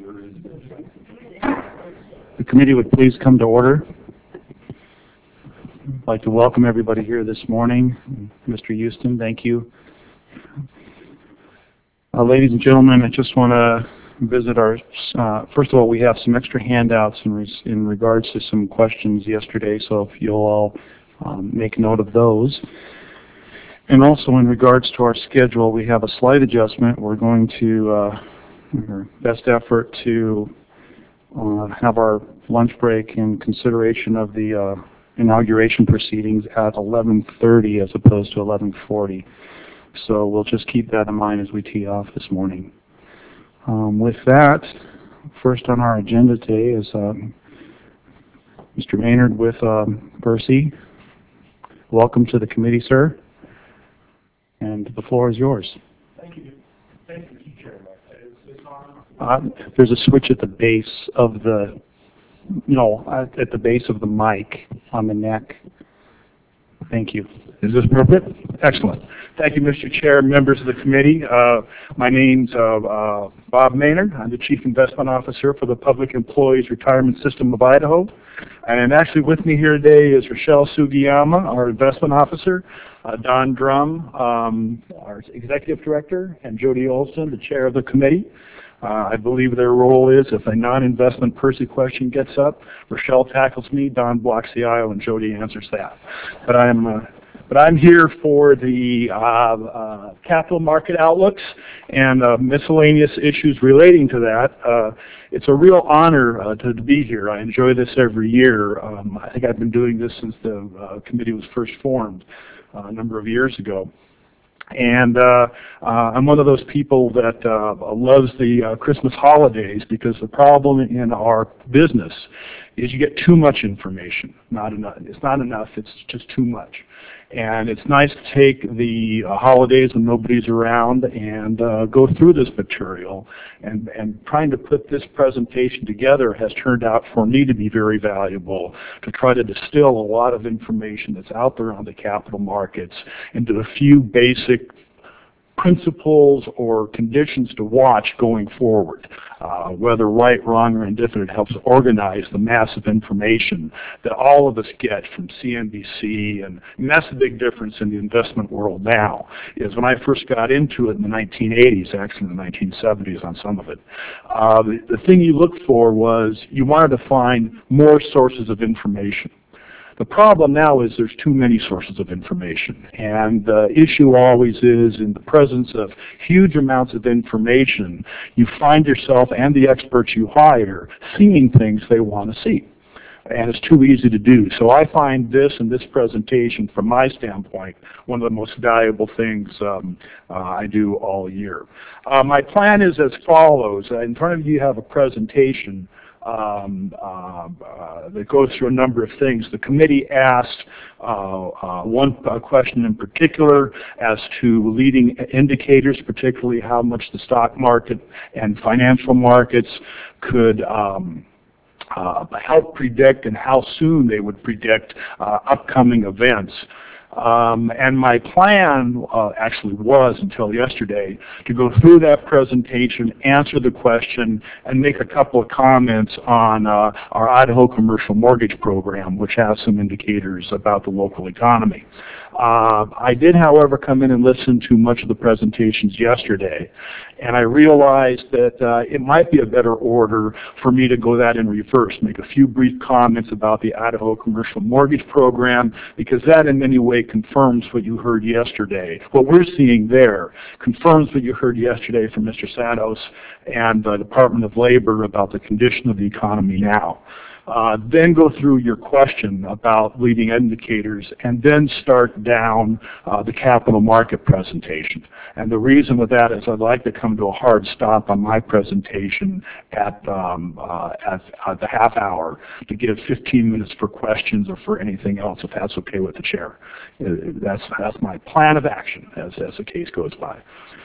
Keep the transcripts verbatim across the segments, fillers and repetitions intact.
The committee would please come to order. I'd like to welcome everybody here this morning. Mister Houston, thank you. Uh, ladies and gentlemen, I just want to visit our, uh, first of all, we have some extra handouts in, res in regards to some questions yesterday, so if you'll all um, make note of those. And also in regards to our schedule, we have a slight adjustment. We're going to, uh, our best effort to uh, have our lunch break in consideration of the uh, inauguration proceedings at eleven thirty as opposed to eleven forty. So we'll just keep that in mind as we tee off this morning. Um, with that, first on our agenda today is um, Mister Maynard with um, Percy. Welcome to the committee, sir. And the floor is yours. Thank you. Thank you, Chair. Is this on? Uh, there's a switch at the base of the, no, at, at the base of the mic on the neck. Thank you. Is this perfect? Excellent. Thank you, Mister Chair, members of the committee. Uh, my name's uh, uh, Bob Maynard. I'm the Chief Investment Officer for the Public Employees Retirement System of Idaho. And actually with me here today is Rochelle Sugiyama, our Investment Officer, uh, Don Drum, um, our Executive Director, and Jody Olson, the Chair of the committee. Uh, I believe their role is if a non-investment Percy question gets up, Rochelle tackles me, Don blocks the aisle, and Jody answers that. But I'm, uh, but I'm here for the uh, uh, capital market outlooks and uh, miscellaneous issues relating to that. Uh, it's a real honor uh, to, to be here. I enjoy this every year. Um, I think I've been doing this since the uh, committee was first formed uh, a number of years ago. And uh, uh, I'm one of those people that uh, loves the uh, Christmas holidays because the problem in our business is you get too much information. Not enough. It's not enough. It's just too much. And it's nice to take the uh, holidays when nobody's around and uh, go through this material. And, and trying to put this presentation together has turned out for me to be very valuable, to try to distill a lot of information that's out there on the capital markets into a few basic principles or conditions to watch going forward. Uh, whether right, wrong, or indifferent, it helps organize the massive information that all of us get from C N B C, and, and that's the big difference in the investment world now, is when I first got into it in the nineteen eighties, actually in the nineteen seventies on some of it, uh, the, the thing you looked for was you wanted to find more sources of information. The problem now is there's too many sources of information, and the issue always is in the presence of huge amounts of information, you find yourself and the experts you hire seeing things they want to see. And it's too easy to do. So I find this and this presentation, from my standpoint, one of the most valuable things um, uh, I do all year. Uh, my plan is as follows. In front of you, you have a presentation Um, uh, uh, that goes through a number of things. The committee asked uh, uh, one uh, question in particular as to leading indicators, particularly how much the stock market and financial markets could um, uh, help predict and how soon they would predict uh, upcoming events. Um, and my plan uh, actually was, until yesterday, to go through that presentation, answer the question, and make a couple of comments on uh, our Idaho Commercial Mortgage Program, which has some indicators about the local economy. Uh, I did, however, come in and listen to much of the presentations yesterday, and I realized that uh, it might be a better order for me to go that in reverse, make a few brief comments about the Idaho Commercial Mortgage Program, because that in many ways confirms what you heard yesterday. What we're seeing there confirms what you heard yesterday from Mister Santos and the Department of Labor about the condition of the economy now. Uh, then go through your question about leading indicators, and then start down uh, the capital market presentation. And the reason with that is I'd like to come to a hard stop on my presentation at, um, uh, at, at the half hour to give fifteen minutes for questions or for anything else, if that's okay with the chair. That's, that's my plan of action as, as the case goes by.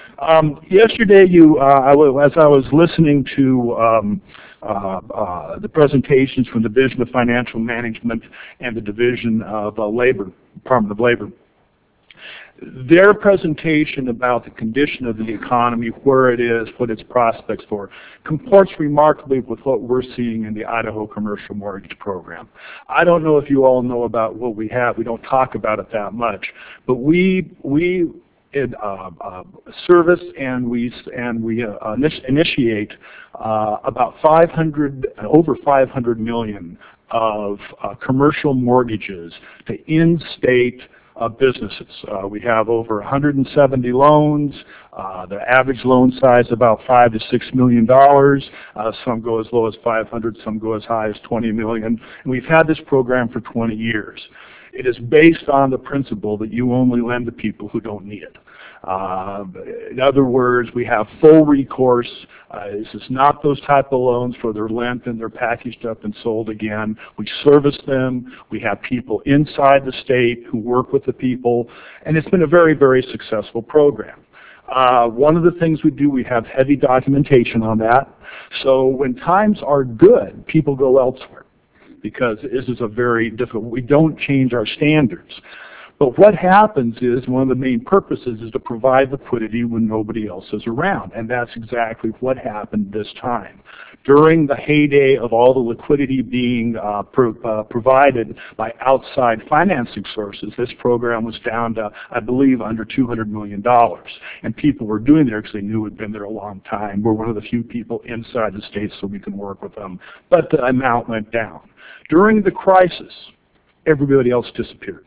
Um, yesterday, you, uh, I w as I was listening to um, uh, uh, the presentations from the Division of Financial Management and the Division of uh, Labor, Department of Labor, their presentation about the condition of the economy, where it is, what its prospects for, comports remarkably with what we're seeing in the Idaho Commercial Mortgage Program. I don't know if you all know about what we have. We don't talk about it that much, but we we it, uh, uh, service and we and we uh, initiate uh, about five hundred, over five hundred million of uh, commercial mortgages to in-state Uh, businesses. Uh, we have over one hundred seventy loans. Uh, the average loan size about five to six million dollars. Uh, some go as low as five hundred, some go as high as twenty million. And we've had this program for twenty years. It is based on the principle that you only lend to people who don't need it. Uh, in other words, we have full recourse. Uh, this is not those type of loans for their lent and they're packaged up and sold again. We service them. We have people inside the state who work with the people, and it's been a very, very successful program. Uh, one of the things we do, we have heavy documentation on that. So when times are good, people go elsewhere because this is a very difficult, we don't change our standards. But what happens is, one of the main purposes is to provide liquidity when nobody else is around, and that's exactly what happened this time. During the heyday of all the liquidity being uh, pro uh, provided by outside financing sources, this program was down to, I believe, under two hundred million dollars. And people were doing there because they knew it had been there a long time. We're one of the few people inside the state so we can work with them. But the amount went down. During the crisis, everybody else disappeared.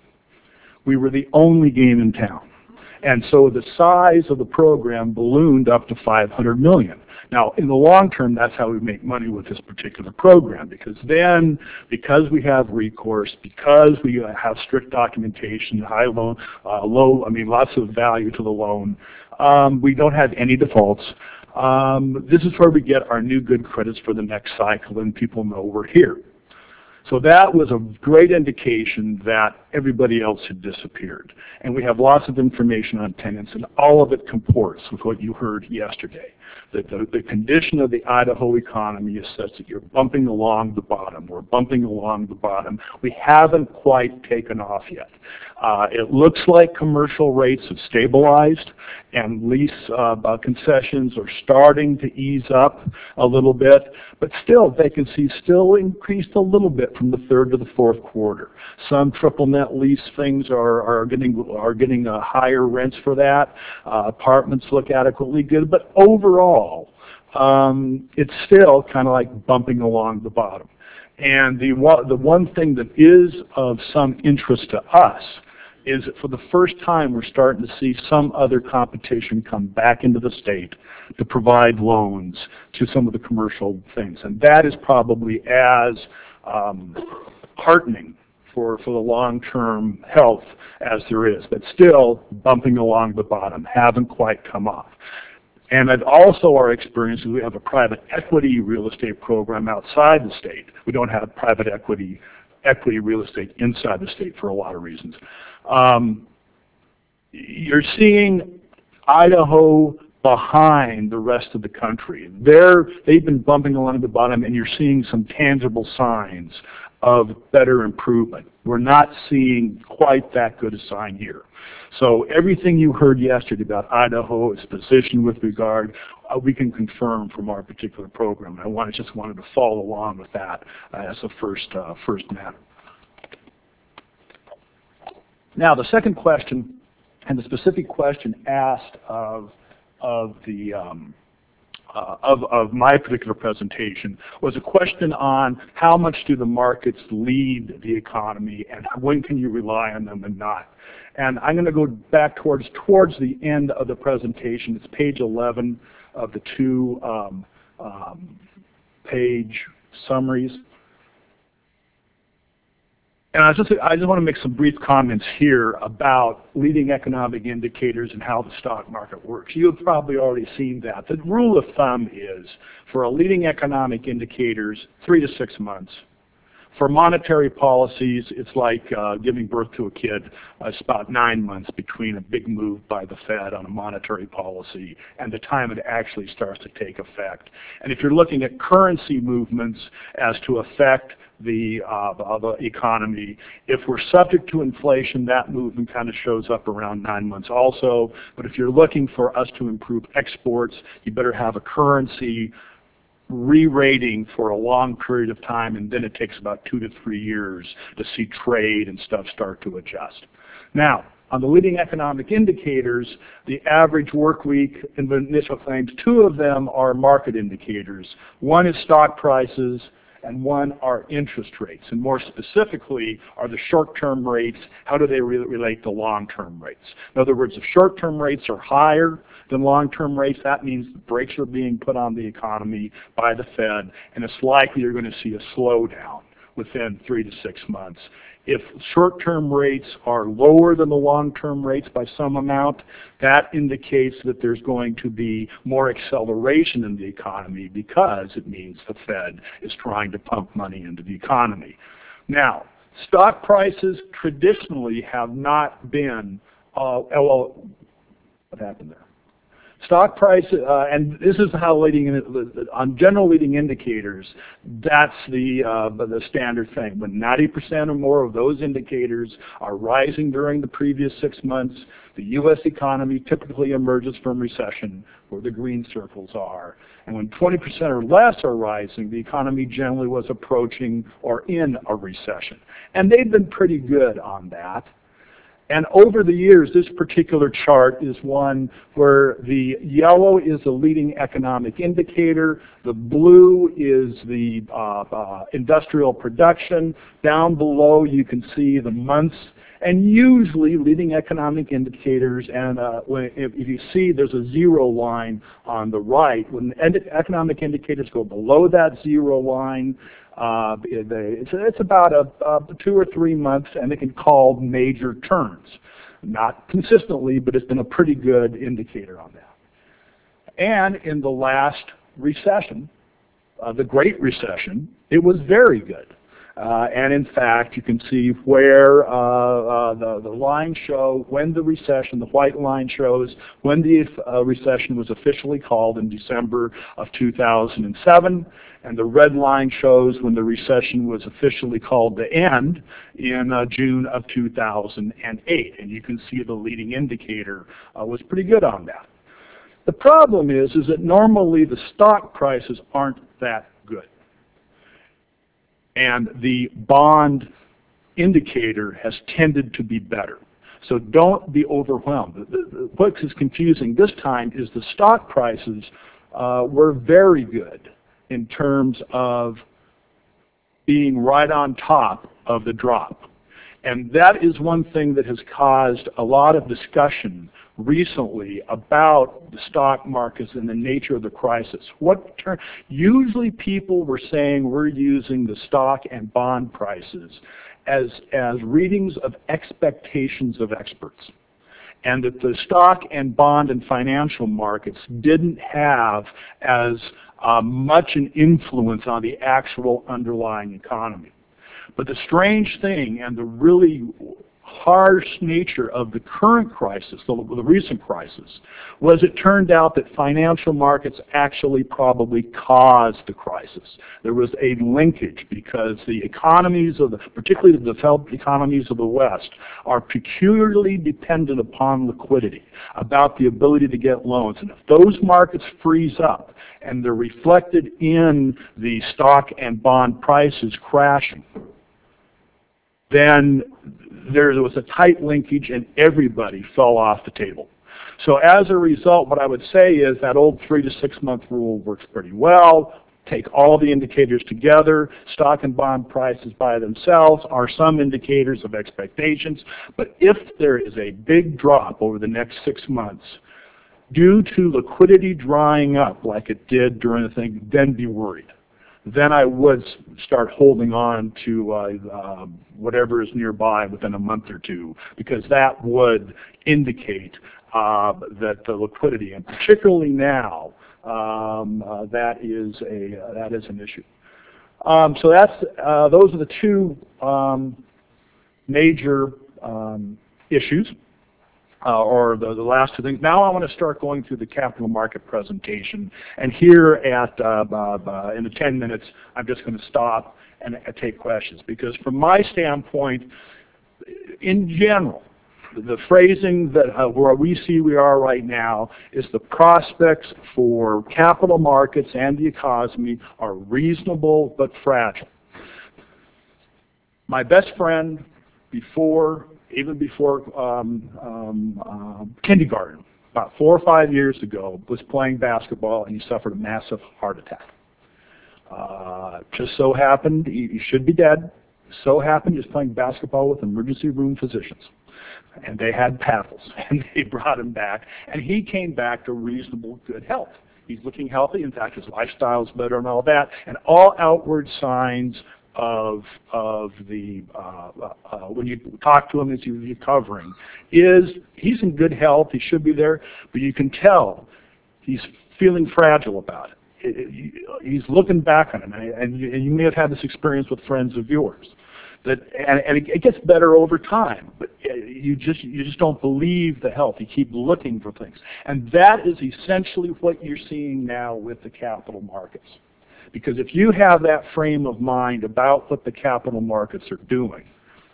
We were the only game in town. And so the size of the program ballooned up to five hundred million dollars. Now, in the long term, that's how we make money with this particular program, because then, because we have recourse, because we have strict documentation, high loan, uh, low, I mean, lots of value to the loan, um, we don't have any defaults. Um, this is where we get our new good credits for the next cycle, and people know we're here. So that was a great indication that everybody else had disappeared. And we have lots of information on tenants, and all of it comports with what you heard yesterday. That the, the condition of the Idaho economy is such that you're bumping along the bottom. We're bumping along the bottom. We haven't quite taken off yet. Uh, it looks like commercial rates have stabilized, and lease uh, concessions are starting to ease up a little bit, but still vacancy still increased a little bit from the third to the fourth quarter. Some triple net lease things are, are getting are getting uh, higher rents for that. Uh, apartments look adequately good, but overall, um, it's still kind of like bumping along the bottom. And the the one thing that is of some interest to us is that for the first time we're starting to see some other competition come back into the state to provide loans to some of the commercial things. And that is probably as um, heartening for, for the long-term health as there is, but still bumping along the bottom, haven't quite come off. And it also our experience is we have a private equity real estate program outside the state. We don't have private equity equity real estate inside the state for a lot of reasons. Um, you're seeing Idaho behind the rest of the country. They're, they've been bumping along the bottom, and you're seeing some tangible signs of better improvement. We're not seeing quite that good a sign here. So everything you heard yesterday about Idaho, its position with regard, uh, we can confirm from our particular program. I wanted, just wanted to follow along with that uh, as a first, uh, first matter. Now, the second question, and the specific question asked of, of, the, um, uh, of, of my particular presentation, was a question on how much do the markets lead the economy, and when can you rely on them and not. And I'm going to go back towards, towards the end of the presentation. It's page eleven of the two um, um, page summaries. And I just, I just want to make some brief comments here about leading economic indicators and how the stock market works. You've probably already seen that. The rule of thumb is for a leading economic indicators, three to six months. For monetary policies, it's like uh, giving birth to a kid. Uh, it's about nine months between a big move by the Fed on a monetary policy and the time it actually starts to take effect. And if you're looking at currency movements as to affect the, uh, the economy, if we're subject to inflation, that movement kind of shows up around nine months also. But if you're looking for us to improve exports, you better have a currency re-rating for a long period of time, and then it takes about two to three years to see trade and stuff start to adjust. Now, on the leading economic indicators, the average work week and the initial claims, two of them are market indicators. One is stock prices, and one are interest rates, and more specifically are the short-term rates. How do they re relate to long-term rates? In other words, if short-term rates are higher than long-term rates, that means the brakes are being put on the economy by the Fed, and it's likely you're going to see a slowdown within three to six months. If short-term rates are lower than the long-term rates by some amount, that indicates that there's going to be more acceleration in the economy because it means the Fed is trying to pump money into the economy. Now, stock prices traditionally have not been, uh, well, what happened there? Stock price, uh, and this is how leading, on general leading indicators, that's the, uh, the standard thing. When ninety percent or more of those indicators are rising during the previous six months, the U S economy typically emerges from recession, where the green circles are. And when twenty percent or less are rising, the economy generally was approaching or in a recession. And they've been pretty good on that. And over the years, this particular chart is one where the yellow is the leading economic indicator, the blue is the uh, uh, industrial production, down below you can see the months, and usually leading economic indicators, and uh, when, if, if you see there's a zero line on the right, when the economic indicators go below that zero line, Uh, they, it's, it's about a, a two or three months, and they can call major turns. Not consistently, but it's been a pretty good indicator on that. And in the last recession, uh, the Great Recession, it was very good. Uh, and in fact, you can see where uh, uh, the, the lines show when the recession, the white line shows when the uh, recession was officially called in December of two thousand seven, and the red line shows when the recession was officially called to end in uh, June of two thousand eight. And you can see the leading indicator uh, was pretty good on that. The problem is, is that normally the stock prices aren't that good. And the bond indicator has tended to be better. So don't be overwhelmed. What is confusing this time is the stock prices uh, were very good in terms of being right on top of the drop. And that is one thing that has caused a lot of discussion recently about the stock markets and the nature of the crisis. What turn, usually people were saying we're using the stock and bond prices as, as readings of expectations of experts, and that the stock and bond and financial markets didn't have as uh, much an influence on the actual underlying economy. But the strange thing and the really harsh nature of the current crisis, the, the recent crisis, was it turned out that financial markets actually probably caused the crisis. There was a linkage because the economies of the, particularly the developed economies of the West, are peculiarly dependent upon liquidity, about the ability to get loans. And if those markets freeze up and they're reflected in the stock and bond prices crashing, then there was a tight linkage and everybody fell off the table. So as a result, what I would say is that old three to six month rule works pretty well. Take all the indicators together. Stock and bond prices by themselves are some indicators of expectations. But if there is a big drop over the next six months due to liquidity drying up like it did during the thing, then be worried. Then I would start holding on to uh, uh, whatever is nearby within a month or two, because that would indicate uh, that the liquidity, and particularly now, um, uh, that is a uh, that is an issue. Um, so that's uh, those are the two um, major um, issues, uh, or the, the last two things. Now I want to start going through the capital market presentation. And here at uh, uh, in the ten minutes, I'm just going to stop and uh, take questions, because from my standpoint, in general, the phrasing that uh, where we see we are right now is the prospects for capital markets and the economy are reasonable but fragile. My best friend, before, even before um, um, um, kindergarten, about four or five years ago, was playing basketball and he suffered a massive heart attack. Uh, just so happened, he, he should be dead. So happened, he was playing basketball with emergency room physicians. And they had paddles, and they brought him back, and he came back to reasonable good health. He's looking healthy. In fact, his lifestyle's better and all that, and all outward signs of of the uh, uh, when you talk to him as he's recovering is he's in good health. He should be there, but you can tell he's feeling fragile about it. It, it, he's looking back on it, and, and you may have had this experience with friends of yours. That and, and it, it gets better over time, but you just you just don't believe the health. You keep looking for things, and that is essentially what you're seeing now with the capital markets. Because if you have that frame of mind about what the capital markets are doing,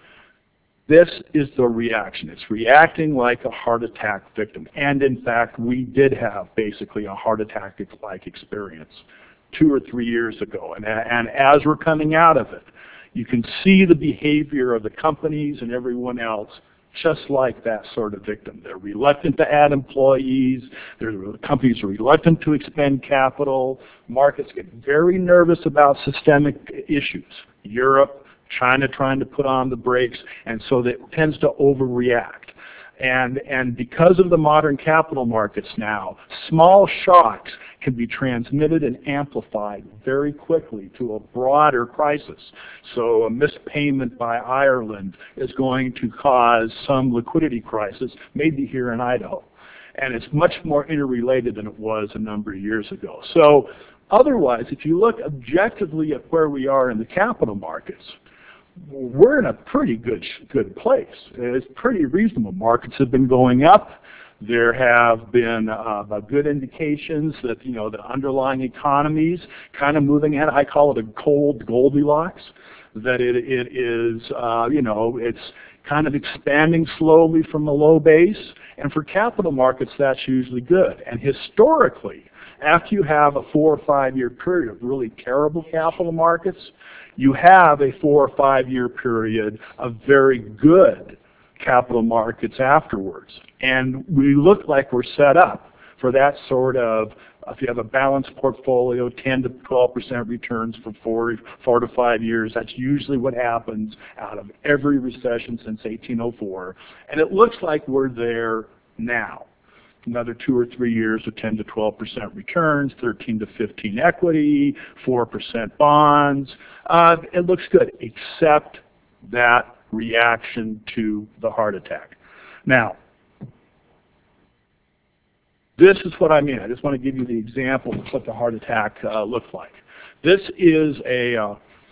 this is the reaction. It's reacting like a heart attack victim. And in fact, we did have basically a heart attack-like experience two or three years ago. And, and as we're coming out of it, you can see the behavior of the companies and everyone else just like that sort of victim. They're reluctant to add employees. They're, companies are reluctant to expend capital. Markets get very nervous about systemic issues. Europe, China trying to put on the brakes, and so that tends to overreact. And, and because of the modern capital markets now, small shocks can be transmitted and amplified very quickly to a broader crisis. So a missed payment by Ireland is going to cause some liquidity crisis, maybe here in Idaho. And it's much more interrelated than it was a number of years ago. So otherwise, if you look objectively at where we are in the capital markets, we're in a pretty good good place. It's pretty reasonable. Markets have been going up. There have been uh, good indications that, you know, the underlying economies kind of moving ahead. I call it a cold Goldilocks, that it, it is, uh, you know, it's kind of expanding slowly from a low base. And for capital markets, that's usually good. And historically, after you have a four or five year period of really terrible capital markets, you have a four or five year period of very good capital markets afterwards. And we look like we're set up for that sort of, if you have a balanced portfolio, ten to twelve percent returns for four, four to five years. That's usually what happens out of every recession since eighteen oh four. And it looks like we're there now. Another two or three years of ten to twelve percent returns, thirteen to fifteen equity, four percent bonds. Uh, it looks good, except that reaction to the heart attack. Now, this is what I mean. I just want to give you the example of what the heart attack uh, looks like. This is a uh,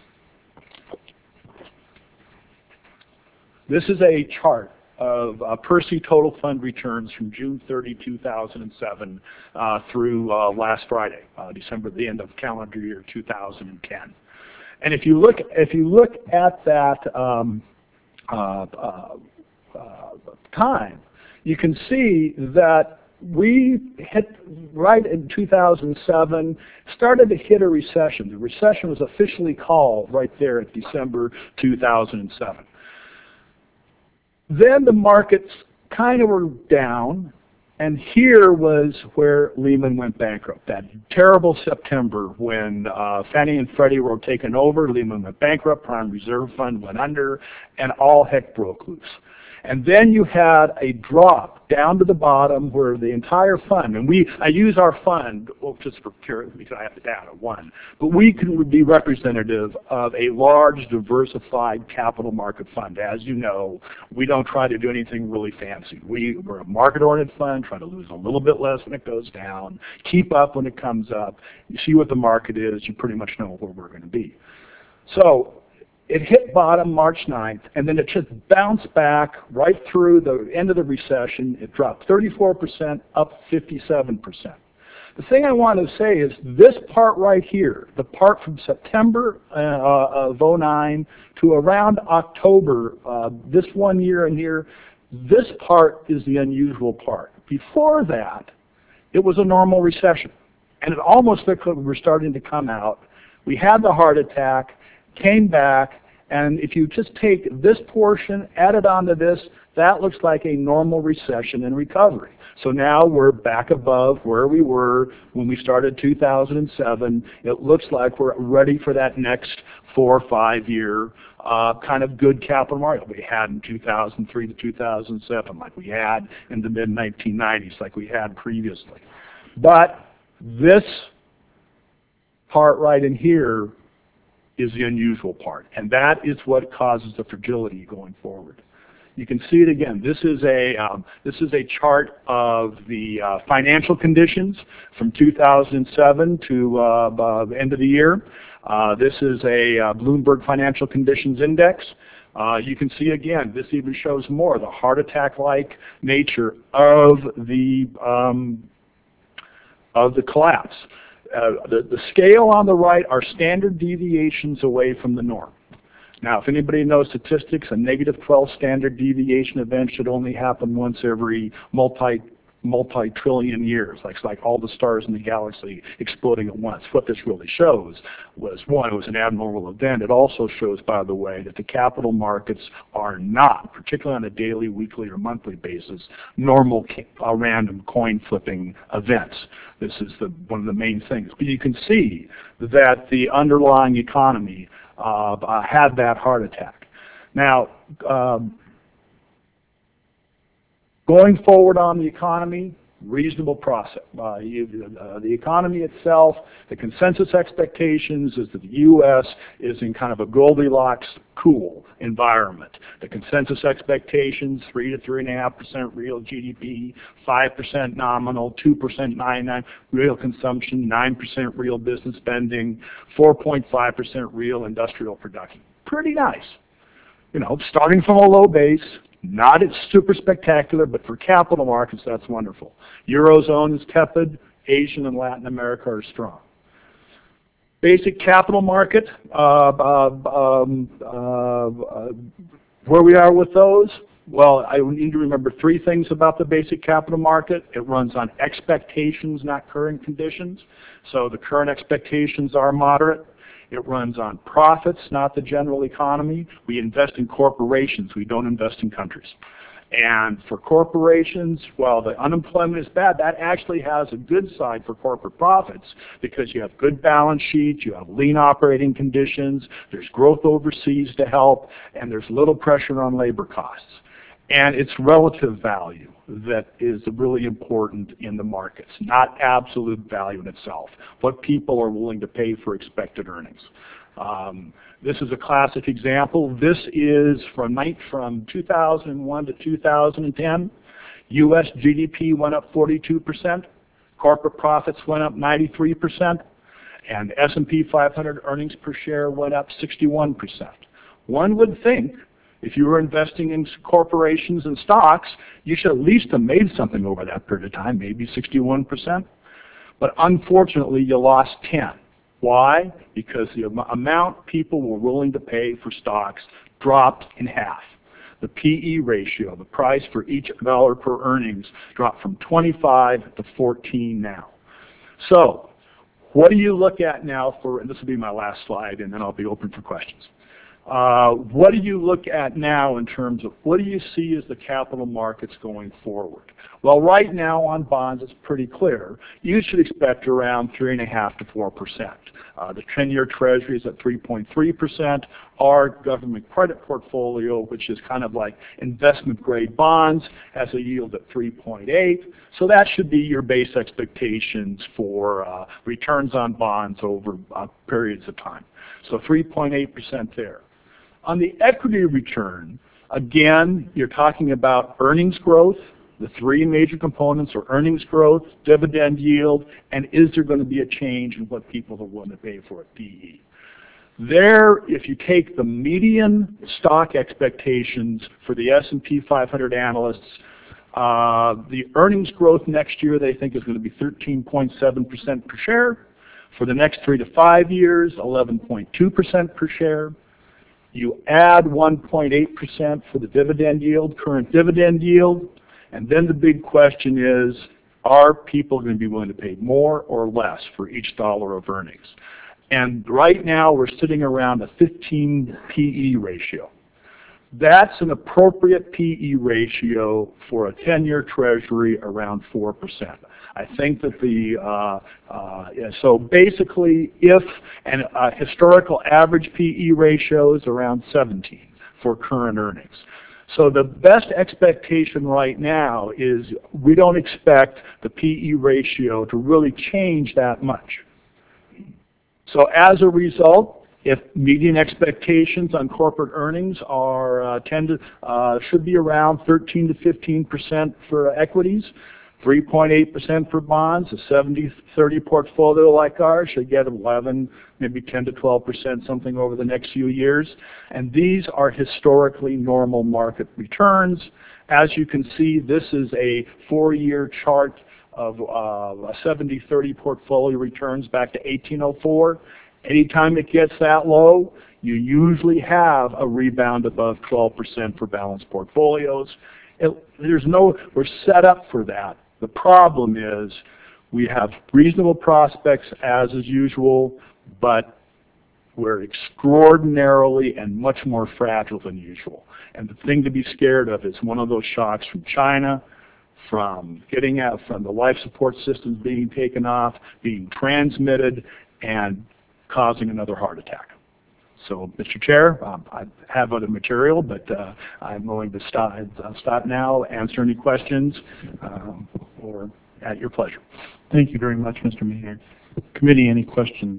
this is a chart of uh, Percy total fund returns from June thirtieth, two thousand seven uh, through uh, last Friday, uh, December, the end of calendar year two thousand ten. And if you look, if you look at that um, uh, uh, uh, time, you can see that we hit, right in two thousand seven, started to hit a recession. The recession was officially called right there at December two thousand seven. Then the markets kind of were down, and here was where Lehman went bankrupt. That terrible September when uh, Fannie and Freddie were taken over, Lehman went bankrupt, Prime Reserve Fund went under, and all heck broke loose. And then you had a drop down to the bottom where the entire fund, and we, I use our fund, well, just for curiosity, because I have the data, one, but we can be representative of a large, diversified capital market fund. As you know, we don't try to do anything really fancy. We, we're a market-oriented fund, try to lose a little bit less when it goes down, keep up when it comes up. You see what the market is, you pretty much know where we're going to be. So it hit bottom March ninth, and then it just bounced back right through the end of the recession. It dropped thirty-four percent, up fifty-seven percent. The thing I want to say is this part right here, the part from September uh, of oh nine to around October, uh, this one year and here, this part is the unusual part. Before that, it was a normal recession, and it almost looked like we were starting to come out. We had the heart attack, came back, and if you just take this portion, add it onto this, that looks like a normal recession and recovery. So now we're back above where we were when we started two thousand seven. It looks like we're ready for that next four or five year uh, kind of good capital market we had in two thousand three to two thousand seven, like we had in the mid nineteen nineties, like we had previously. But this part right in here is the unusual part, and that is what causes the fragility going forward. You can see it again. This is a um, this is a chart of the uh, financial conditions from two thousand seven to uh, uh, the end of the year. Uh, this is a uh, Bloomberg Financial Conditions Index. Uh, you can see again, this even shows more the heart attack-like nature of the um, of the collapse. Uh, the, the scale on the right are standard deviations away from the norm. Now, if anybody knows statistics, a negative twelve standard deviation event should only happen once every multi, multi-trillion years. Like, it's like all the stars in the galaxy exploding at once. What this really shows was, one, it was an abnormal event. It also shows, by the way, that the capital markets are not, particularly on a daily, weekly, or monthly basis, normal uh, random coin flipping events. This is the, one of the main things. But you can see that the underlying economy uh, uh, had that heart attack. Now, um, going forward on the economy, reasonable process. Uh, you, uh, the economy itself, the consensus expectations is that the U S is in kind of a Goldilocks cool environment. The consensus expectations, three to three and a half percent real G D P, five percent nominal, two percent ninety-nine real consumption, nine percent real business spending, four point five percent real industrial production. Pretty nice. You know, starting from a low base. Not it's super spectacular, but for capital markets, that's wonderful. Eurozone is tepid. Asian and Latin America are strong. Basic capital market, uh, uh, um, uh, uh, where we are with those, well, I need to remember three things about the basic capital market. It runs on expectations, not current conditions. So the current expectations are moderate. It runs on profits, not the general economy. We invest in corporations. We don't invest in countries. And for corporations, well, the unemployment is bad. That actually has a good side for corporate profits because you have good balance sheets, you have lean operating conditions, there's growth overseas to help, and there's little pressure on labor costs. And it's relative value that is really important in the markets, not absolute value in itself, what people are willing to pay for expected earnings. Um, this is a classic example. This is from, from two thousand one to two thousand ten. U S G D P went up forty-two percent, corporate profits went up ninety-three percent, and S and P five hundred earnings per share went up sixty-one percent. One would think if you were investing in corporations and stocks, you should at least have made something over that period of time, maybe sixty-one percent. But unfortunately, you lost ten. Why? Because the am amount people were willing to pay for stocks dropped in half. The P E ratio, the price for each dollar per earnings, dropped from twenty-five to fourteen now. So, what do you look at now for, and this will be my last slide, and then I'll be open for questions. Uh, what do you look at now in terms of what do you see as the capital markets going forward? Well, right now on bonds, it's pretty clear. You should expect around three and a half to four percent. Uh, the ten-year Treasury is at three point three percent. Our government credit portfolio, which is kind of like investment-grade bonds, has a yield at three point eight. So that should be your base expectations for uh, returns on bonds over uh, periods of time. So three point eight percent there. On the equity return, again, you're talking about earnings growth. The three major components are earnings growth, dividend yield, and is there going to be a change in what people are willing to pay for at P E? There, if you take the median stock expectations for the S and P five hundred analysts, uh, the earnings growth next year they think is going to be thirteen point seven percent per share. For the next three to five years, eleven point two percent per share. You add one point eight percent for the dividend yield, current dividend yield, and then the big question is, are people going to be willing to pay more or less for each dollar of earnings? And right now we're sitting around a fifteen P E ratio. That's an appropriate P E ratio for a ten-year treasury around four percent. I think that the, uh, uh, yeah, so basically if an uh, historical average P E ratio is around seventeen for current earnings. So the best expectation right now is we don't expect the P E ratio to really change that much. So as a result, if median expectations on corporate earnings are uh, tend to, uh, should be around thirteen to fifteen percent for equities, three point eight percent for bonds, a seventy thirty portfolio like ours should get eleven, maybe ten to twelve percent something over the next few years. And these are historically normal market returns. As you can see, this is a four-year chart of uh, seventy thirty portfolio returns back to eighteen oh four. Anytime it gets that low, you usually have a rebound above twelve percent for balanced portfolios. It, there's no, we're set up for that. The problem is we have reasonable prospects as is usual, but we're extraordinarily and much more fragile than usual. And the thing to be scared of is one of those shocks from China, from getting out, from the life support systems being taken off, being transmitted, and causing another heart attack. So, Mister Chair, um, I have other material, but uh, I'm willing to stop, I'll stop now, answer any questions, um, or at your pleasure. Thank you very much, Mister Maynard. Committee, any questions?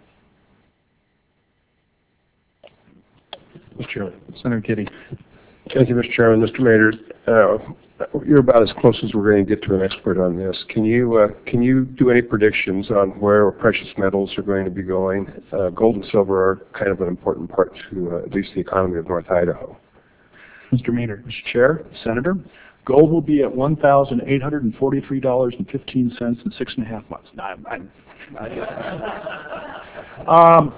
Mister Chair. Senator Kitty. Thank you, Mister Chairman. Mister Maynard, uh, you're about as close as we're going to get to an expert on this. Can you uh, can you do any predictions on where precious metals are going to be going? Uh, gold and silver are kind of an important part to uh, at least the economy of North Idaho. Mister Maynard. Mister Chair, Senator, gold will be at one thousand eight hundred forty-three dollars and fifteen cents in six and a half months. No, I'm, I'm, I, um,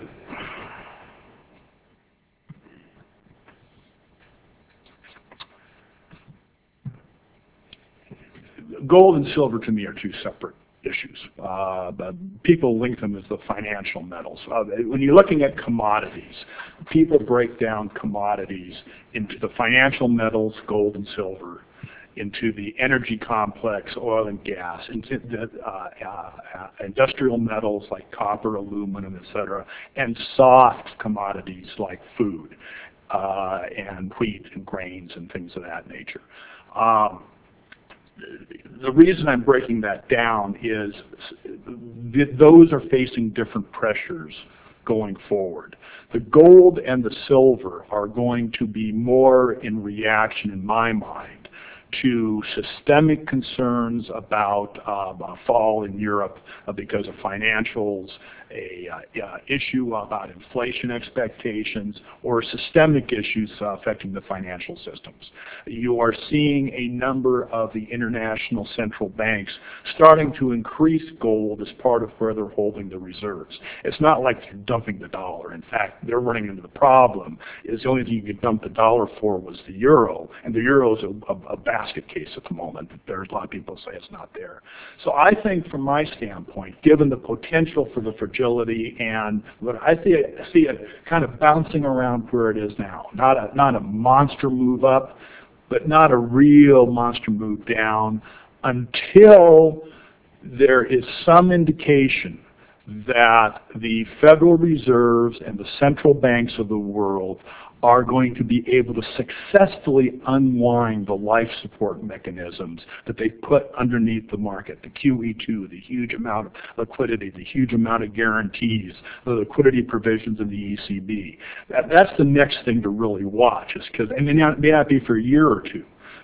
gold and silver to me are two separate issues. Uh, but people link them as the financial metals. Uh, when you're looking at commodities, people break down commodities into the financial metals, gold and silver, into the energy complex, oil and gas, into the uh, uh, industrial metals like copper, aluminum, et cetera, and soft commodities like food uh, and wheat and grains and things of that nature. Um, The reason I'm breaking that down is th those are facing different pressures going forward. The gold and the silver are going to be more in reaction, in my mind, to systemic concerns about uh, a fall in Europe uh, because of financials, a uh, uh, issue about inflation expectations, or systemic issues uh, affecting the financial systems. You are seeing a number of the international central banks starting to increase gold as part of where they're holding the reserves. It's not like they're dumping the dollar. In fact, they're running into the problem is the only thing you could dump the dollar for was the euro, and the euro is a, a, a basket case at the moment. There's a lot of people say it's not there. So I think from my standpoint, given the potential for the fragility and what I see it, see it kind of bouncing around where it is now, not a, not a monster move up, but not a real monster move down until there is some indication that the Federal Reserves and the central banks of the world are going to be able to successfully unwind the life support mechanisms that they put underneath the market, the Q E two, the huge amount of liquidity, the huge amount of guarantees, the liquidity provisions of the E C B. That, that's the next thing to really watch, is because, and it may not, may not be for a year or two,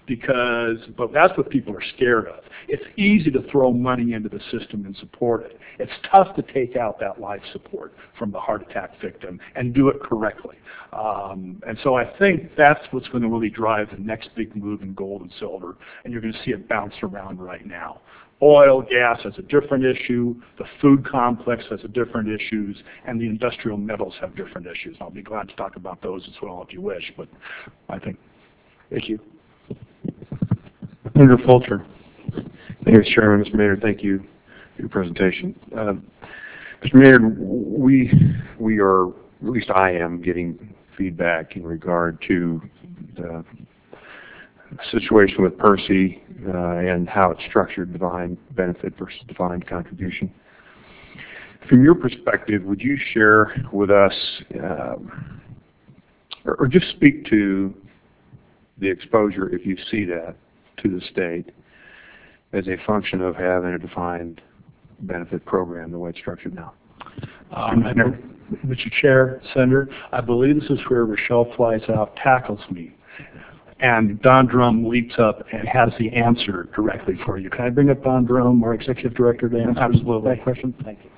because, but that's what people are scared of. It's easy to throw money into the system and support it. It's tough to take out that life support from the heart attack victim and do it correctly. Um, and so I think that's what's going to really drive the next big move in gold and silver, and you're going to see it bounce around right now. Oil, gas has a different issue, the food complex has a different issues, and the industrial metals have different issues. I'll be glad to talk about those as well if you wish, but I think, thank you. Senator Fulcher. Thank you, Mister Chairman. Mister Maynard, thank you for your presentation. Uh, Mister Maynard, we, we are, at least I am, getting feedback in regard to the situation with PERSI uh, and how it's structured, defined benefit versus defined contribution. From your perspective, would you share with us, um, or, or just speak to the exposure, if you see that, to the state as a function of having a defined benefit program the way it's structured now? Um, Mister Chair, Senator, I believe this is where Rochelle flies out, tackles me, and Don Drum leaps up and has the answer directly for you. Can I bring up Don Drum, our Executive Director, to answer Absolutely. that question? Thank you.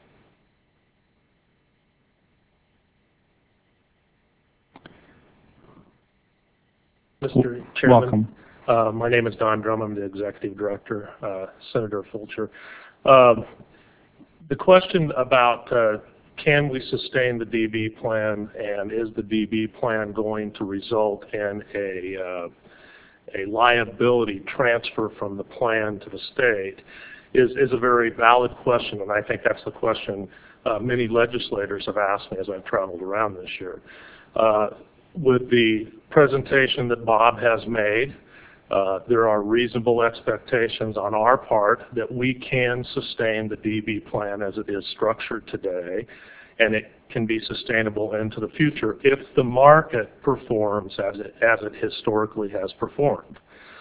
Mister Chairman, Welcome. uh, my name is Don Drum. I'm the Executive Director, uh, Senator Fulcher. Um, the question about uh, can we sustain the D B plan, and is the D B plan going to result in a, uh, a liability transfer from the plan to the state, is, is a very valid question, and I think that's the question uh, many legislators have asked me as I've traveled around this year. Uh, with the presentation that Bob has made, uh, there are reasonable expectations on our part that we can sustain the D B plan as it is structured today, and it can be sustainable into the future if the market performs as it, as it historically has performed.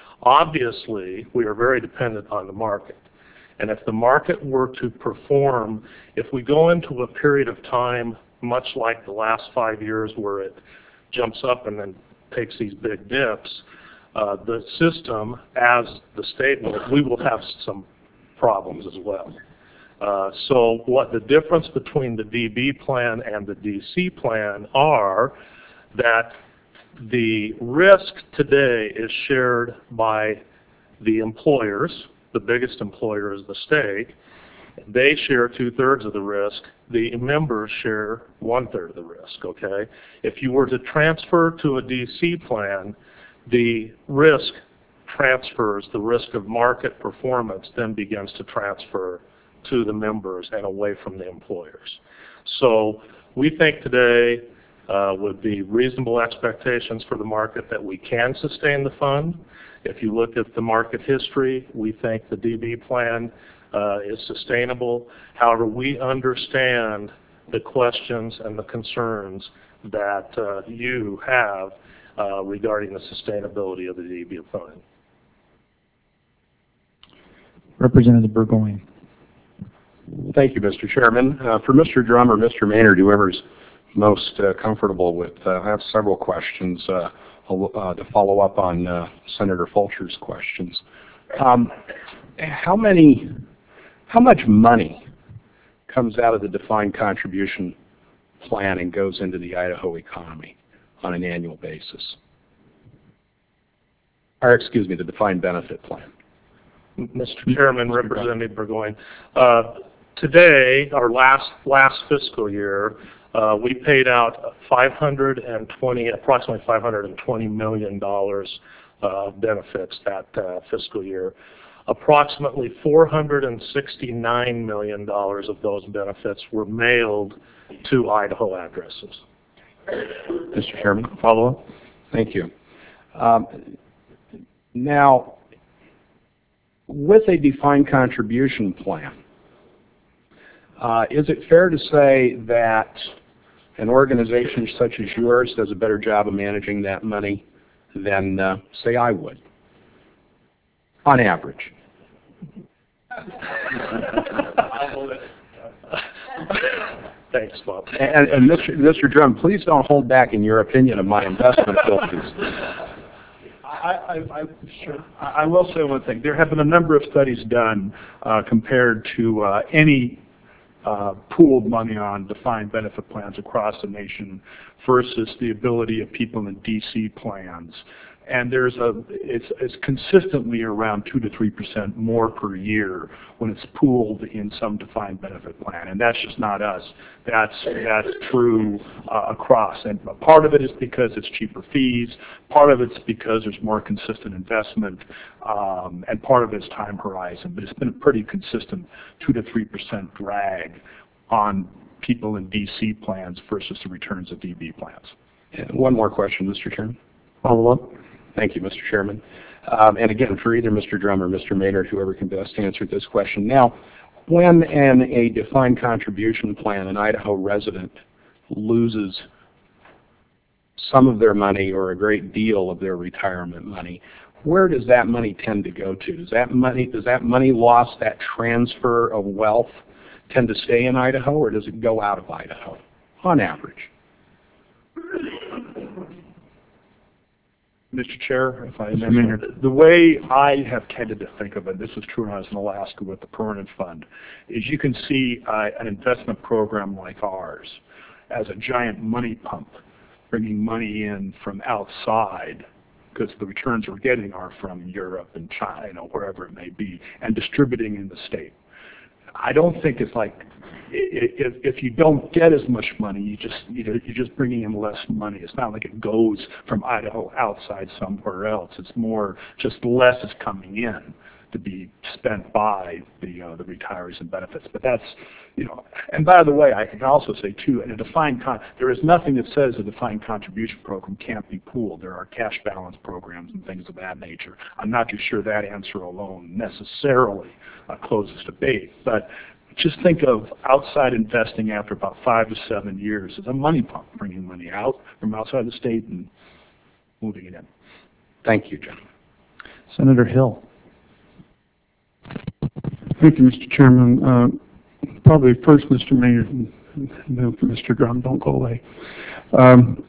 Obviously, we are very dependent on the market. And if the market were to perform, if we go into a period of time much like the last five years where it jumps up and then takes these big dips, uh, the system, as the state will, we will have some problems as well. Uh, so what the difference between the D B plan and the D C plan are that the risk today is shared by the employers. The biggest employer is the state. They share two-thirds of the risk. The members share one-third of the risk, okay? If you were to transfer to a D C plan, the risk transfers, the risk of market performance then begins to transfer to the members and away from the employers. So we think today uh, would be reasonable expectations for the market that we can sustain the fund. If you look at the market history, we think the D B plan uh, is sustainable. However, we understand the questions and the concerns that uh, you have uh, regarding the sustainability of the D B plan. Representative Burgoyne. Thank you, Mister Chairman. Uh, for Mister Drum or Mister Maynard, whoever's most uh, comfortable with, uh, I have several questions uh, uh, to follow up on uh, Senator Fulcher's questions. Um, how many, how much money comes out of the defined contribution plan and goes into the Idaho economy on an annual basis? Or excuse me, the defined benefit plan. Mister Chairman, Representative Burgoyne, uh, today, our last last fiscal year, uh, we paid out five hundred twenty, approximately five hundred twenty million dollars uh, benefits that uh, fiscal year. Approximately four hundred sixty-nine million dollars of those benefits were mailed to Idaho addresses. Mister Chairman, follow up? Thank you. Um, now, with a defined contribution plan, uh, is it fair to say that an organization such as yours does a better job of managing that money than, uh, say, I would, on average? Thanks, Bob. And, and Mister Mister Drum, please don't hold back in your opinion of my investment abilities. I, I, I, sure. I will say one thing. There have been a number of studies done uh, compared to uh, any uh, pooled money on defined benefit plans across the nation versus the ability of people in D C plans. And there's a, it's, it's consistently around two to three percent more per year when it's pooled in some defined benefit plan, and that's just not us. That's that's true uh, across. And part of it is because it's cheaper fees. Part of it's because there's more consistent investment, um, and part of it's time horizon. But it's been a pretty consistent two to three percent drag on people in D C plans versus the returns of D B plans. And one more question, Mister Chairman. Follow up. Thank you, Mister Chairman. Um, and again, for either Mister Drum or Mister Maynard, whoever can best answer this question. Now, when in a defined contribution plan, an Idaho resident loses some of their money or a great deal of their retirement money, where does that money tend to go to? Does that money, does that money loss, that transfer of wealth, tend to stay in Idaho, or does it go out of Idaho, on average? Mister Chair, if I may, the way I have tended to think of it, this was true when I was in Alaska with the Permanent Fund, is you can see uh, an investment program like ours as a giant money pump, bringing money in from outside, because the returns we're getting are from Europe and China, you know, wherever it may be, and distributing in the state. I don't think it's like, if, if you don't get as much money, you just, you know, you're just bringing in less money. It's not like it goes from Idaho outside somewhere else. It's more just less is coming in to be spent by the uh, the retirees and benefits. But that's, you know, and by the way, I can also say too, in a defined con, there is nothing that says a defined contribution program can't be pooled. There are cash balance programs and things of that nature. I'm not too sure that answer alone necessarily uh, closes debate, but just think of outside investing after about five to seven years as a money pump, bringing money out from outside the state and moving it in. Thank you, gentlemen. Senator Hill. Thank you, Mister Chairman. Uh, probably first, Mister Mayor, and then Mister Drum, don't go away. Um,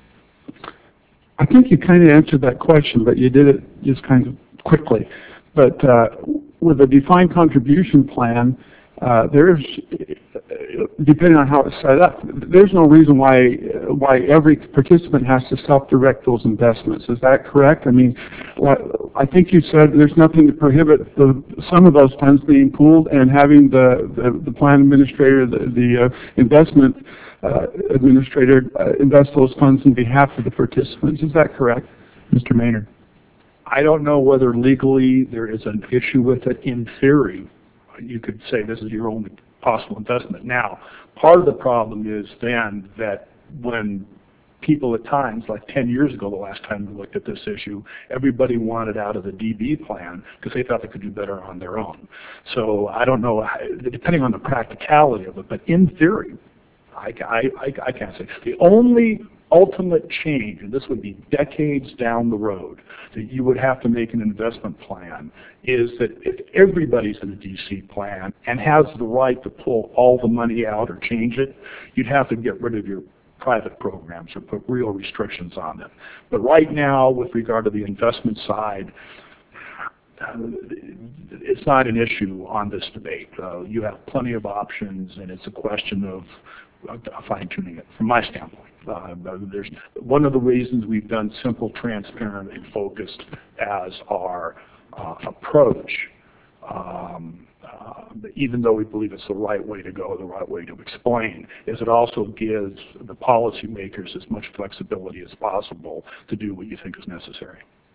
I think you kind of answered that question, but you did it just kind of quickly. But uh, with a defined contribution plan, uh, there's, depending on how it's set up, there's no reason why why every participant has to self-direct those investments. Is that correct? I mean, I think you said there's nothing to prohibit the, some of those funds being pooled and having the, the, the plan administrator, the, the uh, investment uh, administrator uh, invest those funds on behalf of the participants. Is that correct? Mister Maynard. I don't know whether legally there is an issue with it. In theory, you could say this is your only possible investment. Now, part of the problem is then that when people at times, like ten years ago, the last time we looked at this issue, everybody wanted out of the D B plan because they thought they could do better on their own. So I don't know, depending on the practicality of it, but in theory, I, I, I, I can't say. The only ultimate change, and this would be decades down the road, that you would have to make an investment plan, is that if everybody's in a D C plan and has the right to pull all the money out or change it, you'd have to get rid of your private programs or put real restrictions on them. But right now, with regard to the investment side, uh, it's not an issue on this debate. Uh, you have plenty of options, and it's a question of uh, fine-tuning it from my standpoint. Uh, there's one of the reasons we've done simple, transparent, and focused as our uh, approach, um, uh, even though we believe it's the right way to go, the right way to explain, is it also gives the policymakers as much flexibility as possible to do what you think is necessary.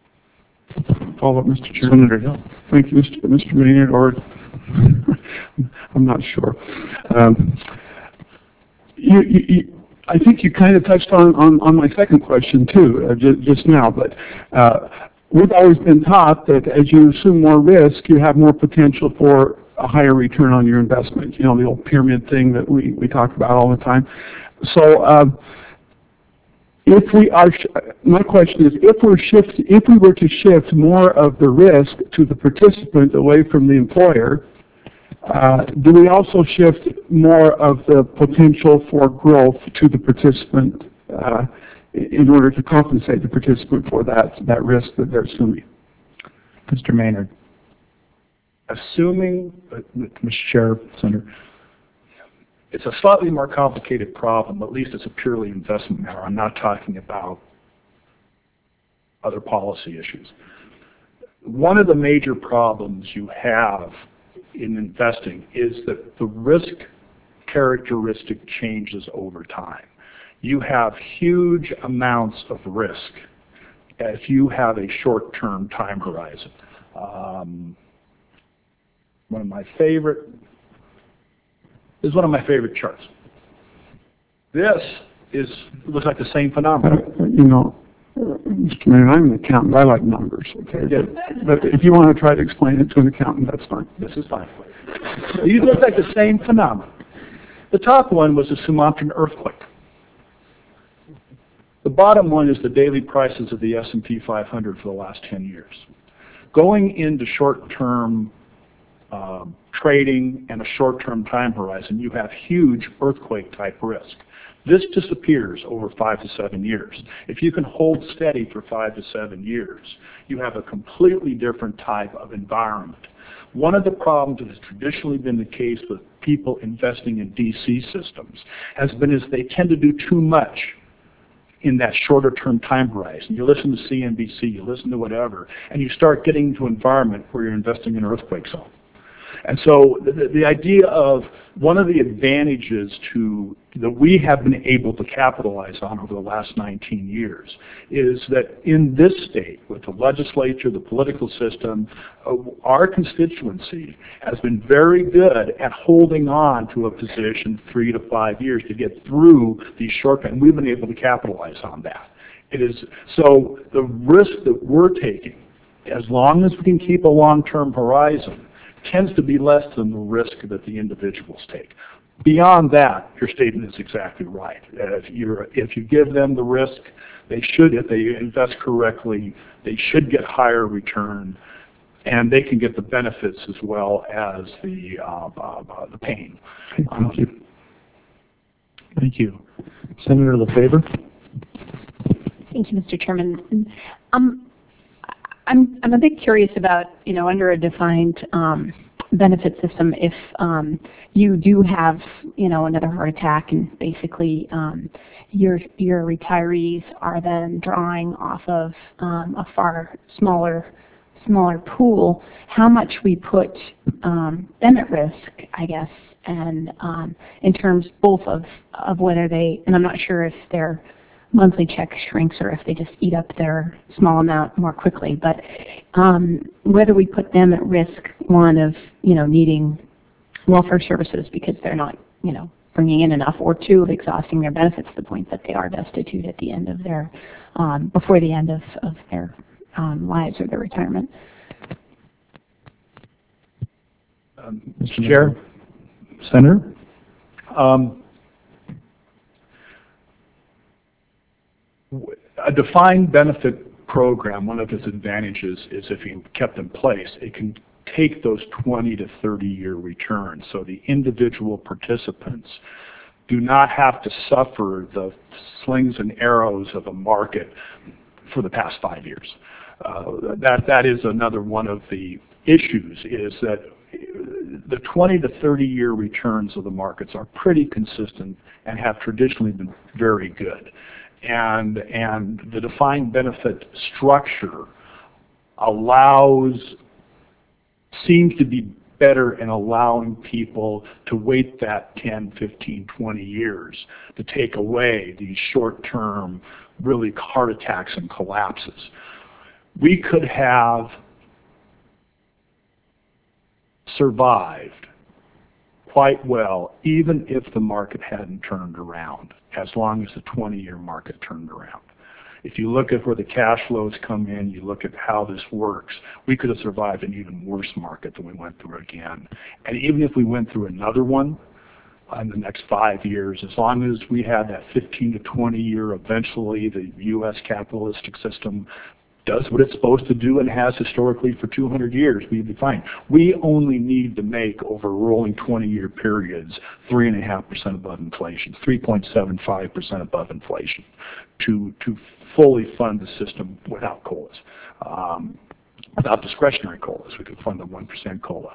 Follow up, Mister Chairman. Senator Hill. Thank you, Mister Mister Maynard, or I'm not sure. Um, you, you, you, I think you kind of touched on, on, on my second question too, uh, just, just now, but uh, we've always been taught that as you assume more risk, you have more potential for a higher return on your investment. You know, the old pyramid thing that we, we talk about all the time. So um, if we are, sh my question is, if we're shift, if we were to shift more of the risk to the participant away from the employer, Uh, do we also shift more of the potential for growth to the participant? Uh, in order to compensate the participant for that, that risk that they're assuming. Mister Maynard. Assuming, uh, Mister Chair, Senator, it's a slightly more complicated problem, at least it's a purely investment matter. I'm not talking about other policy issues. One of the major problems you have in investing is that the risk characteristic changes over time. You have huge amounts of risk if you have a short-term time horizon. Um, one of my favorite, this is one of my favorite charts. This is looks like the same phenomenon. Uh, you know, Mister Mayor, I'm an accountant. I like numbers, okay? Yeah. But, but if you want to try to explain it to an accountant, that's fine. This is fine. These look like the same phenomenon. The top one was the Sumatran earthquake. The bottom one is the daily prices of the S and P five hundred for the last ten years. Going into short-term um, trading and a short-term time horizon, you have huge earthquake-type risk. This disappears over five to seven years. If you can hold steady for five to seven years, you have a completely different type of environment. One of the problems that has traditionally been the case with people investing in D C systems has been is they tend to do too much in that shorter term time horizon. You listen to C N B C, you listen to whatever, and you start getting into an environment where you're investing in an earthquake zone. And so the, the idea of one of the advantages to that we have been able to capitalize on over the last nineteen years is that in this state, with the legislature, the political system, uh, our constituency has been very good at holding on to a position three to five years to get through these shortcuts, and we've been able to capitalize on that. It is so the risk that we're taking, as long as we can keep a long-term horizon, tends to be less than the risk that the individuals take. Beyond that, your statement is exactly right. If, you're, if you give them the risk, they should, if they invest correctly, they should get higher return, and they can get the benefits as well as the, uh, uh, the pain. Thank you. Thank you. Senator LaFavor. Thank you, Mister Chairman. Um, I'm, I'm a bit curious about, you know, under a defined um, benefit system, if um, you do have, you know, another heart attack and basically um, your, your retirees are then drawing off of um, a far smaller, smaller pool, how much we put um, them at risk, I guess, and um, in terms both of, of whether they, and I'm not sure if they're monthly check shrinks or if they just eat up their small amount more quickly, but um, whether we put them at risk, one of, you know, needing welfare services because they're not, you know, bringing in enough, or two, of exhausting their benefits to the point that they are destitute at the end of their, um, before the end of, of their um, lives or their retirement. Um, Mister Chair, Senator, um, a defined benefit program, one of its advantages is if you kept in place, it can take those twenty to thirty year returns. So the individual participants do not have to suffer the slings and arrows of a market for the past five years. Uh, that, that is another one of the issues, is that the twenty to thirty year returns of the markets are pretty consistent and have traditionally been very good. And, and the defined benefit structure allows, seems to be better in allowing people to wait that ten, fifteen, twenty years to take away these short-term, really heart attacks and collapses. We could have survived quite well even if the market hadn't turned around, as long as the twenty year market turned around. If you look at where the cash flows come in, you look at how this works, we could have survived an even worse market than we went through again. And even if we went through another one in the next five years, as long as we had that fifteen to twenty year, eventually the U S capitalistic system does what it's supposed to do and has historically for two hundred years, we'd be fine. We only need to make, over rolling twenty-year periods, three point five percent above inflation, three point seven five percent above inflation to, to fully fund the system without COLAs. Um, without discretionary COLAs, we could fund the one percent COLA.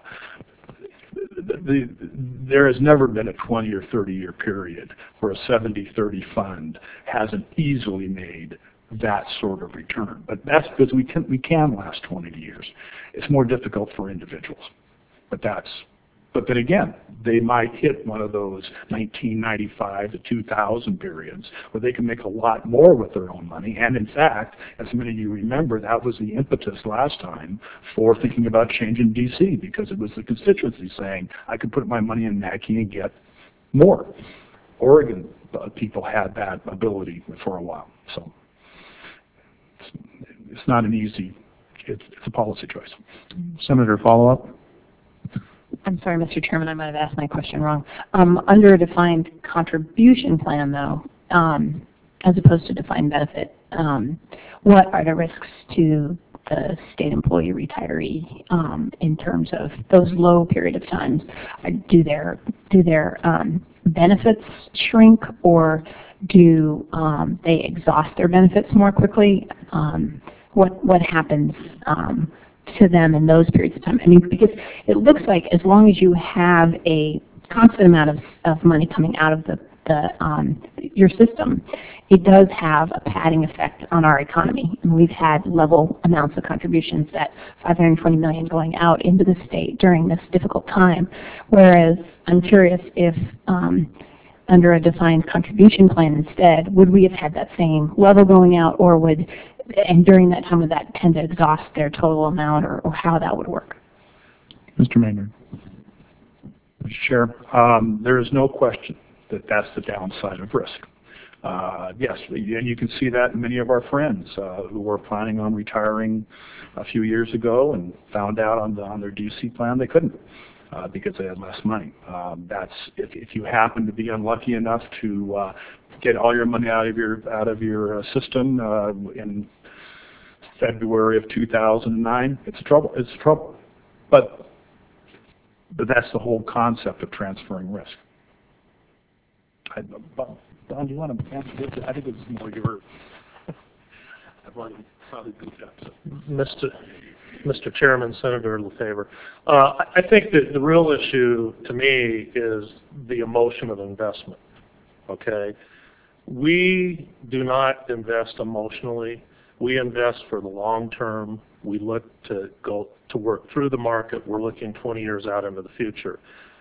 The, the, there has never been a twenty or thirty year period where a seventy thirty fund hasn't easily made that sort of return. But that's because we can, we can last twenty years. It's more difficult for individuals. But that's, but then again, they might hit one of those nineteen ninety-five to two thousand periods where they can make a lot more with their own money. And in fact, as many of you remember, that was the impetus last time for thinking about changing D C, because it was the constituency saying, I could put my money in Mackey and get more. Oregon uh, people had that ability for a while. So it's, it's not an easy, it's, it's a policy choice. Senator, follow-up? I'm sorry, Mister Chairman, I might have asked my question wrong. Um, under a defined contribution plan, though, um, as opposed to defined benefit, um, what are the risks to the state employee retiree um, in terms of those low period of times? Do their do their um, benefits shrink, or do um, they exhaust their benefits more quickly? Um, what what happens Um, to them in those periods of time? I mean, because it looks like as long as you have a constant amount of, of money coming out of the, the um, your system, it does have a padding effect on our economy. And we've had level amounts of contributions, that five hundred twenty million dollars going out into the state during this difficult time. Whereas I'm curious if um, under a defined contribution plan instead, would we have had that same level going out, or would, and during that time, would that tend to exhaust their total amount, or, or how that would work? Mister Maynard. Mister Chair, um, there is no question that that's the downside of risk. Uh, yes, and you can see that in many of our friends uh, who were planning on retiring a few years ago and found out on, the, on their D C plan they couldn't uh, because they had less money. Um, that's if, if you happen to be unlucky enough to uh, get all your money out of your out of your uh, system uh, in February of two thousand nine, it's trouble. It's trouble. But but that's the whole concept of transferring risk. I, Don, do you want to answer this? I think it's more your. I've already probably goofed up. So. Mister Mister Chairman, Senator LaFavor, uh, I think that the real issue to me is the emotion of investment. Okay, we do not invest emotionally. We invest for the long term. We look to go to work through the market. We're looking twenty years out into the future.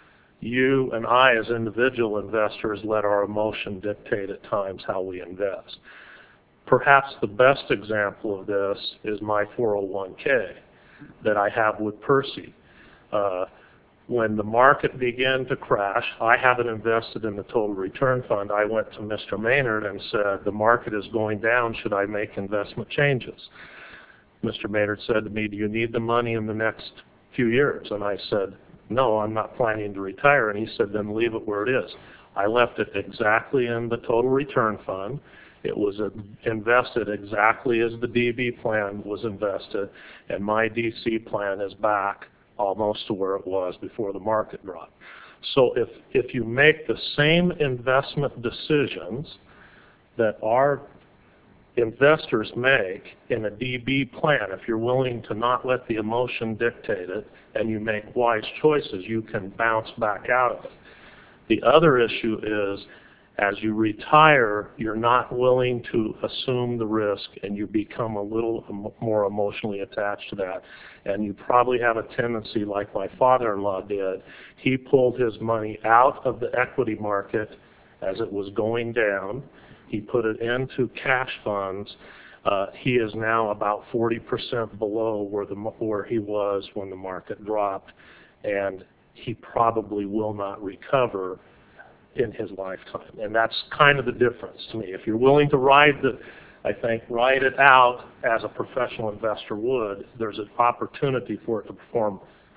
You and I, as individual investors, let our emotion dictate at times how we invest. Perhaps the best example of this is my four oh one K that I have with Percy. Uh, when the market began to crash, I haven't invested in the total return fund. I went to Mister Maynard and said, the market is going down, should I make investment changes? Mister Maynard said to me, do you need the money in the next few years? And I said, no, I'm not planning to retire. And he said, then leave it where it is. I left it exactly in the total return fund. It was invested exactly as the D B plan was invested, and my D C plan is back almost to where it was before the market dropped. So if, if you make the same investment decisions that our investors make in a D B plan, if you're willing to not let the emotion dictate it and you make wise choices, you can bounce back out of it. The other issue is, as you retire, you're not willing to assume the risk, and you become a little more emotionally attached to that. And you probably have a tendency, like my father-in-law did. He pulled his money out of the equity market as it was going down. He put it into cash funds. Uh, he is now about forty percent below where, the, where he was when the market dropped, and he probably will not recover in his lifetime. And that's kind of the difference to me. If you're willing to ride the, I think, ride it out as a professional investor would, there's an opportunity for it to perform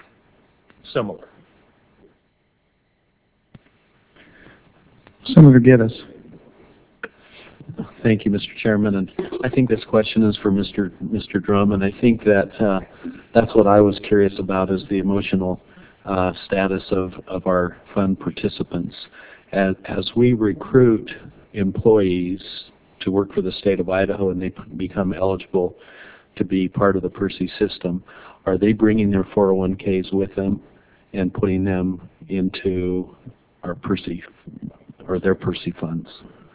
similar. Senator Geddes. Thank you, Mister Chairman, and I think this question is for Mister Mister Drum, and I think that uh, that's what I was curious about, is the emotional uh, status of, of our fund participants. As, as we recruit employees to work for the state of Idaho and they become eligible to be part of the PERSI system, are they bringing their four oh one Ks with them and putting them into our PERSI or their PERSI funds?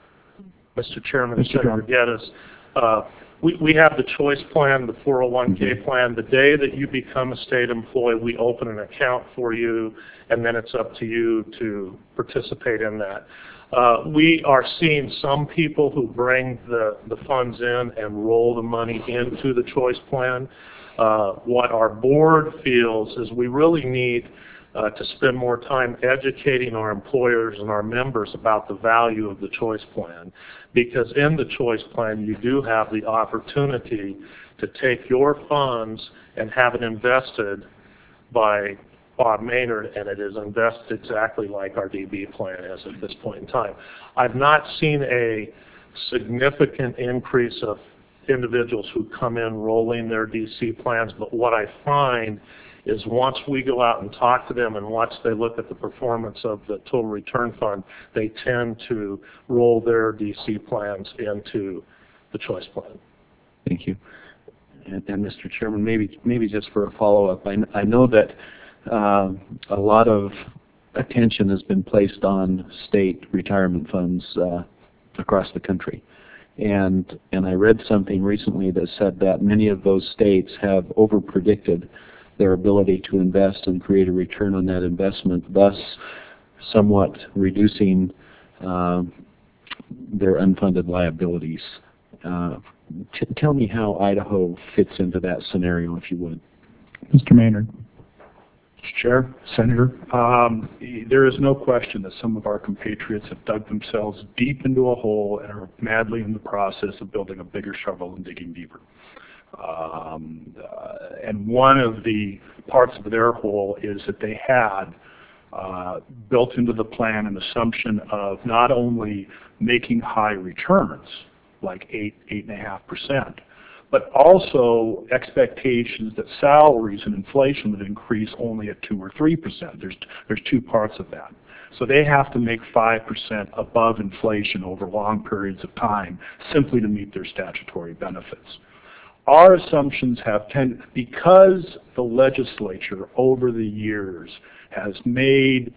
Mister Chairman, Senator Geddes, uh, we, we have the choice plan, the four oh one K mm-hmm. plan. The day that you become a state employee, we open an account for you, and then it's up to you to participate in that. Uh, we are seeing some people who bring the, the funds in and roll the money into the choice plan. Uh, what our board feels is we really need uh, to spend more time educating our employers and our members about the value of the choice plan, because in the choice plan you do have the opportunity to take your funds and have it invested by Bob Maynard, and it is invested exactly like our D B plan is at this point in time. I've not seen a significant increase of individuals who come in rolling their D C plans, but what I find is once we go out and talk to them and once they look at the performance of the total return fund, they tend to roll their D C plans into the choice plan. Thank you. And, and Mister Chairman, maybe maybe just for a follow-up, I, I know that uh, a lot of attention has been placed on state retirement funds uh, across the country. And, and I read something recently that said that many of those states have over-predicted their ability to invest and create a return on that investment, thus somewhat reducing uh, their unfunded liabilities. Uh, t tell me how Idaho fits into that scenario, if you would. Mister Maynard. Chair, Senator, um, there is no question that some of our compatriots have dug themselves deep into a hole and are madly in the process of building a bigger shovel and digging deeper. Um, uh, and one of the parts of their hole is that they had uh, built into the plan an assumption of not only making high returns, like eight, eight and a half percent, but also expectations that salaries and inflation would increase only at two or three percent. There's there's two parts of that. So they have to make five percent above inflation over long periods of time simply to meet their statutory benefits. Our assumptions have tended, because the legislature over the years has made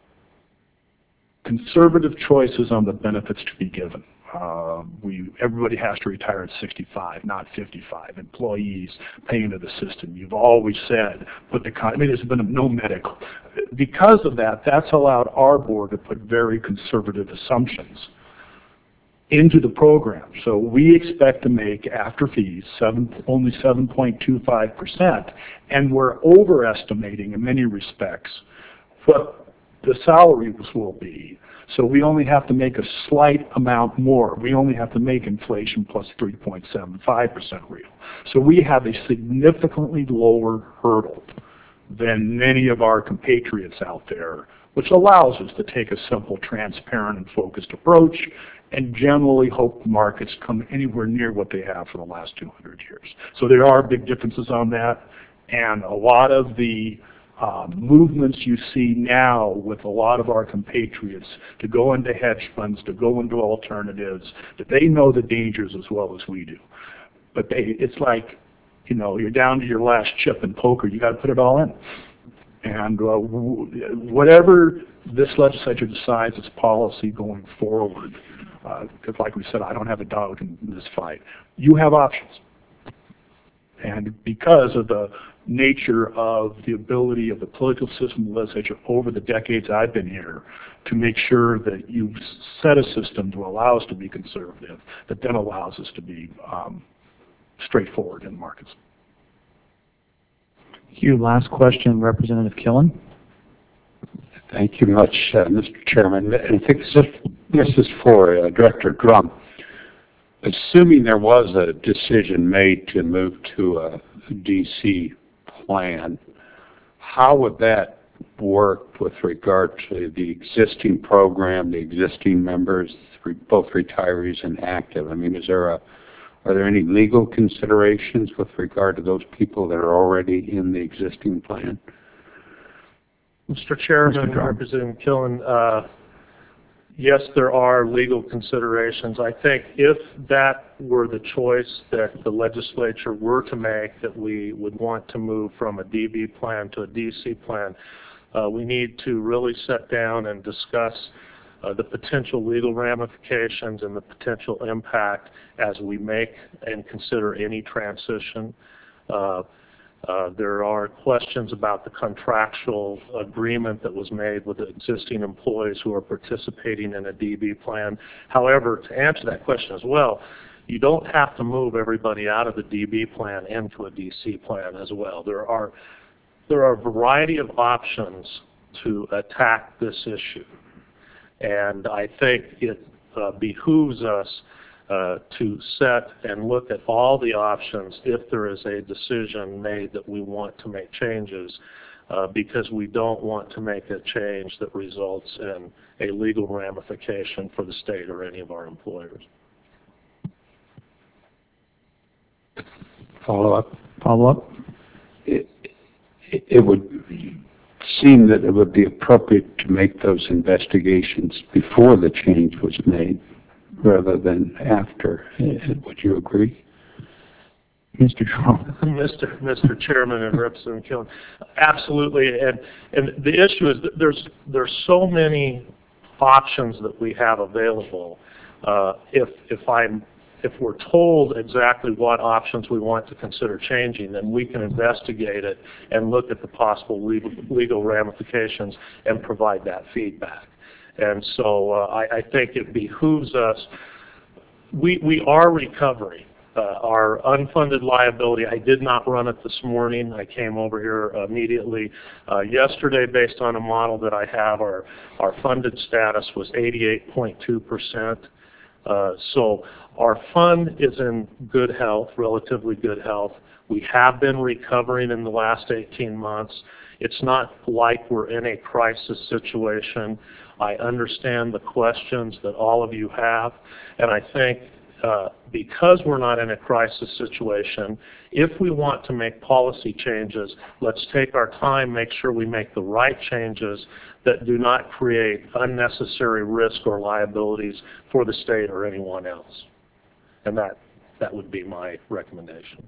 conservative choices on the benefits to be given. Uh, we, everybody has to retire at sixty-five, not fifty-five. Employees pay into the system. You've always said, put the, I mean, there's been no medical. Because of that, that's allowed our board to put very conservative assumptions into the program. So we expect to make, after fees, seven, only seven point two five percent, and we're overestimating in many respects what the salaries will be. So we only have to make a slight amount more. We only have to make inflation plus three point seven five percent real. So we have a significantly lower hurdle than many of our compatriots out there, which allows us to take a simple, transparent, and focused approach and generally hope markets come anywhere near what they have for the last two hundred years. So there are big differences on that, and a lot of the Uh, movements you see now with a lot of our compatriots to go into hedge funds, to go into alternatives, that they know the dangers as well as we do. But they, it's like, you know, you're down to your last chip in poker. You got to put it all in. And uh, whatever this legislature decides its policy going forward, because uh, like we said, I don't have a dog in this fight. You have options. And because of the nature of the ability of the political system of the legislature over the decades I've been here to make sure that you've set a system to allow us to be conservative, that then allows us to be um, straightforward in markets. Thank you. Last question, Representative Killen. Thank you much, uh, Mister Chairman. I think this, this is for uh, Director Drum. Assuming there was a decision made to move to a D C plan, how would that worked with regard to the existing program, the existing members, both retirees and active? I mean, is there a, are there any legal considerations with regard to those people that are already in the existing plan? Mister Chairman, Representative Killen, uh, yes, there are legal considerations. I think if that were the choice that the legislature were to make, that we would want to move from a D B plan to a D C plan, uh, we need to really sit down and discuss uh, the potential legal ramifications and the potential impact as we make and consider any transition. Uh, Uh, there are questions about the contractual agreement that was made with the existing employees who are participating in a D B plan. However, to answer that question as well, you don't have to move everybody out of the D B plan into a D C plan as well. There are, there are a variety of options to attack this issue. And I think it uh, behooves us Uh, to set and look at all the options if there is a decision made that we want to make changes, uh, because we don't want to make a change that results in a legal ramification for the state or any of our employers. Follow up? Follow up? It, it, it would seem that it would be appropriate to make those investigations before the change was made, rather than after. Would you agree? Mister Trump. Mister Mister Chairman and Representative Killen, absolutely. And and the issue is that there's there's so many options that we have available. Uh, if if I'm if we're told exactly what options we want to consider changing, then we can investigate it and look at the possible legal, legal ramifications and provide that feedback. And so uh, I, I think it behooves us. We, we are recovering. Uh, our unfunded liability, I did not run it this morning. I came over here immediately. Uh, yesterday, based on a model that I have, our, our funded status was eighty-eight point two percent. Uh, so our fund is in good health, relatively good health. We have been recovering in the last eighteen months. It's not like we're in a crisis situation. I understand the questions that all of you have, and I think uh, because we're not in a crisis situation, if we want to make policy changes, let's take our time, make sure we make the right changes that do not create unnecessary risk or liabilities for the state or anyone else. And that, that would be my recommendation.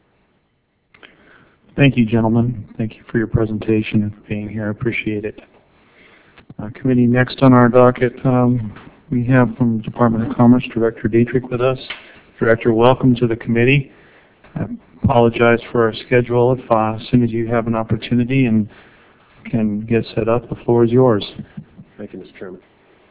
Thank you, gentlemen. Thank you for your presentation and for being here. I appreciate it. Uh, committee, next on our docket, um, we have from the Department of Commerce, Director Dietrich with us. Director, welcome to the committee. I apologize for our schedule. If, uh, as soon as you have an opportunity and can get set up, the floor is yours. Thank you, Mister Chairman.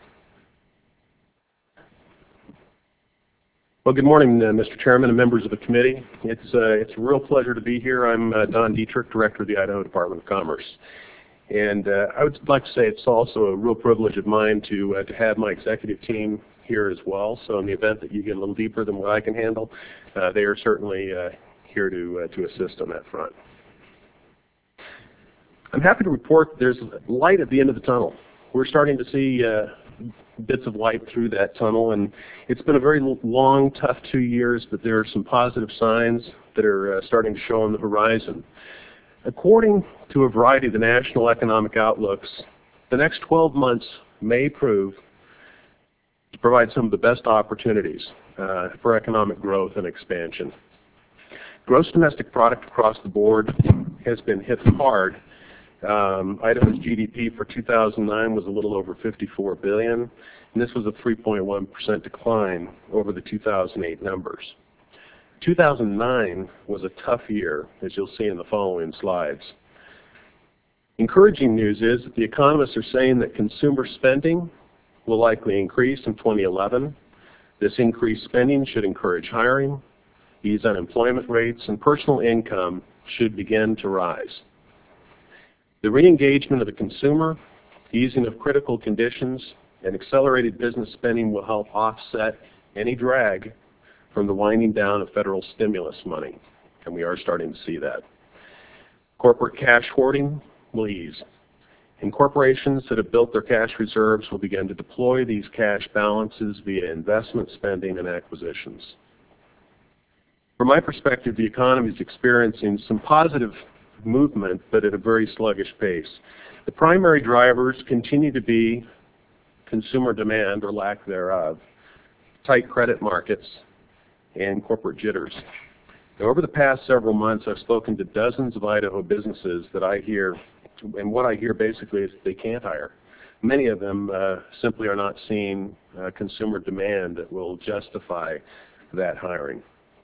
Well, good morning, uh, Mister Chairman and members of the committee. It's, uh, it's a real pleasure to be here. I'm uh, Don Dietrich, Director of the Idaho Department of Commerce. And uh, I would like to say it's also a real privilege of mine to, uh, to have my executive team here as well. So in the event that you get a little deeper than what I can handle, uh, they are certainly uh, here to, uh, to assist on that front. I'm happy to report there's light at the end of the tunnel. We're starting to see uh, bits of light through that tunnel, and it's been a very long, tough two years, but there are some positive signs that are uh, starting to show on the horizon. According to a variety of the national economic outlooks, the next twelve months may prove to provide some of the best opportunities uh, for economic growth and expansion. Gross domestic product across the board has been hit hard. Um, Idaho's G D P for two thousand nine was a little over fifty-four billion dollars, and this was a three point one percent decline over the two thousand eight numbers. two thousand nine was a tough year, as you'll see in the following slides. Encouraging news is that the economists are saying that consumer spending will likely increase in twenty eleven. This increased spending should encourage hiring, ease unemployment rates, and personal income should begin to rise. The re-engagement of the consumer, easing of critical conditions, and accelerated business spending will help offset any drag from the winding down of federal stimulus money, and we are starting to see that. Corporate cash hoarding will ease, And corporations that have built their cash reserves will begin to deploy these cash balances via investment spending and acquisitions. From my perspective, the economy is experiencing some positive movement, but at a very sluggish pace. The primary drivers continue to be consumer demand or lack thereof, tight credit markets, and corporate jitters. Now, over the past several months, I've spoken to dozens of Idaho businesses that I hear, and what I hear basically is that they can't hire. Many of them uh, simply are not seeing uh, consumer demand that will justify that hiring.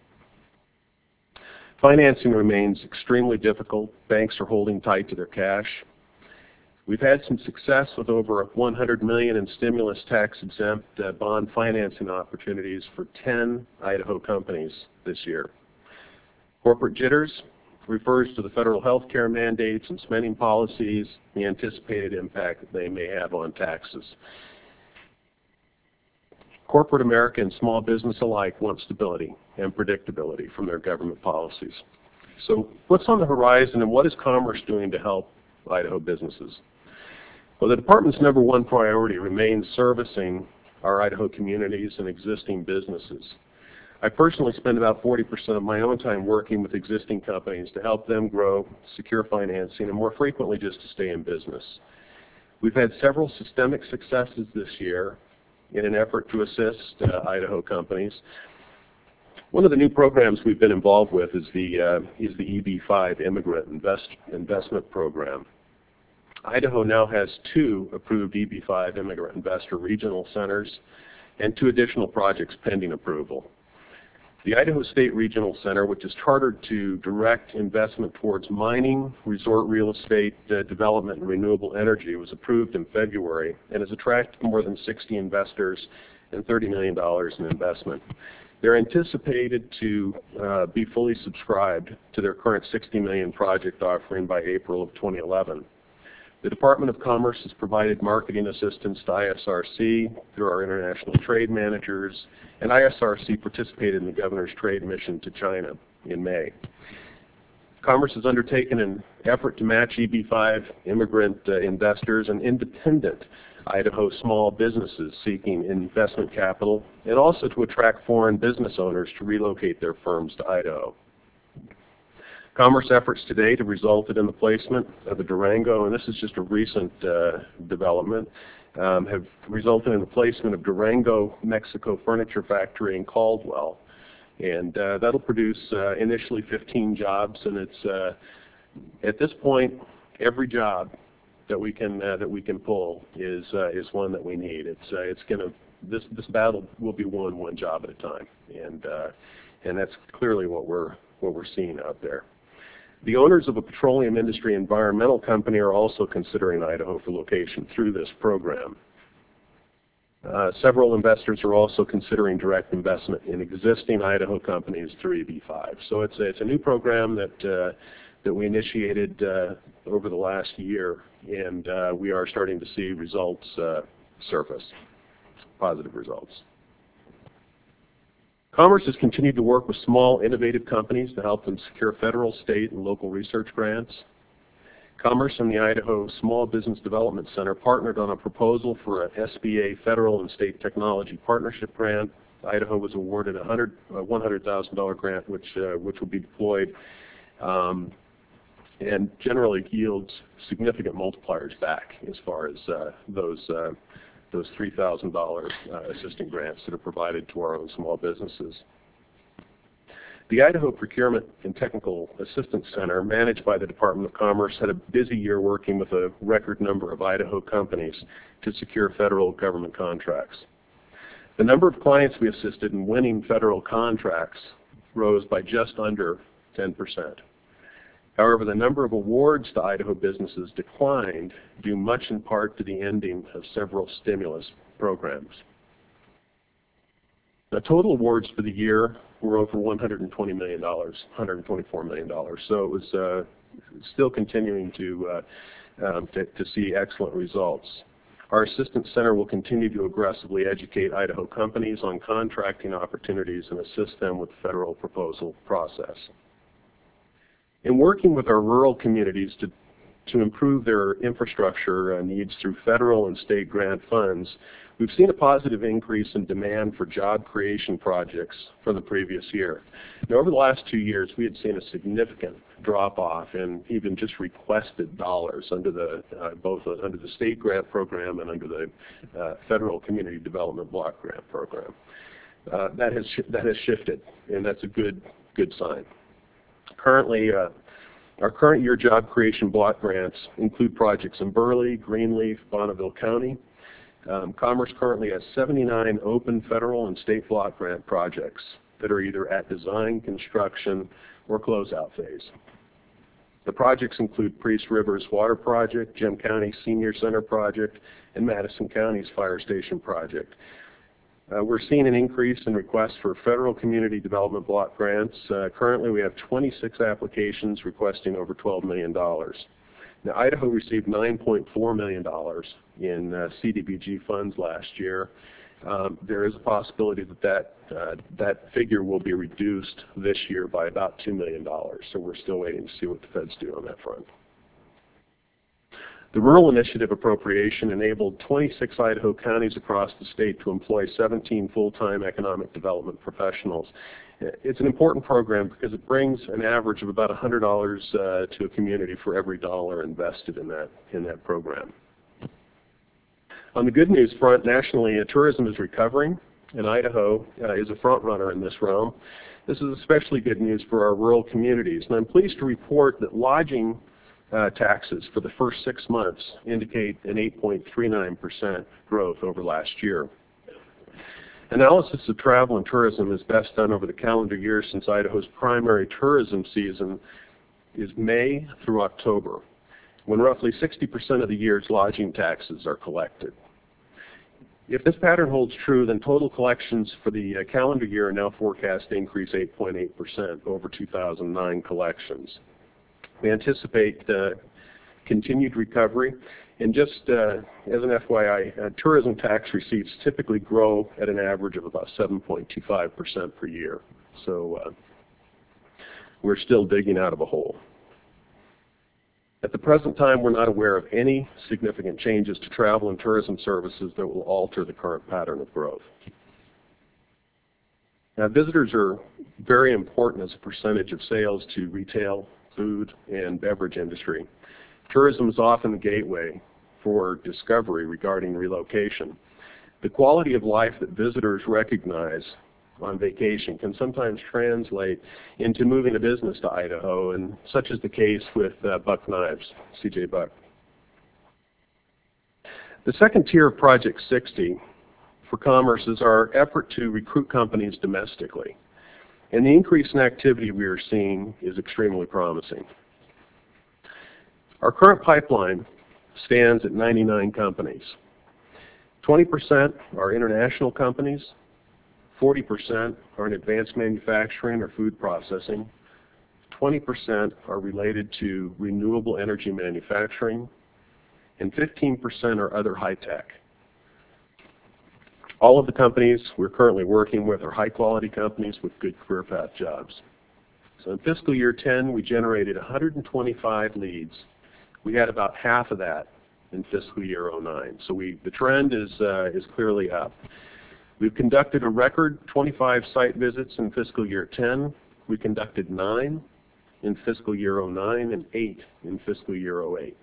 Financing remains extremely difficult. Banks are holding tight to their cash. We've had some success with over one hundred million dollars in stimulus tax-exempt uh, bond financing opportunities for ten Idaho companies this year. Corporate jitters refers to the federal health care mandates and spending policies, the anticipated impact that they may have on taxes. Corporate America and small business alike want stability and predictability from their government policies. So what's on the horizon, and what is Commerce doing to help Idaho businesses? Well, the department's number one priority remains servicing our Idaho communities and existing businesses. I personally spend about forty percent of my own time working with existing companies to help them grow, secure financing, and more frequently just to stay in business. We've had several systemic successes this year in an effort to assist uh, Idaho companies. One of the new programs we've been involved with is the, uh, is the E B five Immigrant Invest, Investment Program. Idaho now has two approved E B five Immigrant Investor Regional Centers and two additional projects pending approval. The Idaho State Regional Center, which is chartered to direct investment towards mining, resort real estate uh, development, and renewable energy, was approved in February and has attracted more than sixty investors and thirty million dollars in investment. They're anticipated to uh, be fully subscribed to their current sixty million dollars project offering by April of twenty eleven. The Department of Commerce has provided marketing assistance to I S R C through our international trade managers, and I S R C participated in the governor's trade mission to China in May. Commerce has undertaken an effort to match E B five immigrant uh, investors and independent Idaho small businesses seeking investment capital, and also to attract foreign business owners to relocate their firms to Idaho. Commerce efforts to date have resulted in the placement of the Durango, and this is just a recent uh, development, um, have resulted in the placement of Durango, Mexico Furniture Factory in Caldwell. And uh, that'll produce uh, initially fifteen jobs, and it's, uh, at this point, every job that we can, uh, that we can pull is, uh, is one that we need. It's, uh, it's gonna, this, this battle will be won one job at a time, and, uh, and that's clearly what we're, what we're seeing out there. The owners of a petroleum industry environmental company are also considering Idaho for location through this program. Uh, several investors are also considering direct investment in existing Idaho companies through E B five. So it's a, it's a new program that, uh, that we initiated uh, over the last year, and uh, we are starting to see results uh, surface, positive results. Commerce has continued to work with small, innovative companies to help them secure federal, state, and local research grants. Commerce and the Idaho Small Business Development Center partnered on a proposal for an S B A federal and state technology partnership grant. Idaho was awarded a one hundred thousand dollar grant, which, uh, which will be deployed um, and generally yields significant multipliers back as far as uh, those uh, those three thousand dollar uh, assistant grants that are provided to our own small businesses. The Idaho Procurement and Technical Assistance Center, managed by the Department of Commerce, had a busy year working with a record number of Idaho companies to secure federal government contracts. The number of clients we assisted in winning federal contracts rose by just under ten percent. However, the number of awards to Idaho businesses declined due much in part to the ending of several stimulus programs. The total awards for the year were over one hundred twenty million dollars, one hundred twenty-four million dollars. So it was uh, still continuing to, uh, um, to, to see excellent results. Our Assistance Center will continue to aggressively educate Idaho companies on contracting opportunities and assist them with the federal proposal process. In working with our rural communities to to improve their infrastructure uh, needs through federal and state grant funds, we've seen a positive increase in demand for job creation projects from the previous year. Now, over the last two years, we had seen a significant drop-off in even just requested dollars under the uh, both under the state grant program and under the uh, federal community development block grant program. Uh, that has that has shifted, and that's a good good sign. Currently, uh, our current year job creation block grants include projects in Burley, Greenleaf, Bonneville County. Um, Commerce currently has seventy-nine open federal and state block grant projects that are either at design, construction, or closeout phase. The projects include Priest Rivers Water Project, Gem County Senior Center Project, and Madison County's Fire Station Project. Uh, we're seeing an increase in requests for federal community development block grants. Uh, currently, we have twenty-six applications requesting over twelve million dollars. Now, Idaho received nine point four million dollars in uh, C D B G funds last year. Um, there is a possibility that that, uh, that figure will be reduced this year by about two million dollars, so we're still waiting to see what the feds do on that front. The Rural Initiative appropriation enabled twenty-six Idaho counties across the state to employ seventeen full-time economic development professionals. It's an important program because it brings an average of about one hundred dollars uh, to a community for every dollar invested in that, in that program. On the good news front, nationally, uh, tourism is recovering, and Idaho uh, is a front runner in this realm. This is especially good news for our rural communities, and I'm pleased to report that lodging Uh, taxes for the first six months indicate an eight point three nine percent growth over last year. Analysis of travel and tourism is best done over the calendar year, since Idaho's primary tourism season is May through October, when roughly sixty percent of the year's lodging taxes are collected. If this pattern holds true, then total collections for the uh, calendar year are now forecast to increase eight point eight percent over two thousand nine collections. We anticipate uh, continued recovery, and just uh, as an F Y I, uh, tourism tax receipts typically grow at an average of about seven point two five percent per year. So uh, we're still digging out of a hole. At the present time, we're not aware of any significant changes to travel and tourism services that will alter the current pattern of growth. Now, visitors are very important as a percentage of sales to retail, food, and beverage industry. Tourism is often the gateway for discovery regarding relocation. The quality of life that visitors recognize on vacation can sometimes translate into moving a business to Idaho, and such is the case with uh, Buck Knives, C J Buck. The second tier of Project sixty for Commerce is our effort to recruit companies domestically. And the increase in activity we are seeing is extremely promising. Our current pipeline stands at ninety-nine companies. twenty percent are international companies, forty percent are in advanced manufacturing or food processing, twenty percent are related to renewable energy manufacturing, and fifteen percent are other high-tech. All of the companies we're currently working with are high-quality companies with good career path jobs. So in fiscal year ten, we generated one hundred twenty-five leads. We had about half of that in fiscal year oh nine. So we, the trend is, uh, is clearly up. We've conducted a record twenty-five site visits in fiscal year ten. We conducted nine in fiscal year oh nine and eight in fiscal year oh eight.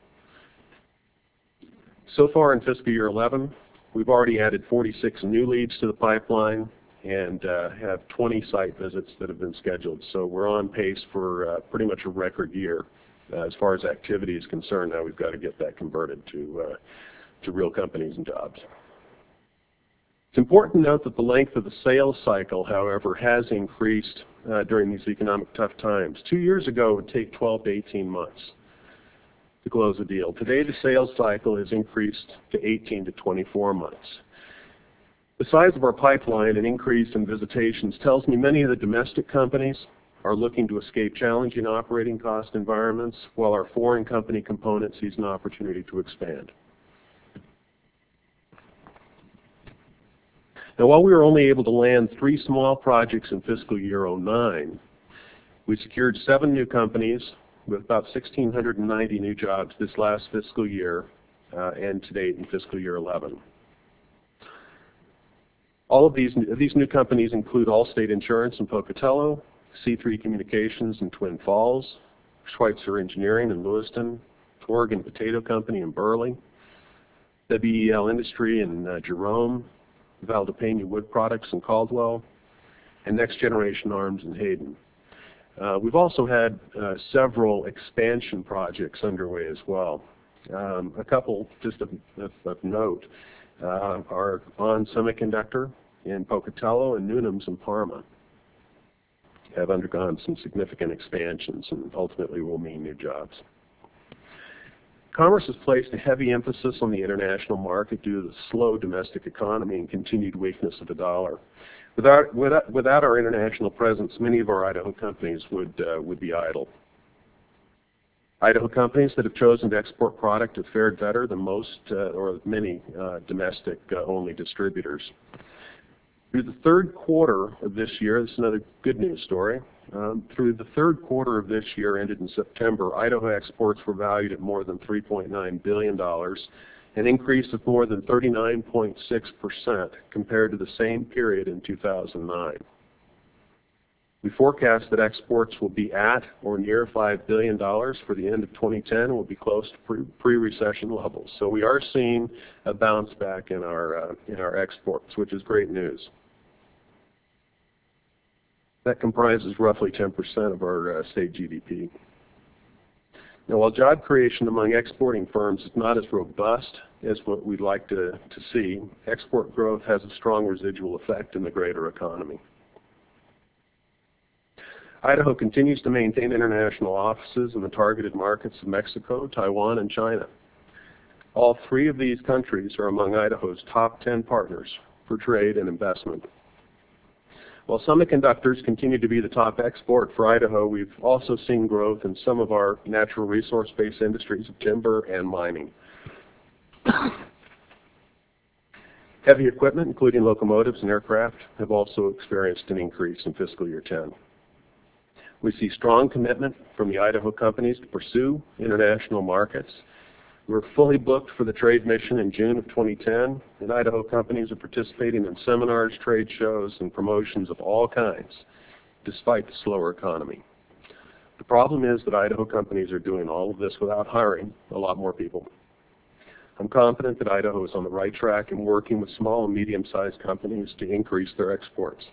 So far in fiscal year eleven, we've already added forty-six new leads to the pipeline and uh, have twenty site visits that have been scheduled. So we're on pace for uh, pretty much a record year uh, as far as activity is concerned. Now we've got to get that converted to, uh, to real companies and jobs. It's important to note that the length of the sales cycle, however, has increased uh, during these economic tough times. Two years ago, it would take twelve to eighteen months to close a deal. Today, the sales cycle has increased to eighteen to twenty-four months. The size of our pipeline and increase in visitations tells me many of the domestic companies are looking to escape challenging operating cost environments, while our foreign company component sees an opportunity to expand. Now, while we were only able to land three small projects in fiscal year oh nine, we secured seven new companies with about one thousand six hundred ninety new jobs this last fiscal year uh, and to date in fiscal year eleven. All of these, these new companies include Allstate Insurance in Pocatello, C three Communications in Twin Falls, Schweitzer Engineering in Lewiston, Oregon Potato Company in Burley, W E L Industry in uh, Jerome, Valdepena Wood Products in Caldwell, and Next Generation Arms in Hayden. Uh, we've also had uh, several expansion projects underway as well. Um, a couple, just of, of, of note, uh, are On Semiconductor in Pocatello and Noonan's in Parma have undergone some significant expansions and ultimately will mean new jobs. Commerce has placed a heavy emphasis on the international market due to the slow domestic economy and continued weakness of the dollar. Without, without, without our international presence, many of our Idaho companies would, uh, would be idle. Idaho companies that have chosen to export product have fared better than most uh, or many uh, domestic-only uh, distributors. Through the third quarter of this year, this is another good news story. Um, through the third quarter of this year, ended in September, Idaho exports were valued at more than three point nine billion dollars, an increase of more than thirty-nine point six percent compared to the same period in two thousand nine. We forecast that exports will be at or near five billion dollars for the end of twenty ten and will be close to pre-recession levels. So we are seeing a bounce back in our, uh, in our exports, which is great news. That comprises roughly ten percent of our uh, state G D P. Now, while job creation among exporting firms is not as robust as what we'd like to, to see, export growth has a strong residual effect in the greater economy. Idaho continues to maintain international offices in the targeted markets of Mexico, Taiwan, and China. All three of these countries are among Idaho's top ten partners for trade and investment. While semiconductors continue to be the top export for Idaho, we've also seen growth in some of our natural resource-based industries of timber and mining. Heavy equipment, including locomotives and aircraft, have also experienced an increase in fiscal year ten. We see strong commitment from the Idaho companies to pursue international markets. We're fully booked for the trade mission in June of twenty ten, and Idaho companies are participating in seminars, trade shows, and promotions of all kinds, despite the slower economy. The problem is that Idaho companies are doing all of this without hiring a lot more people. I'm confident that Idaho is on the right track in working with small and medium-sized companies to increase their exports.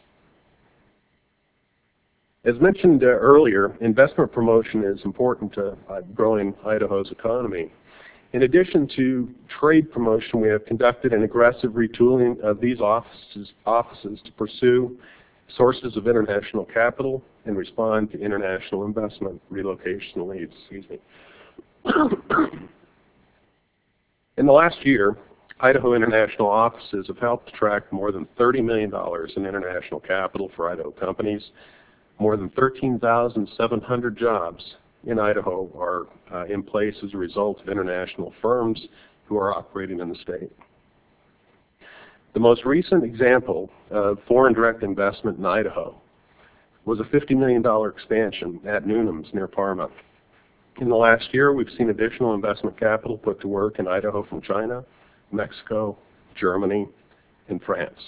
As mentioned uh, earlier, investment promotion is important to uh, growing Idaho's economy. In addition to trade promotion, we have conducted an aggressive retooling of these offices, offices to pursue sources of international capital and respond to international investment relocation needs. Excuse me. In the last year, Idaho international offices have helped attract more than thirty million dollars in international capital for Idaho companies. More than thirteen thousand seven hundred jobs in Idaho are uh, in place as a result of international firms who are operating in the state. The most recent example of foreign direct investment in Idaho was a fifty million dollars expansion at Noonan's near Parma. In the last year, we've seen additional investment capital put to work in Idaho from China, Mexico, Germany, and France.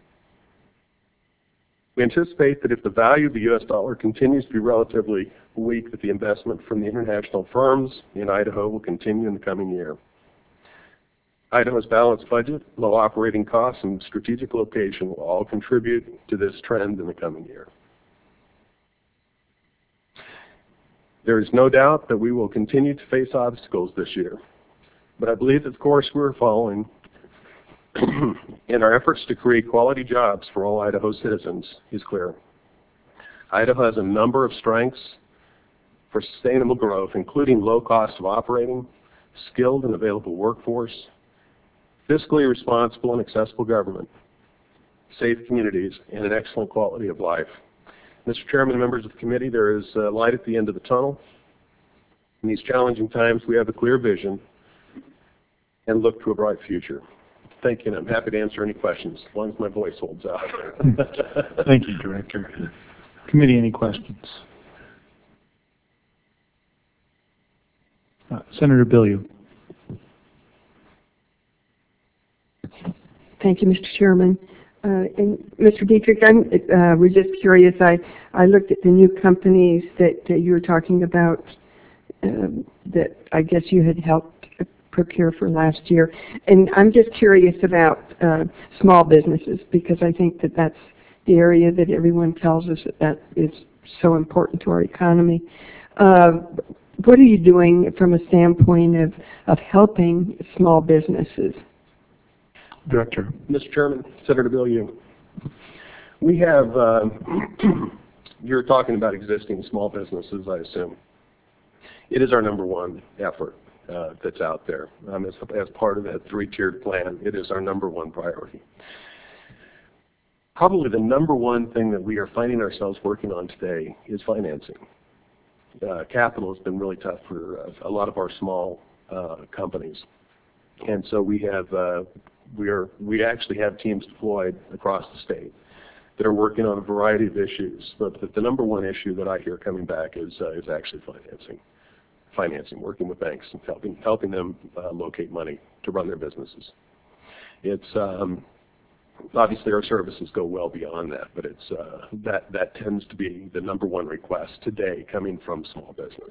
We anticipate that if the value of the U S dollar continues to be relatively weak, that the investment from the international firms in Idaho will continue in the coming year. Idaho's balanced budget, low operating costs, and strategic location will all contribute to this trend in the coming year. There is no doubt that we will continue to face obstacles this year, but I believe that the course we're following in our efforts to create quality jobs for all Idaho citizens is clear. Idaho has a number of strengths for sustainable growth, including low cost of operating, skilled and available workforce, fiscally responsible and accessible government, safe communities, and an excellent quality of life. Mister Chairman and members of the committee, there is uh, light at the end of the tunnel. In these challenging times, we have a clear vision and look to a bright future. Thank you, and I'm happy to answer any questions, as long as my voice holds out. Thank you, Director. Committee, any questions? Uh, Senator Billiou. Thank you, Mister Chairman. Uh, and Mister Dietrich, I uh, was just curious. I, I looked at the new companies that, that you were talking about um, that I guess you had helped procure for last year. And I'm just curious about uh, small businesses, because I think that that's the area that everyone tells us that that is so important to our economy. Uh, what are you doing from a standpoint of, of helping small businesses? Director. Mister Chairman, Senator Billiou, we have, uh, you're talking about existing small businesses, I assume. It is our number one effort uh, that's out there. Um, as, as part of that three-tiered plan, it is our number one priority. Probably the number one thing that we are finding ourselves working on today is financing. Uh, capital has been really tough for uh, a lot of our small uh, companies. And so we have, uh, we are, we actually have teams deployed across the state that are working on a variety of issues. But the, the number one issue that I hear coming back is, uh, is actually financing. Financing, working with banks and helping, helping them uh, locate money to run their businesses. It's, um, obviously our services go well beyond that, but it's, uh, that, that tends to be the number one request today coming from small business.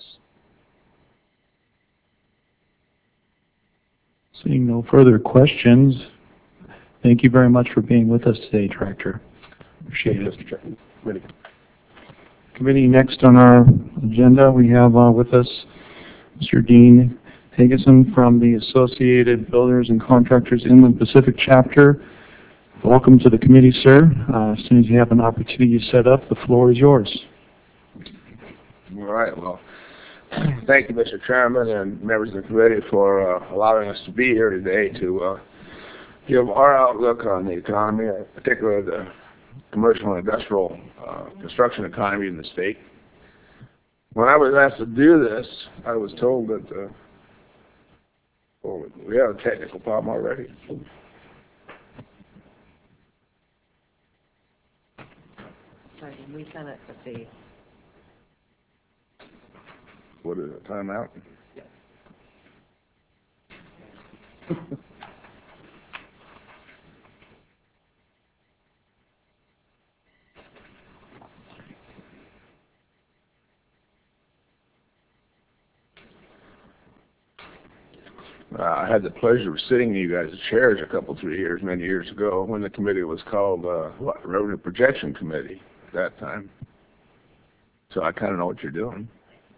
Seeing no further questions, thank you very much for being with us today, Director. Appreciate it. Mister Chairman. Committee. Committee, next on our agenda, we have uh, with us Mister Dean Hageson from the Associated Builders and Contractors Inland Pacific Chapter. Welcome to the committee, sir. Uh, as soon as you have an opportunity to set up, the floor is yours. All right. Well, thank you, Mister Chairman, and members of the committee for uh, allowing us to be here today to uh, give our outlook on the economy, particularly the commercial and industrial uh, construction economy in the state. When I was asked to do this, I was told that uh, well, we have a technical problem already. Sorry, we sent it to see. What is it, timeout? Yes. Uh, I had the pleasure of sitting in you guys' chairs a couple, three years, many years ago, when the committee was called uh, what, Revenue Projection Committee at that time. So I kind of know what you're doing.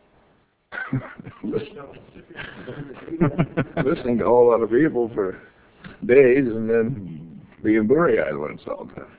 Listening to a whole lot of people for days and then being blurry-eyed when it's all done.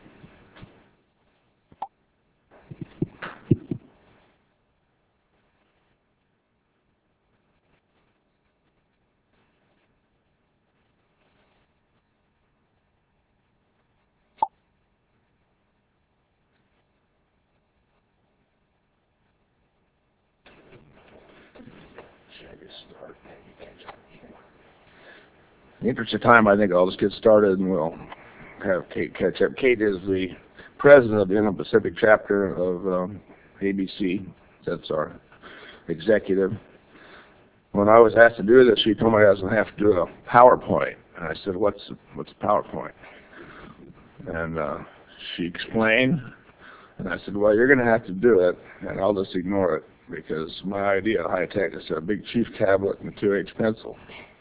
In the interest of time, I think I'll just get started and we'll have Kate catch up. Kate is the president of the Inland Pacific chapter of um, A B C. That's our executive. When I was asked to do this, she told me I was going to have to do a PowerPoint. And I said, what's, what's a PowerPoint? And uh, she explained. And I said, well, you're going to have to do it, and I'll just ignore it, because my idea of high tech is a big chief tablet and a two H pencil.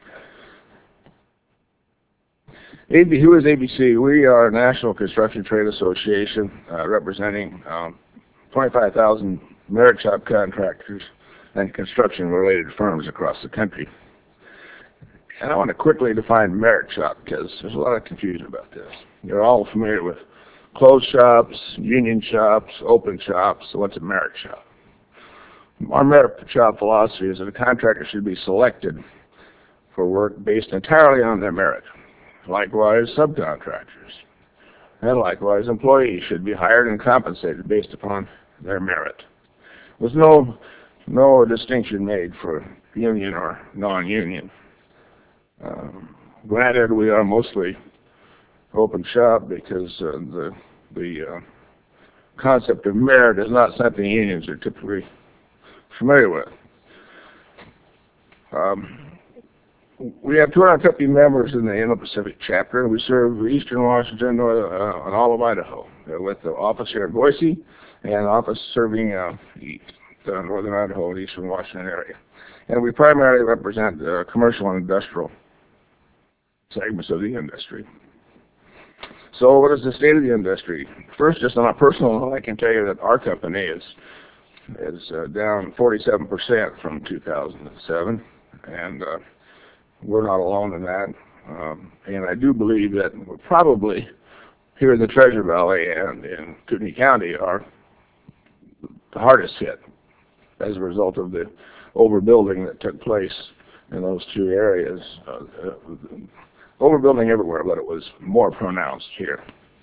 A B, who is A B C? We are a National Construction Trade Association uh, representing um, twenty-five thousand merit shop contractors and construction-related firms across the country. And I want to quickly define merit shop because there's a lot of confusion about this. You're all familiar with closed shops, union shops, open shops. So what's a merit shop? Our merit shop philosophy is that a contractor should be selected for work based entirely on their merit. Likewise, subcontractors. And likewise, employees should be hired and compensated based upon their merit. There's no, no distinction made for union or non-union. Um, granted, we are mostly open shop because uh, the, the uh, concept of merit is not something unions are typically familiar with. Um, we have two hundred fifty members in the Indo-Pacific chapter, and we serve eastern Washington uh, and all of Idaho, uh, with the office here in Boise and an office serving uh, east, uh, northern Idaho and eastern Washington area. And we primarily represent uh, commercial and industrial segments of the industry. So what is the state of the industry? First, just on a personal note, I can tell you that our company is is uh, down forty-seven percent from two thousand seven, and uh, we're not alone in that. Um, and I do believe that we're probably here in the Treasure Valley and in Kootenai County are the hardest hit as a result of the overbuilding that took place in those two areas. Uh, uh, overbuilding everywhere, but it was more pronounced here.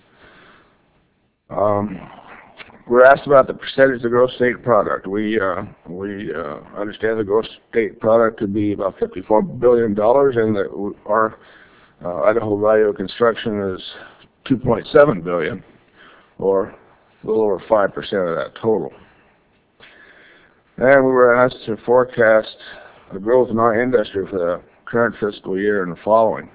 Um, we're asked about the percentage of gross state product. We uh, we uh, understand the gross state product to be about fifty-four billion dollars, and that our uh, Idaho value of construction is two point seven billion dollars, or a little over five percent of that total. And we were asked to forecast the growth in our industry for the current fiscal year and the following.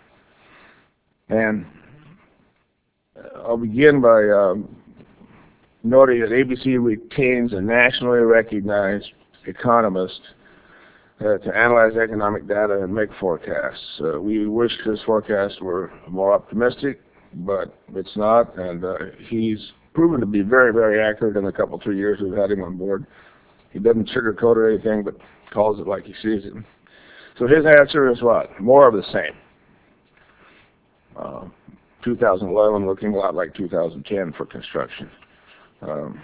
And I'll begin by um, noting that A B C retains a nationally recognized economist uh, to analyze economic data and make forecasts. Uh, we wish his forecasts were more optimistic, but it's not, and uh, he's proven to be very, very accurate in the couple, three years we've had him on board. He doesn't sugarcoat or anything, but calls it like he sees it. So his answer is what? More of the same. Uh, two thousand eleven looking a lot like two thousand ten for construction. Um,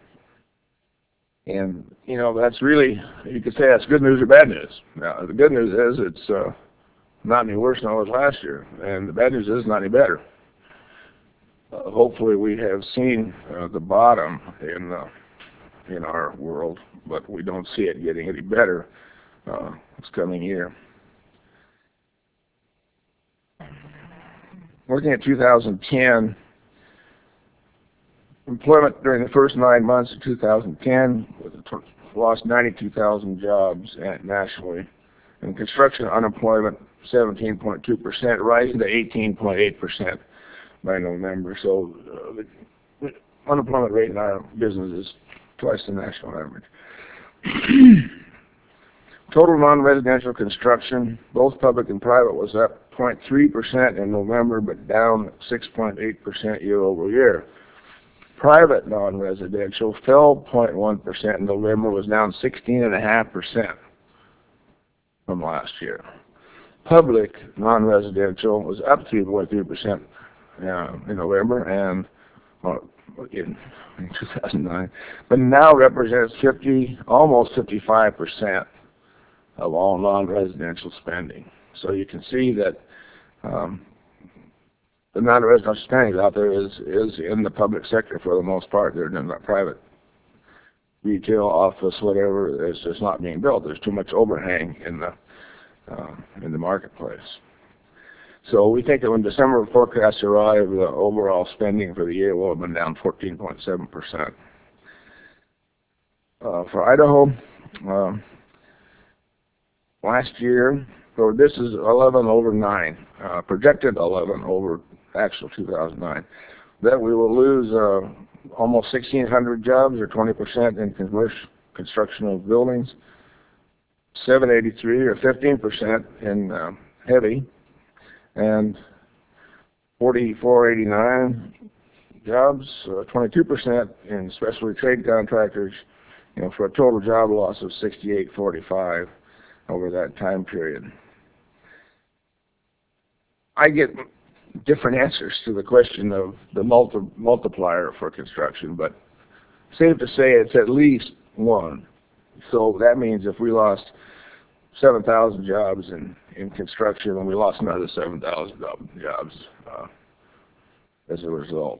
and, you know, that's really, you could say that's good news or bad news. Now, the good news is it's uh, not any worse than it was last year, and the bad news is not any better. Uh, hopefully we have seen uh, the bottom in, uh, in our world, but we don't see it getting any better uh, this coming year. Looking at two thousand ten, employment during the first nine months of two thousand ten lost ninety-two thousand jobs nationally, and construction unemployment seventeen point two percent, rising to eighteen point eight percent by November. So uh, the unemployment rate in our business is twice the national average. Total non-residential construction, both public and private, was up zero point three percent in November, but down six point eight percent year over year. Private non-residential fell zero point one percent in November, was down sixteen point five percent from last year. Public non-residential was up three point three percent uh, in November and uh, in, in two thousand nine, but now represents fifty, almost fifty-five percent of all non-residential spending. So you can see that um, the non-residential spending out there is is in the public sector for the most part. They're in the private retail, office, whatever. It's just not being built. There's too much overhang in the uh, in the marketplace. So we think that when December forecasts arrive, the overall spending for the year will have been down fourteen point seven percent. Uh, for Idaho, um, last year, so this is eleven over nine, uh, projected eleven over actual two thousand nine, that we will lose uh, almost sixteen hundred jobs, or twenty percent in commercial construction of buildings, seven eighty-three or fifteen percent in uh, heavy, and forty-four eighty-nine jobs, uh, twenty-two percent in specialty trade contractors, you know, for a total job loss of sixty-eight forty-five over that time period. I get different answers to the question of the multi multiplier for construction, but safe to say it's at least one. So that means if we lost seven thousand jobs in, in construction, then we lost another seven thousand jobs uh, as a result.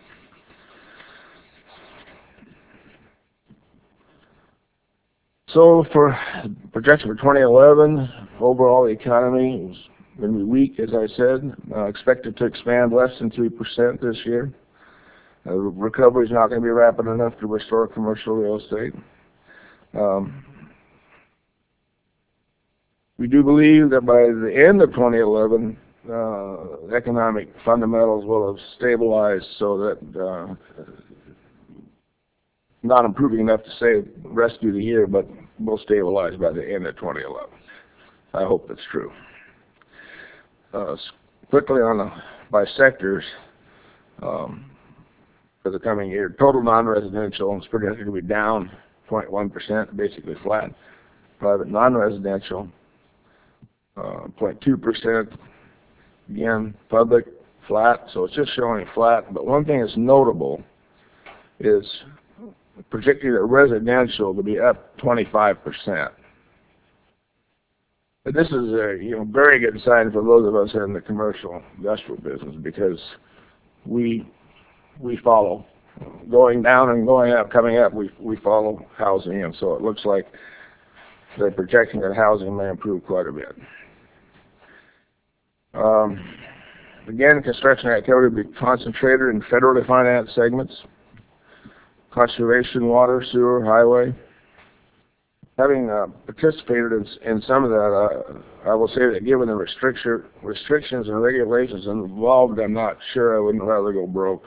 So for projection for twenty eleven, overall the economy is going to be weak, as I said, uh, expected to expand less than three percent this year. Uh, recovery is not going to be rapid enough to restore commercial real estate. Um, We do believe that by the end of twenty eleven, uh, economic fundamentals will have stabilized so that uh, not improving enough to say rescue the year, but will stabilize by the end of twenty eleven. I hope that's true. Uh, quickly on the, by sectors, um, for the coming year, total non-residential is projected to be down zero point one percent, basically flat. Private non-residential, uh, zero point two percent. Again, public, flat, so it's just showing flat. But one thing that's notable is projecting the residential to be up twenty-five percent. But this is a you know very good sign for those of us in the commercial industrial business, because we we follow going down and going up, coming up. We we follow housing, and so it looks like they're projecting that housing may improve quite a bit. Um, again, construction activity will be concentrated in federally financed segments: conservation, water, sewer, highway. Having uh, participated in, in some of that, uh, I will say that given the restriction, restrictions and regulations involved, I'm not sure I wouldn't rather go broke.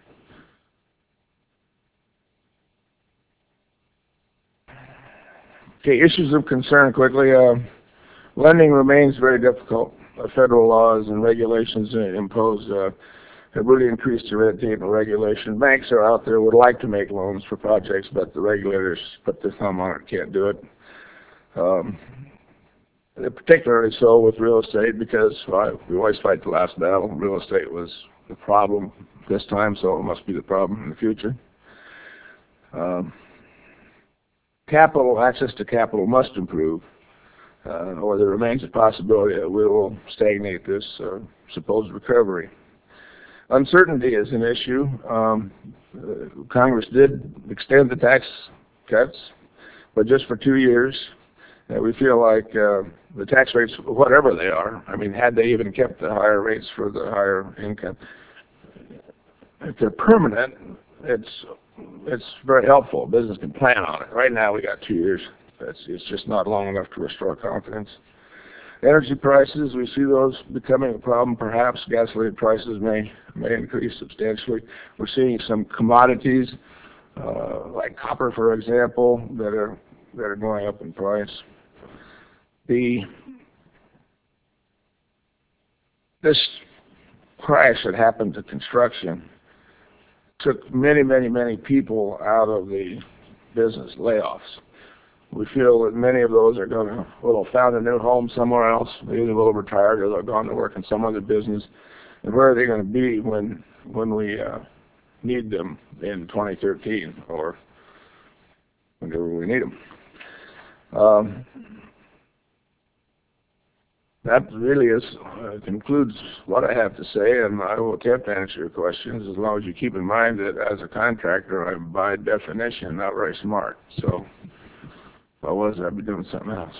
Okay, issues of concern quickly. Uh, lending remains very difficult. Uh, federal laws and regulations uh, imposed uh, have really increased the red tape and regulation. Banks are out there, would like to make loans for projects, but the regulators put their thumb on it, can't do it. Um, particularly so with real estate, because well, we always fight the last battle. Real estate was the problem this time, so it must be the problem in the future. Um, capital, access to capital must improve, uh, or there remains a possibility that we will stagnate this uh, supposed recovery. Uncertainty is an issue. Um, uh, Congress did extend the tax cuts, but just for two years. Uh, we feel like uh, the tax rates, whatever they are, I mean, had they even kept the higher rates for the higher income, if they're permanent, it's it's very helpful. Business can plan on it. Right now, we got two years. It's, it's just not long enough to restore confidence. Energy prices, we see those becoming a problem. Perhaps gasoline prices may may increase substantially. We're seeing some commodities, uh, like copper, for example, that are that are going up in price. The this crash that happened to construction took many, many, many people out of the business, layoffs. We feel that many of those are going to will have found a new home somewhere else. They either will have retired or they're gone to work in some other business. And where are they going to be when when we uh, need them in twenty thirteen or whenever we need them? Um, that really is uh, concludes what I have to say, and I will attempt to answer your questions as long as you keep in mind that as a contractor, I'm by definition not very smart. So if I was, I'd be doing something else.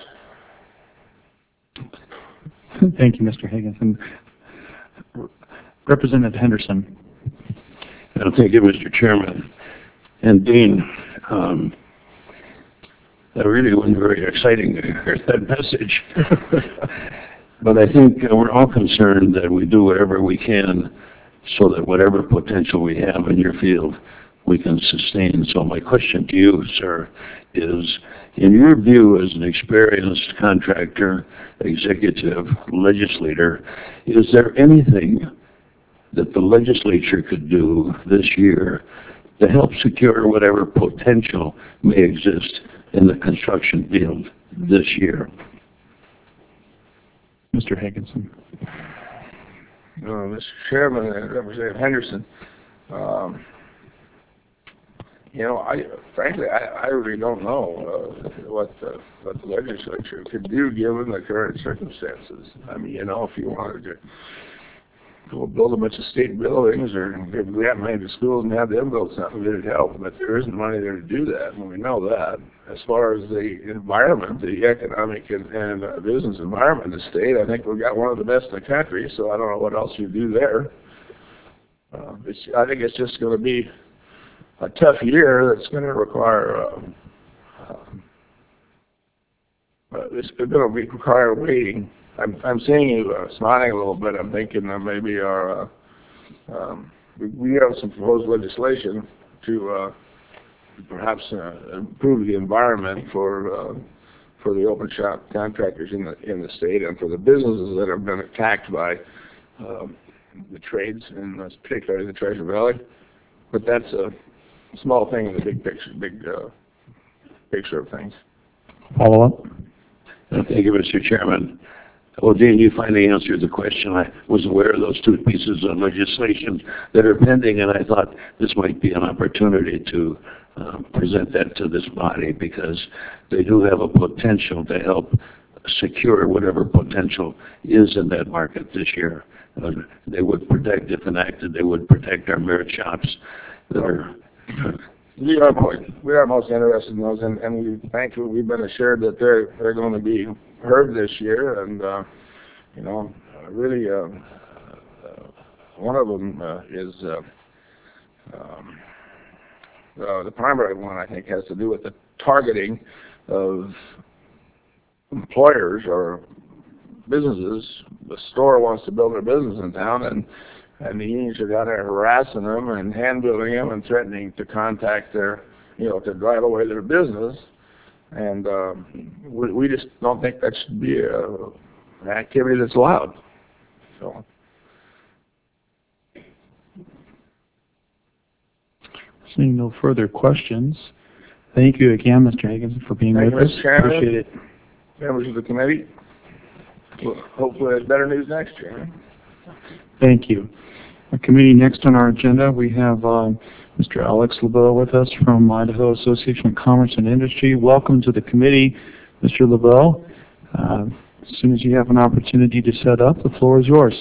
Thank you, Mister Higgins. And Representative Henderson. Well, thank you, Mister Chairman. And Dean, um, that really wasn't very exciting to hear that message. But I think uh, we're all concerned that we do whatever we can so that whatever potential we have in your field, we can sustain. So my question to you, sir, is, in your view as an experienced contractor, executive, legislator, is there anything that the legislature could do this year to help secure whatever potential may exist in the construction field this year? Mister Higginson. Uh, Mister Chairman and Representative Henderson, um, you know, I frankly I, I really don't know uh, what the what the legislature could do given the current circumstances. I mean, you know, if you wanted to go build a bunch of state buildings, or if we hadn't made the schools and had them build something, it'd help. But there isn't money there to do that, and we know that. As far as the environment, the economic and, and uh, business environment in the state, I think we've got one of the best in the country, so I don't know what else you do there. Uh, it's, I think it's just going to be a tough year that's going to require uh, uh, uh, this is going to require waiting. I'm, I'm seeing you uh, smiling a little bit. I'm thinking that maybe our, uh, um, we, we have some proposed legislation to uh, perhaps uh, improve the environment for uh, for the open shop contractors in the in the state and for the businesses that have been attacked by um, the trades, and particularly the Treasure Valley. But that's a small thing in the big picture, big uh, picture of things. Follow up. Thank you, Mister Chairman. Well, Dean, you finally answered the question. I was aware of those two pieces of legislation that are pending, and I thought this might be an opportunity to uh, present that to this body, because they do have a potential to help secure whatever potential is in that market this year. Uh, they would protect, if enacted, they would protect our merit shops that are We are most, we are most interested in those, and, and we thankfully we've been assured that they're they're going to be heard this year, and uh, you know, uh, really, uh, uh, one of them uh, is uh, um, uh, the primary one. I think has to do with the targeting of employers or businesses. The store wants to build their business in town, and and the unions are down there harassing them and hand-building them and threatening to contact their, you know, to drive away their business. And um, we, we just don't think that should be a, an activity that's allowed. So. Seeing no further questions, thank you again, Mister Higgins, for being Thank with you, us. Mister Chairman. Appreciate it. Members of the committee, well, hopefully there's better news next year. Thank you. Our committee, next on our agenda, we have um, Mister Alex LeBeau with us from Idaho Association of Commerce and Industry. Welcome to the committee, Mister LeBeau. Uh, as soon as you have an opportunity to set up, the floor is yours.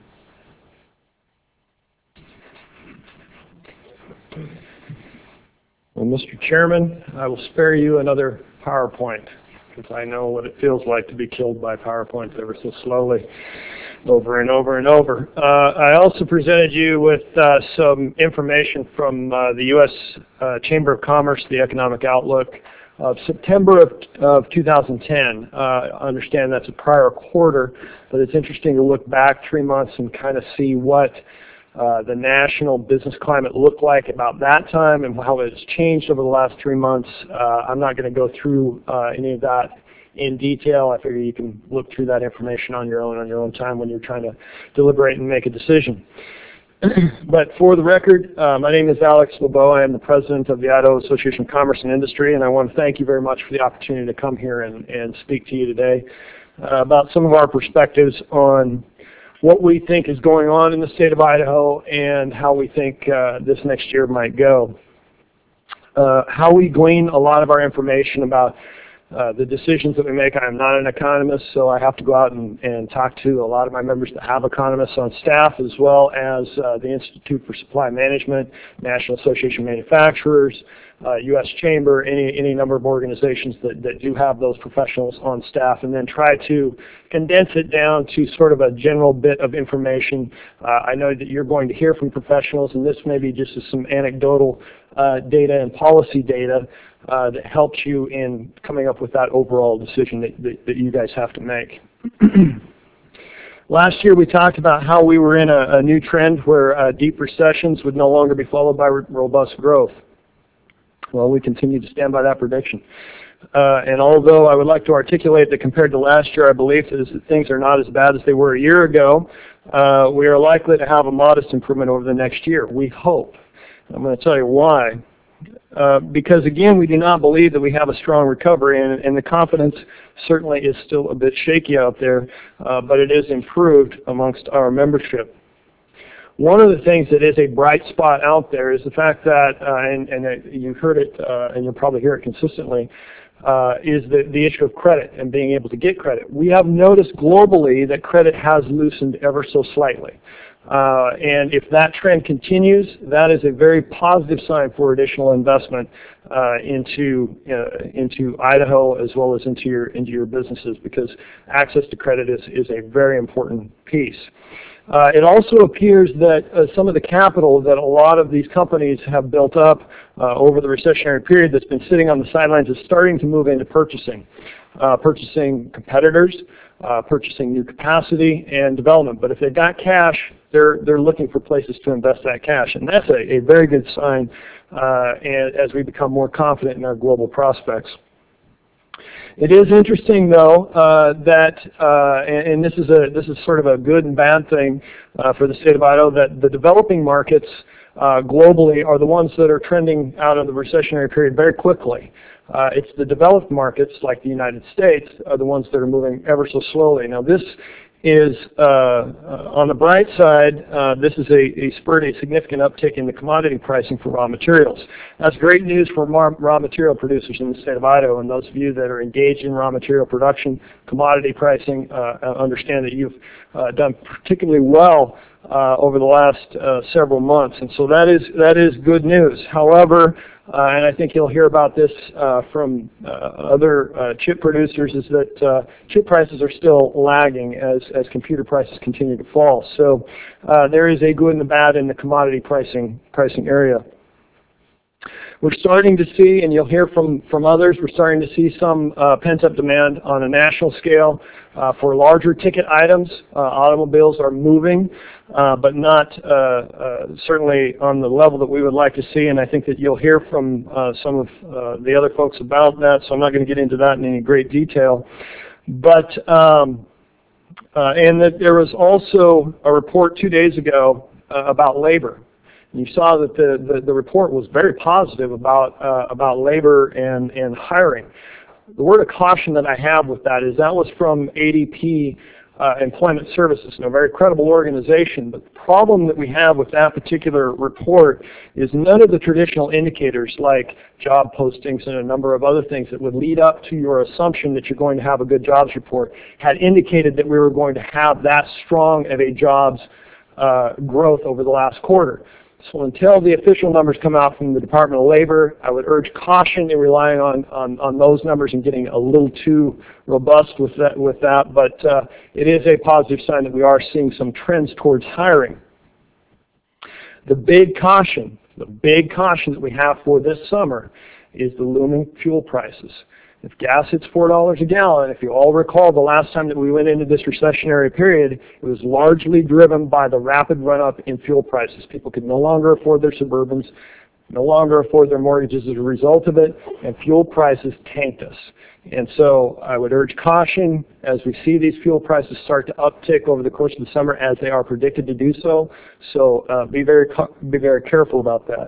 Well, Mister Chairman, I will spare you another PowerPoint, because I know what it feels like to be killed by PowerPoints ever so slowly, over and over and over. Uh, I also presented you with uh, some information from uh, the U S Uh, Chamber of Commerce, the Economic Outlook of September of, of two thousand ten. Uh, I understand that's a prior quarter, but it's interesting to look back three months and kind of see what uh, the national business climate looked like about that time and how it's changed over the last three months. Uh, I'm not going to go through uh, any of that in detail. I figure you can look through that information on your own, on your own time when you're trying to deliberate and make a decision. But for the record, uh, my name is Alex LeBeau. I am the president of the Idaho Association of Commerce and Industry, and I want to thank you very much for the opportunity to come here and, and speak to you today uh, about some of our perspectives on what we think is going on in the state of Idaho and how we think uh, this next year might go. Uh, how we glean a lot of our information about Uh, the decisions that we make. I am not an economist, so I have to go out and, and talk to a lot of my members that have economists on staff, as well as uh, the Institute for Supply Management, National Association of Manufacturers, uh, U S Chamber, any, any number of organizations that, that do have those professionals on staff, and then try to condense it down to sort of a general bit of information. Uh, I know that you're going to hear from professionals, and this may be just some anecdotal uh, data and policy data Uh, that helps you in coming up with that overall decision that, that, that you guys have to make. Last year we talked about how we were in a, a new trend where uh, deep recessions would no longer be followed by robust growth. Well, we continue to stand by that prediction. Uh, and although I would like to articulate that compared to last year, I believe that things are not as bad as they were a year ago, uh, we are likely to have a modest improvement over the next year. We hope. I'm going to tell you why. Uh, because again, we do not believe that we have a strong recovery, and, and the confidence certainly is still a bit shaky out there, uh, but it is improved amongst our membership. One of the things that is a bright spot out there is the fact that, uh, and, and uh, you've heard it, uh, and you'll probably hear it consistently, uh, is the, the issue of credit and being able to get credit. We have noticed globally that credit has loosened ever so slightly. Uh, and if that trend continues, that is a very positive sign for additional investment uh, into uh, into Idaho as well as into your into your businesses, because access to credit is is a very important piece. Uh, it also appears that uh, some of the capital that a lot of these companies have built up uh, over the recessionary period that's been sitting on the sidelines is starting to move into purchasing. uh, purchasing competitors, uh, purchasing new capacity and development. But if they've got cash, they're, they're looking for places to invest that cash. And that's a, a very good sign uh, as we become more confident in our global prospects. It is interesting, though, uh, that, uh, and, and this is a this is sort of a good and bad thing uh, for the state of Idaho, that the developing markets uh, globally are the ones that are trending out of the recessionary period very quickly. Uh, it's the developed markets, like the United States, are the ones that are moving ever so slowly. Now, this is, uh, uh, on the bright side, uh, this is a, a spurred a significant uptick in the commodity pricing for raw materials. That's great news for raw material producers in the state of Idaho, and those of you that are engaged in raw material production, commodity pricing, uh, understand that you've uh, done particularly well uh, over the last uh, several months, and so that is, that is good news. However, Uh, and I think you'll hear about this uh, from uh, other uh, chip producers, is that uh, chip prices are still lagging as, as computer prices continue to fall. So uh, there is a good and a bad in the commodity pricing, pricing area. We're starting to see, and you'll hear from, from others, we're starting to see some uh, pent-up demand on a national scale uh, for larger ticket items. Uh, automobiles are moving, uh, but not uh, uh, certainly on the level that we would like to see, and I think that you'll hear from uh, some of uh, the other folks about that, so I'm not going to get into that in any great detail. But, um, uh, and that there was also a report two days ago uh, about labor. You saw that the, the, the report was very positive about, uh, about labor and, and hiring. The word of caution that I have with that is that was from A D P uh, Employment Services, and a very credible organization. But the problem that we have with that particular report is none of the traditional indicators like job postings and a number of other things that would lead up to your assumption that you're going to have a good jobs report had indicated that we were going to have that strong of a jobs uh, growth over the last quarter. So until the official numbers come out from the Department of Labor, I would urge caution in relying on, on, on those numbers and getting a little too robust with that. With that. But uh, it is a positive sign that we are seeing some trends towards hiring. The big caution, the big caution that we have for this summer is the looming fuel prices. If gas hits four dollars a gallon, if you all recall the last time that we went into this recessionary period, it was largely driven by the rapid run-up in fuel prices. People could no longer afford their Suburbans, no longer afford their mortgages as a result of it, and fuel prices tanked us. And so I would urge caution as we see these fuel prices start to uptick over the course of the summer, as they are predicted to do so. So uh, be very be very careful about that.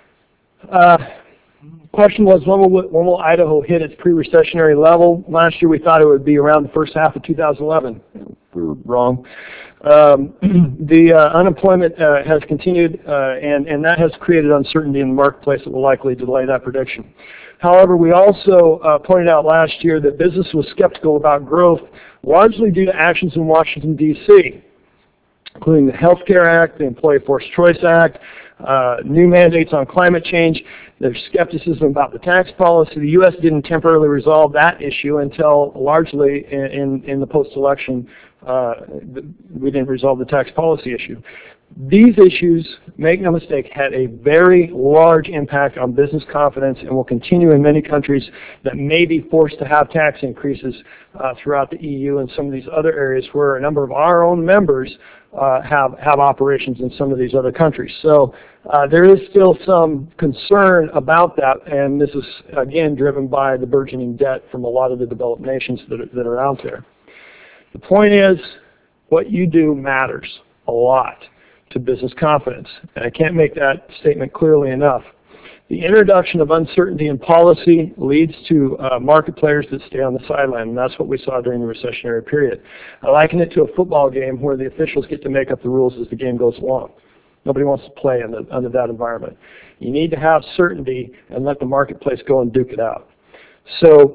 Uh, Question was, when will, when will Idaho hit its pre-recessionary level? Last year we thought it would be around the first half of two thousand eleven. We were wrong. Um, the uh, unemployment uh, has continued, uh, and, and that has created uncertainty in the marketplace that will likely delay that prediction. However, we also uh, pointed out last year that business was skeptical about growth, largely due to actions in Washington, D C, including the Health Care Act, the Employee Forced Choice Act, uh, new mandates on climate change. There's skepticism about the tax policy. The U S didn't temporarily resolve that issue until largely in, in, in the post-election, uh, we didn't resolve the tax policy issue. These issues, make no mistake, had a very large impact on business confidence and will continue in many countries that may be forced to have tax increases uh, throughout the E U and some of these other areas where a number of our own members uh, have, have operations in some of these other countries. So uh, there is still some concern about that, and this is, again, driven by the burgeoning debt from a lot of the developed nations that are, that are out there. The point is, what you do matters a lot to business confidence, and I can't make that statement clearly enough. The introduction of uncertainty in policy leads to uh, market players that stay on the sideline, and that's what we saw during the recessionary period. I liken it to a football game where the officials get to make up the rules as the game goes along. Nobody wants to play in the, under that environment. You need to have certainty and let the marketplace go and duke it out. So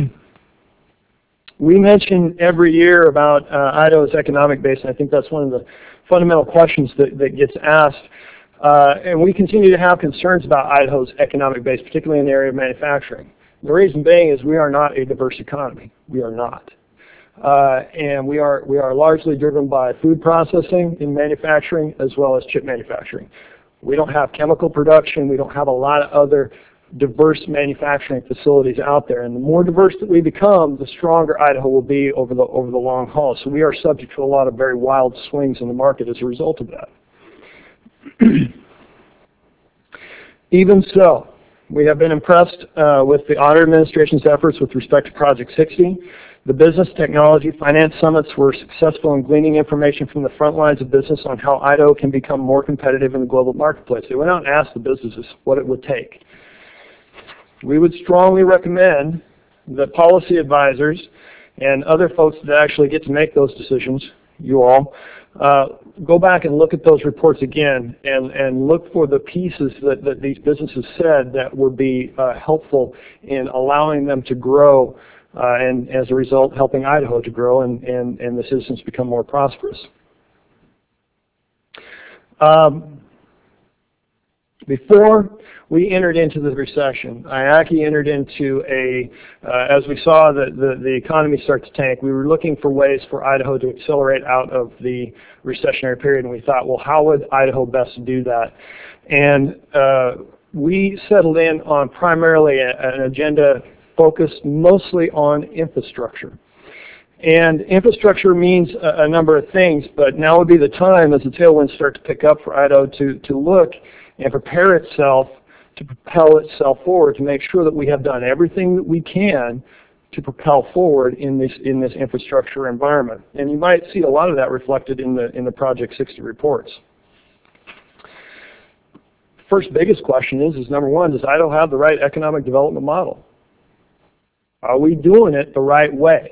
we mention every year about uh, Idaho's economic base, and I think that's one of the fundamental questions that, that gets asked. Uh, and we continue to have concerns about Idaho's economic base, particularly in the area of manufacturing. The reason being is we are not a diverse economy. We are not. Uh, and we are, we are largely driven by food processing in manufacturing as well as chip manufacturing. We don't have chemical production. We don't have a lot of other diverse manufacturing facilities out there. And the more diverse that we become, the stronger Idaho will be over the, over the long haul. So we are subject to a lot of very wild swings in the market as a result of that. Even so, we have been impressed uh, with the Auditor Administration's efforts with respect to Project sixty. The Business Technology Finance Summits were successful in gleaning information from the front lines of business on how Idaho can become more competitive in the global marketplace. They went out and asked the businesses what it would take. We would strongly recommend that policy advisors and other folks that actually get to make those decisions, you all, uh, go back and look at those reports again and, and look for the pieces that, that these businesses said that would be uh, helpful in allowing them to grow uh, and as a result helping Idaho to grow and, and, and the citizens become more prosperous. Um, before we entered into the recession, I A C I entered into a, uh, as we saw the, the, the economy start to tank, we were looking for ways for Idaho to accelerate out of the recessionary period, and we thought, well, how would Idaho best do that? And uh, we settled in on primarily a, an agenda focused mostly on infrastructure. And infrastructure means a, a number of things, but now would be the time as the tailwinds start to pick up for Idaho to, to look and prepare itself to propel itself forward, to make sure that we have done everything that we can to propel forward in this in this infrastructure environment. And you might see a lot of that reflected in the in the Project sixty reports. First biggest question is, is number one, does Idaho have the right economic development model? Are we doing it the right way?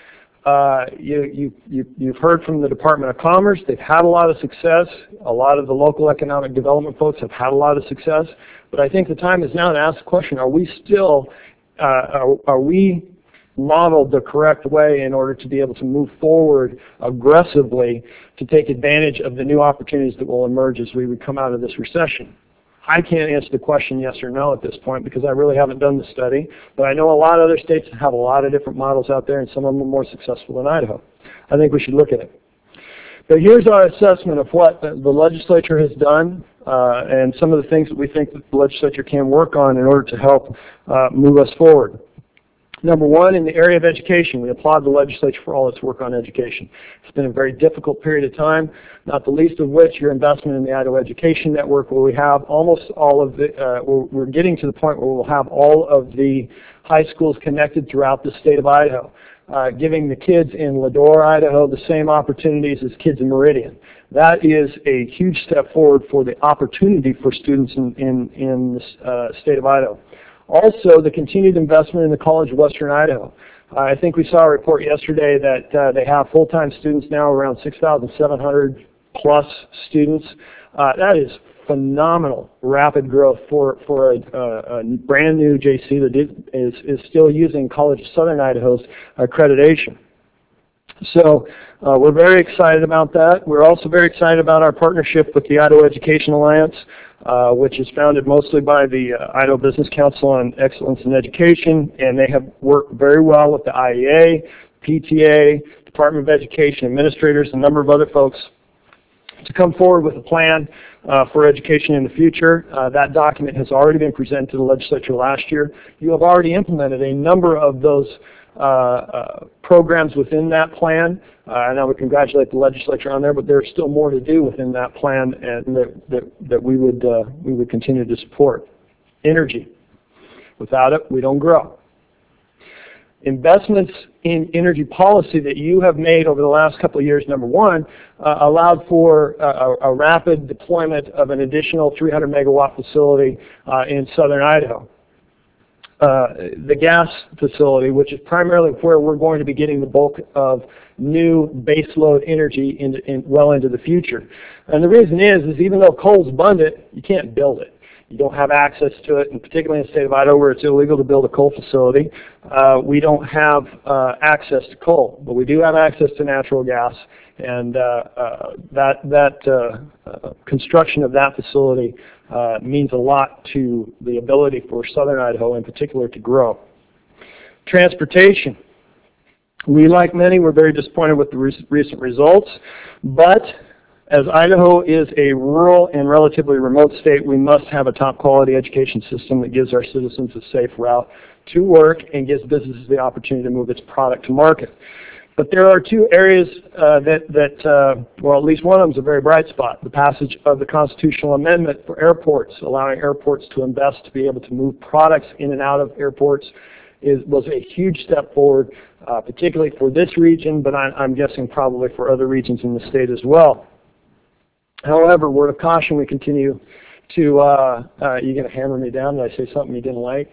Uh, you, you, you, you've heard from the Department of Commerce. They've had a lot of success. A lot of the local economic development folks have had a lot of success. But I think the time is now to ask the question, are we still, uh, are, are we modeled the correct way in order to be able to move forward aggressively to take advantage of the new opportunities that will emerge as we would come out of this recession? I can't answer the question yes or no at this point because I really haven't done the study, but I know a lot of other states have a lot of different models out there and some of them are more successful than Idaho. I think we should look at it. But here's our assessment of what the legislature has done uh, and some of the things that we think that the legislature can work on in order to help uh, move us forward. Number one, in the area of education, we applaud the legislature for all its work on education. It's been a very difficult period of time, not the least of which your investment in the Idaho Education Network, where we have almost all of the, uh, we're, we're getting to the point where we'll have all of the high schools connected throughout the state of Idaho, uh, giving the kids in Ladore, Idaho, the same opportunities as kids in Meridian. That is a huge step forward for the opportunity for students in, in, in the uh, state of Idaho. Also, the continued investment in the College of Western Idaho. Uh, I think we saw a report yesterday that uh, they have full-time students now around six thousand seven hundred plus students. Uh, that is phenomenal rapid growth for, for a, a, a brand new J C that is, is still using College of Southern Idaho's accreditation. So uh, we're very excited about that. We're also very excited about our partnership with the Idaho Education Alliance, uh, which is founded mostly by the uh, Idaho Business Council on Excellence in Education, and they have worked very well with the I E A, P T A, Department of Education, administrators, and a number of other folks to come forward with a plan uh, for education in the future. Uh, that document has already been presented to the legislature last year. You have already implemented a number of those uh, uh, programs within that plan. Uh, and I would congratulate the legislature on there, but there's still more to do within that plan and that, that, that we would uh, we would continue to support. Energy. Without it, we don't grow. Investments in energy policy that you have made over the last couple of years, number one, uh, allowed for a, a rapid deployment of an additional three hundred megawatt facility uh, in southern Idaho. Uh, the gas facility, which is primarily where we're going to be getting the bulk of new baseload energy in, in, well into the future. And the reason is, is even though coal's abundant, you can't build it. You don't have access to it, and particularly in the state of Idaho where it's illegal to build a coal facility, uh, we don't have uh, access to coal, but we do have access to natural gas, and uh, uh, that, that uh, uh, construction of that facility uh, means a lot to the ability for southern Idaho in particular to grow. Transportation. We, like many, were very disappointed with the re recent results, but As Idaho is a rural and relatively remote state, we must have a top quality education system that gives our citizens a safe route to work and gives businesses the opportunity to move its product to market. But there are two areas uh, that, that uh, well, at least one of them is a very bright spot. The passage of the constitutional amendment for airports, allowing airports to invest to be able to move products in and out of airports, is, was a huge step forward, uh, particularly for this region, but I, I'm guessing probably for other regions in the state as well. However, word of caution, we continue to, uh, uh, you're going to hammer me down? Did I say something you didn't like?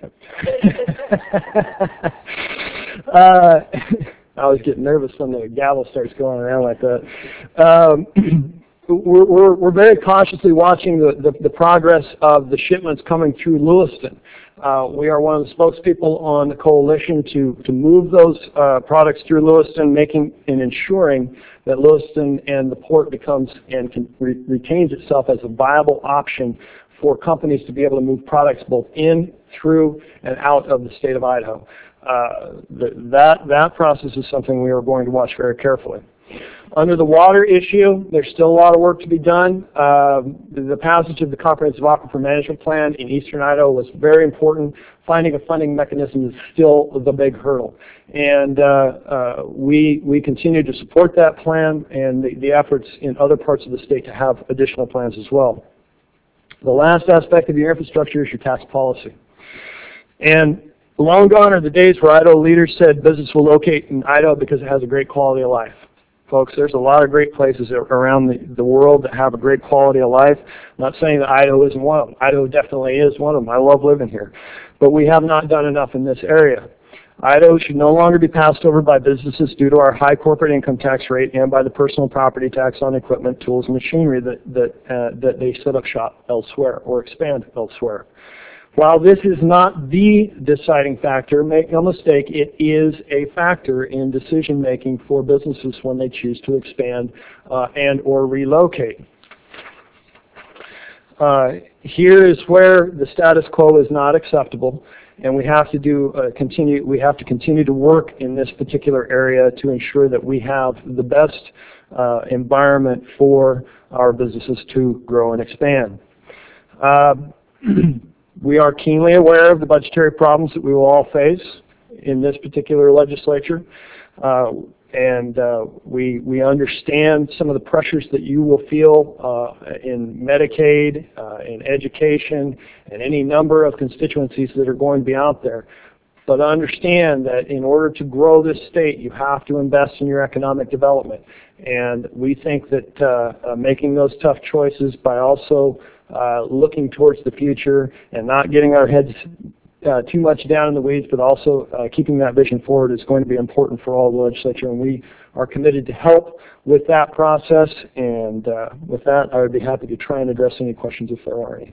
uh, I always get nervous when the gavel starts going around like that. Um, we're, we're, we're very cautiously watching the, the, the progress of the shipments coming through Lewiston. Uh, we are one of the spokespeople on the coalition to, to move those uh, products through Lewiston, making and ensuring that Lewiston and the port becomes and can re retains itself as a viable option for companies to be able to move products both in, through, and out of the state of Idaho. Uh, the, that, that process is something we are going to watch very carefully. Under the water issue, there's still a lot of work to be done. Uh, the passage of the Comprehensive Aquifer Management Plan in eastern Idaho was very important. Finding a funding mechanism is still the big hurdle. And uh, uh, we, we continue to support that plan and the, the efforts in other parts of the state to have additional plans as well. The last aspect of your infrastructure is your tax policy. And long gone are the days where Idaho leaders said business will locate in Idaho because it has a great quality of life. Folks, there's a lot of great places around the, the world that have a great quality of life. I'm not saying that Idaho isn't one of them. Idaho definitely is one of them. I love living here. But we have not done enough in this area. Idaho should no longer be passed over by businesses due to our high corporate income tax rate and by the personal property tax on equipment, tools, and machinery that, that, uh, that they set up shop elsewhere or expand elsewhere. While this is not the deciding factor, make no mistake, it is a factor in decision making for businesses when they choose to expand uh, and or relocate. Uh, here is where the status quo is not acceptable, and we have to do uh, continue. We have to continue to work in this particular area to ensure that we have the best uh, environment for our businesses to grow and expand. Uh, We are keenly aware of the budgetary problems that we will all face in this particular legislature, uh, and uh, we, we understand some of the pressures that you will feel uh, in Medicaid, uh, in education, and any number of constituencies that are going to be out there. But understand that in order to grow this state, you have to invest in your economic development. And we think that uh, uh, making those tough choices by also uh, looking towards the future and not getting our heads uh, too much down in the weeds, but also uh, keeping that vision forward is going to be important for all the legislature. And we are committed to help with that process. And uh, with that, I would be happy to try and address any questions if there are any.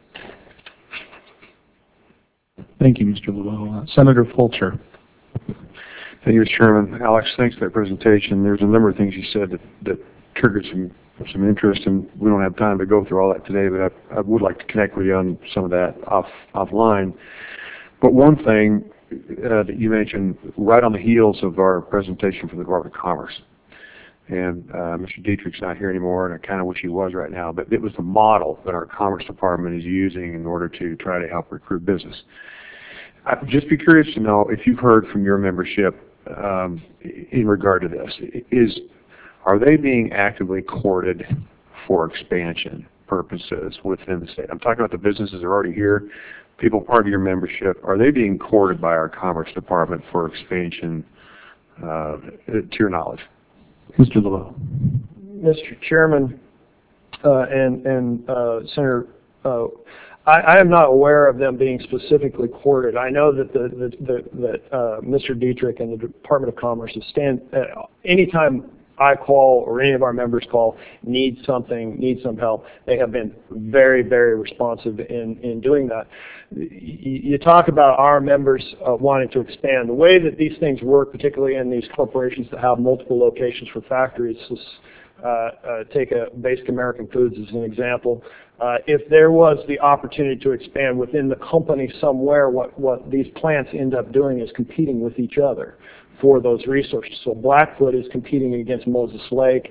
Thank you, Mister LeBeau. Uh, Senator Fulcher. Thank you, Mister Chairman. Alex, thanks for that presentation. There's a number of things you said that, that triggered some some interest, and we don't have time to go through all that today, but I, I would like to connect with you on some of that off offline. But one thing uh, that you mentioned right on the heels of our presentation from the Department of Commerce, and uh, Mister Dietrich's not here anymore, and I kind of wish he was right now, but it was the model that our Commerce Department is using in order to try to help recruit business. I'd just be curious to know if you've heard from your membership um, in regard to this. Is, are they being actively courted for expansion purposes within the state? I'm talking about the businesses that are already here, people part of your membership. Are they being courted by our Commerce Department for expansion uh, to your knowledge? Mister LeBeau. Mister Chairman uh, and, and uh, Senator, uh, I, I am not aware of them being specifically courted. I know that the, the, the that uh, Mister Dietrich and the Department of Commerce is stand uh, anytime I call or any of our members call, need something, need some help. They have been very, very responsive in, in doing that. You, you talk about our members uh, wanting to expand. The way that these things work, particularly in these corporations that have multiple locations for factories, is, uh, uh, take a Basic American Foods as an example. Uh, if there was the opportunity to expand within the company somewhere, what, what these plants end up doing is competing with each other for those resources. So Blackfoot is competing against Moses Lake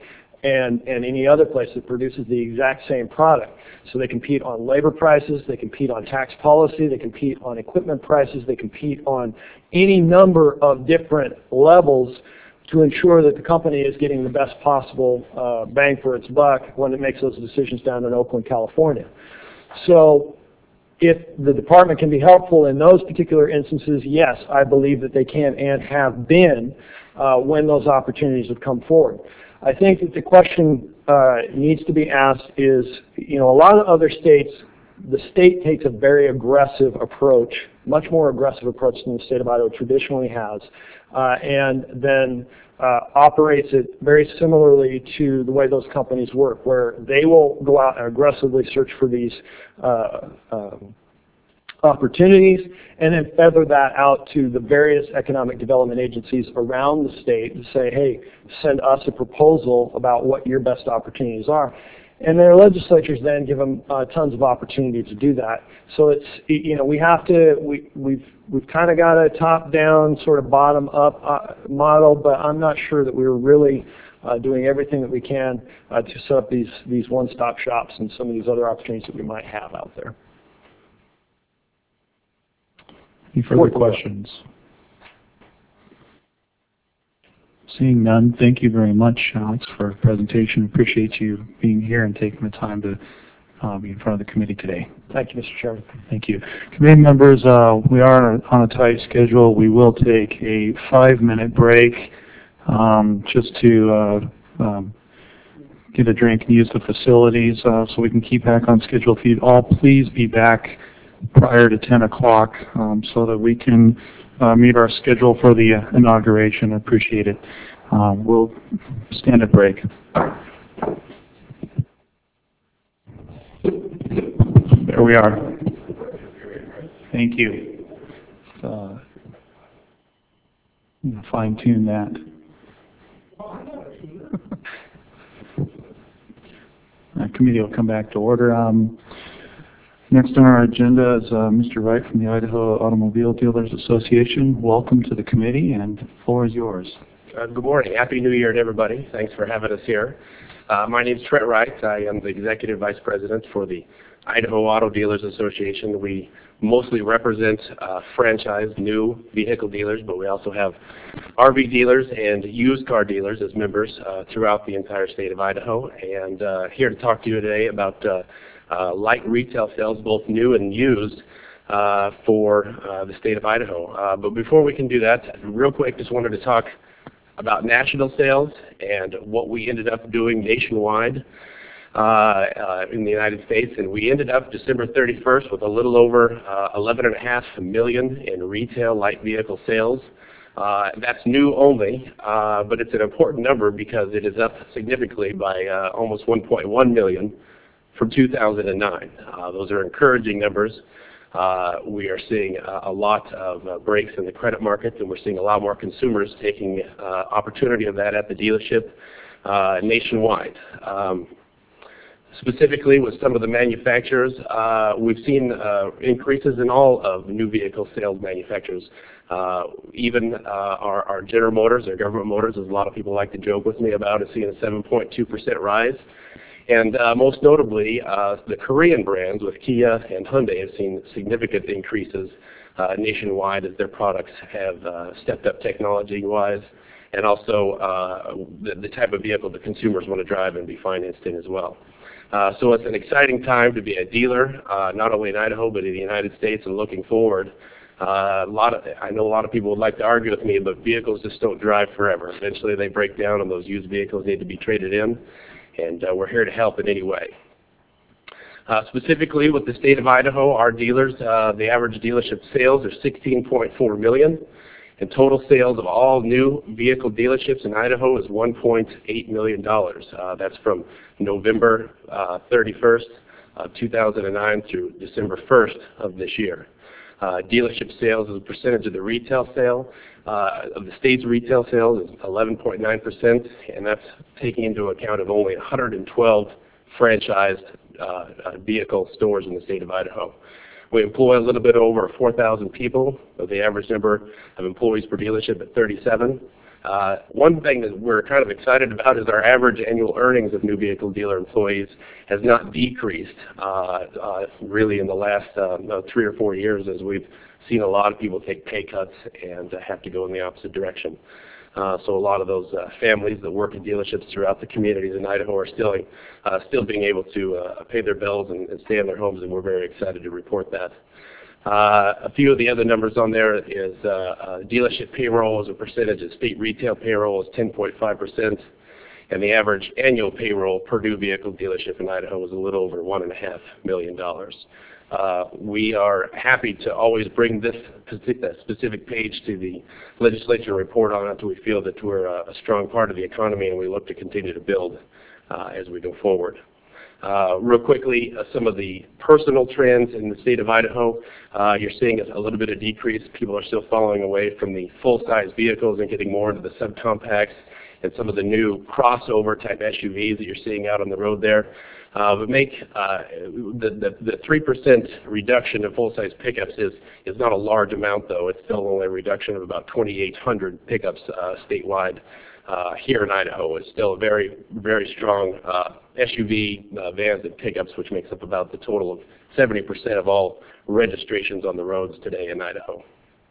and, and any other place that produces the exact same product. So they compete on labor prices, they compete on tax policy, they compete on equipment prices, they compete on any number of different levels to ensure that the company is getting the best possible uh, bang for its buck when it makes those decisions down in Oakland, California. So if the department can be helpful in those particular instances, yes, I believe that they can and have been uh, when those opportunities have come forward. I think that the question uh, needs to be asked is, you know, a lot of other states, the state takes a very aggressive approach, much more aggressive approach than the state of Idaho traditionally has, uh, and then uh, operates it very similarly to the way those companies work, where they will go out and aggressively search for these uh, um, opportunities and then feather that out to the various economic development agencies around the state to say, hey, send us a proposal about what your best opportunities are. And their legislatures then give them uh, tons of opportunity to do that. So it's, you know, we have to, we, we've, we've kind of got a top-down sort of bottom-up uh, model, but I'm not sure that we're really uh, doing everything that we can uh, to set up these, these one-stop shops and some of these other opportunities that we might have out there. Any further questions? Seeing none, thank you very much, Alex, for the presentation. Appreciate you being here and taking the time to uh, be in front of the committee today. Thank you, Mister Chairman. Thank you. Committee members, uh, we are on a tight schedule. We will take a five-minute break um, just to uh, um, get a drink and use the facilities uh, so we can keep back on schedule. If you'd all please be back prior to ten o'clock um, so that we can uh, meet our schedule for the uh, inauguration. I appreciate it. Um, we'll stand at break. There we are. Thank you. Uh, fine tune that. Uh, committee will come back to order. Um, Next on our agenda is uh, Mister Wright from the Idaho Automobile Dealers Association. Welcome to the committee, and the floor is yours. Uh, good morning. Happy New Year to everybody. Thanks for having us here. Uh, my name is Trent Wright. I am the Executive Vice President for the Idaho Auto Dealers Association. We mostly represent uh, franchised new vehicle dealers, but we also have R V dealers and used car dealers as members uh, throughout the entire state of Idaho. And uh, here to talk to you today about uh, Uh, light retail sales, both new and used, uh, for uh, the state of Idaho. Uh, but before we can do that, real quick, just wanted to talk about national sales and what we ended up doing nationwide uh, uh, in the United States. And we ended up December thirty-first with a little over uh, eleven and a half million in retail light vehicle sales. Uh, that's new only, uh, but it's an important number because it is up significantly by uh, almost one point one million from two thousand nine. Uh, those are encouraging numbers. Uh, we are seeing uh, a lot of uh, breaks in the credit market, and we're seeing a lot more consumers taking uh, opportunity of that at the dealership uh, nationwide. Um, specifically with some of the manufacturers, uh, we've seen uh, increases in all of new vehicle sales manufacturers. Uh, even uh, our, our General Motors, our government motors, as a lot of people like to joke with me about, is seeing a seven point two percent rise. And uh, most notably, uh, the Korean brands with Kia and Hyundai have seen significant increases uh, nationwide as their products have uh, stepped up technology-wise, and also uh, the, the type of vehicle the consumers want to drive and be financed in as well. Uh, so it's an exciting time to be a dealer, uh, not only in Idaho but in the United States, and looking forward. Uh, a lot of, I know a lot of people would like to argue with me, but vehicles just don't drive forever. Eventually they break down, and those used vehicles need to be traded in. And uh, we're here to help in any way. Uh, specifically with the state of Idaho, our dealers, uh, the average dealership sales are sixteen point four million dollars, and total sales of all new vehicle dealerships in Idaho is one point eight million dollars. Uh, that's from November uh, thirty-first of two thousand nine through December first of this year. Uh, dealership sales as a percentage of the retail sale, uh, of the state's retail sales is eleven point nine percent, and that's taking into account of only one hundred twelve franchised uh, uh, vehicle stores in the state of Idaho. We employ a little bit over four thousand people, with the average number of employees per dealership at thirty-seven. Uh, one thing that we're kind of excited about is our average annual earnings of new vehicle dealer employees has not decreased uh, uh, really in the last uh, three or four years, as we've seen a lot of people take pay cuts and uh, have to go in the opposite direction. Uh, so a lot of those uh, families that work in dealerships throughout the communities in Idaho are still uh, still being able to uh, pay their bills and, and stay in their homes, and we're very excited to report that. Uh, a few of the other numbers on there is uh, uh, dealership payroll as a percentage of state retail payroll is ten point five percent, and the average annual payroll per new vehicle dealership in Idaho is a little over one and a half million dollars. Uh, we are happy to always bring this specific page to the legislature report on it. We feel that we're a, a strong part of the economy, and we look to continue to build uh, as we go forward. Uh, real quickly, uh, some of the personal trends in the state of Idaho. Uh, you're seeing a, a little bit of decrease. People are still falling away from the full-size vehicles and getting more into the subcompacts and some of the new crossover type S U Vs that you're seeing out on the road there. Uh, but make uh, the the three percent reduction in full-size pickups is is not a large amount, though. It's still only a reduction of about twenty-eight hundred pickups uh, statewide. Uh, here in Idaho, it's still a very very strong uh, S U V uh, vans and pickups, which makes up about the total of seventy percent of all registrations on the roads today in Idaho.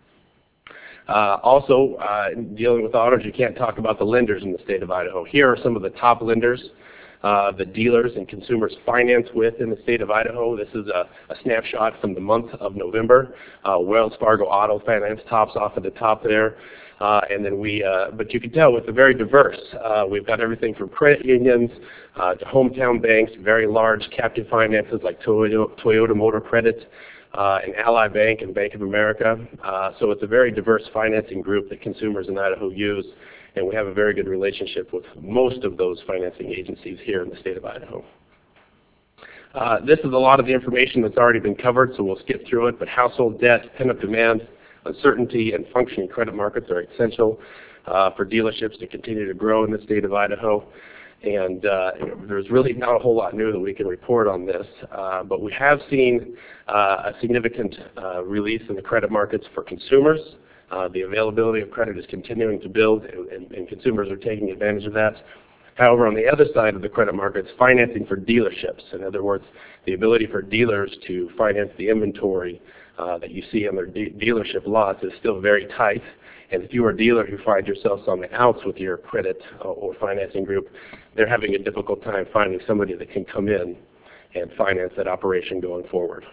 Uh, also, uh, dealing with autos, you can't talk about the lenders in the state of Idaho. Here are some of the top lenders uh, the dealers and consumers finance with in the state of Idaho. This is a, a snapshot from the month of November. Uh, Wells Fargo Auto Finance tops off at the top there. Uh, and then we, uh, but you can tell it's very diverse. Uh, we've got everything from credit unions uh, to hometown banks, very large captive finances like Toyota, Toyota Motor Credit, uh, and Ally Bank and Bank of America. Uh, so it's a very diverse financing group that consumers in Idaho use, and we have a very good relationship with most of those financing agencies here in the state of Idaho. Uh, this is a lot of the information that's already been covered, so we'll skip through it, but household debt, pent-up demand, uncertainty, and functioning credit markets are essential uh, for dealerships to continue to grow in the state of Idaho. And uh, there's really not a whole lot new that we can report on this, uh, but we have seen uh, a significant uh, release in the credit markets for consumers. Uh, the availability of credit is continuing to build, and, and, and consumers are taking advantage of that. However, on the other side of the credit markets, financing for dealerships, in other words, the ability for dealers to finance the inventory uh, that you see on their de dealership lots is still very tight. And if you are a dealer who finds yourselves on the outs with your credit uh, or financing group, they're having a difficult time finding somebody that can come in and finance that operation going forward.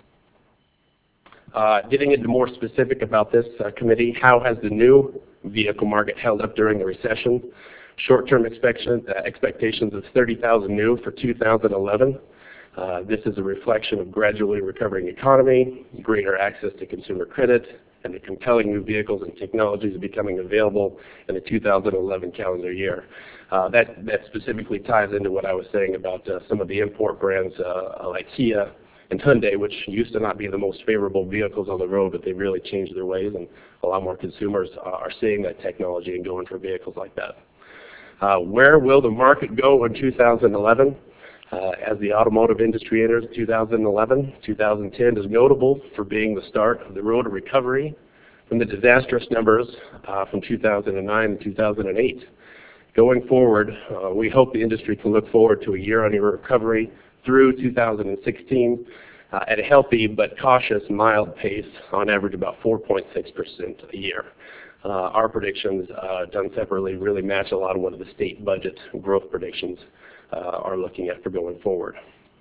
Uh, getting into more specific about this uh, committee, how has the new vehicle market held up during the recession? Short-term expectation, uh, expectations of thirty thousand new for two thousand eleven. Uh, this is a reflection of gradually recovering economy, greater access to consumer credit, and the compelling new vehicles and technologies becoming available in the two thousand eleven calendar year. Uh, that, that specifically ties into what I was saying about uh, some of the import brands uh, like Kia and Hyundai, which used to not be the most favorable vehicles on the road, but they've really changed their ways, and a lot more consumers uh, are seeing that technology and going for vehicles like that. Uh, where will the market go in two thousand eleven? Uh, as the automotive industry enters two thousand eleven, two thousand ten is notable for being the start of the road to recovery from the disastrous numbers uh, from two thousand nine and two thousand eight. Going forward, uh, we hope the industry can look forward to a year-on-year recovery through two thousand sixteen uh, at a healthy but cautious, mild pace, on average about four point six percent a year. Uh, our predictions, uh, done separately, really match a lot of what the state budget growth predictions uh, are looking at for going forward.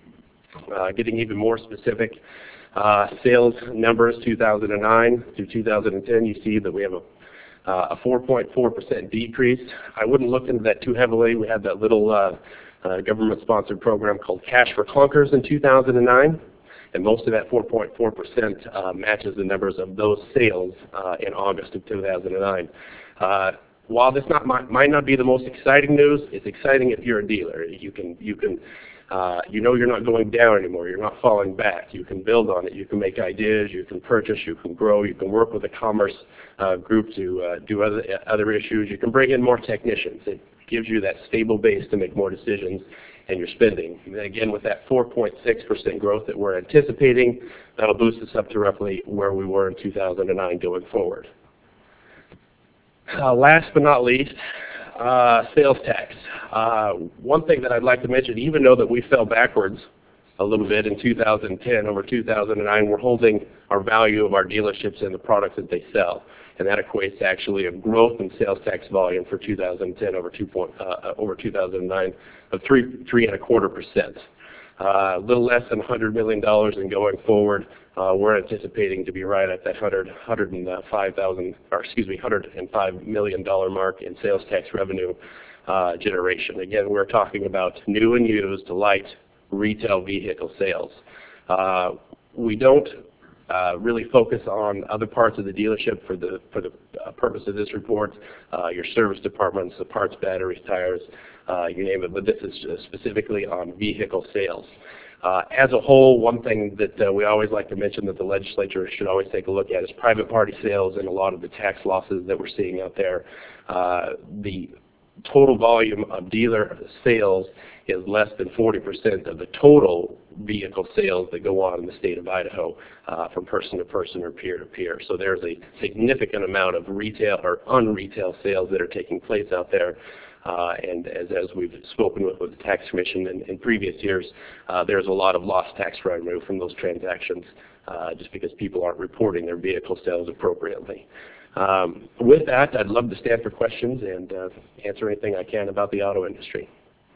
Uh, getting even more specific, uh, sales numbers two thousand nine through two thousand ten, you see that we have a Uh, a four point four percent decrease. I wouldn't look into that too heavily. We had that little uh, uh, government-sponsored program called Cash for Clunkers in two thousand nine, and most of that four point four percent uh, matches the numbers of those sales uh, in August of two thousand nine. Uh, while this not, might, might not be the most exciting news, it's exciting if you're a dealer. You can, you can Uh, you know you're not going down anymore. You're not falling back. You can build on it. You can make ideas. You can purchase. You can grow. You can work with a commerce uh, group to uh, do other, other issues. You can bring in more technicians. It gives you that stable base to make more decisions, and you're spending. And again, with that four point six percent growth that we're anticipating, that'll boost us up to roughly where we were in two thousand nine going forward. Uh, last but not least, uh, sales tax. Uh, one thing that I'd like to mention, even though that we fell backwards a little bit in two thousand ten over two thousand nine, we're holding our value of our dealerships and the products that they sell. And that equates to actually a growth in sales tax volume for two thousand ten over two point, uh, over two thousand nine of three three and a quarter percent. Uh, a little less than one hundred million dollars, and going forward, uh, we're anticipating to be right at that one hundred, one hundred five thousand, or excuse me, one hundred five million dollar mark in sales tax revenue uh, generation. Again, we're talking about new and used light retail vehicle sales. Uh, we don't uh, really focus on other parts of the dealership for the for the uh, purpose of this report. Uh, your service departments, the parts, batteries, tires, uh, you name it. But this is specifically on vehicle sales. Uh, as a whole, one thing that uh, we always like to mention that the legislature should always take a look at is private party sales and a lot of the tax losses that we're seeing out there. Uh, the total volume of dealer sales is less than forty percent of the total vehicle sales that go on in the state of Idaho uh, from person to person or peer to peer. So there's a significant amount of retail or unretail sales that are taking place out there. Uh, and as, as we've spoken with, with the Tax Commission in, in previous years, uh, there's a lot of lost tax revenue from those transactions uh, just because people aren't reporting their vehicle sales appropriately. Um, with that, I'd love to stand for questions and uh, answer anything I can about the auto industry.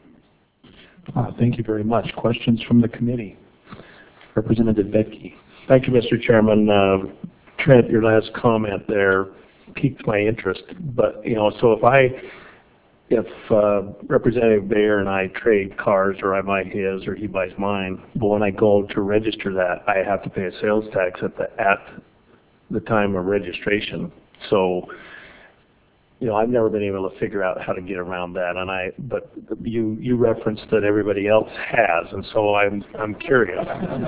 Uh, thank you very much. Questions from the committee? Representative Bedke. Thank you, Mister Chairman. Uh, Trent, your last comment there piqued my interest. But, you know, so if I, if uh, Representative Bayer and I trade cars, or I buy his or he buys mine, but when I go to register that, I have to pay a sales tax at the, at the time of registration. So, you know, I've never been able to figure out how to get around that, and I. But you you referenced that everybody else has, and so I'm I'm curious.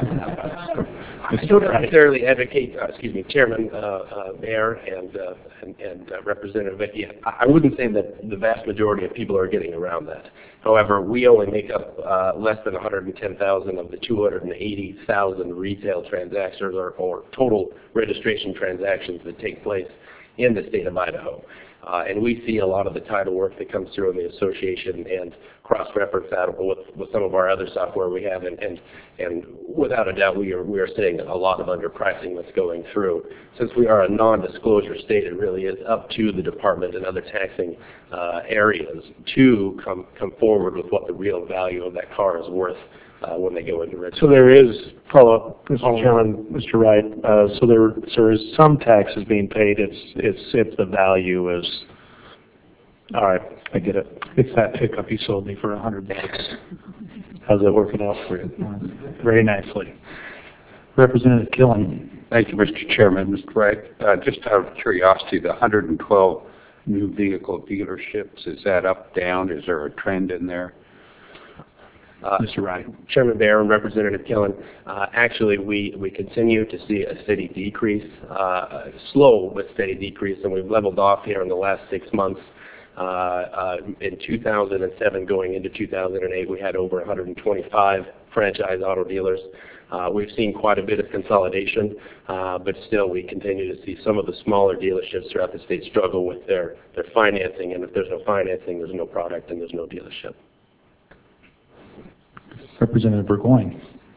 I don't necessarily advocate, uh, excuse me, Chairman uh, uh, Mayor and uh, and, and uh, Representative Vicky. I, I wouldn't say that the vast majority of people are getting around that. However, we only make up uh, less than one hundred ten thousand of the two hundred eighty thousand retail transactions or, or total registration transactions that take place in the state of Idaho. Uh, and we see a lot of the title work that comes through in the association and cross-reference that with, with some of our other software we have. And, and, and without a doubt, we are, we are seeing a lot of underpricing that's going through. Since we are a non-disclosure state, it really is up to the department and other taxing uh, areas to come, come forward with what the real value of that car is worth uh, when they go into registration. So there is, follow-up, Mister Chairman, Mister Wright, uh, so there, so there is some taxes being paid. It's, it's if the value is, all right, I get it. It's that pickup you sold me for a hundred bucks. How's that working out for you? Very nicely. Representative Killen. Thank you, Mister Chairman. Mister Wright, uh, just out of curiosity, the one hundred twelve new vehicle dealerships, is that up, down? Is there a trend in there? Uh, Mister Wright. Chairman Bayer and Representative Killen, uh, actually we, we continue to see a steady decrease, uh, slow but steady decrease, and we've leveled off here in the last six months. Uh, uh, in two thousand seven going into two thousand eight, we had over one hundred twenty-five franchise auto dealers. Uh, we've seen quite a bit of consolidation, uh, but still we continue to see some of the smaller dealerships throughout the state struggle with their, their financing, and if there's no financing, there's no product and there's no dealership. Representative Burgoyne.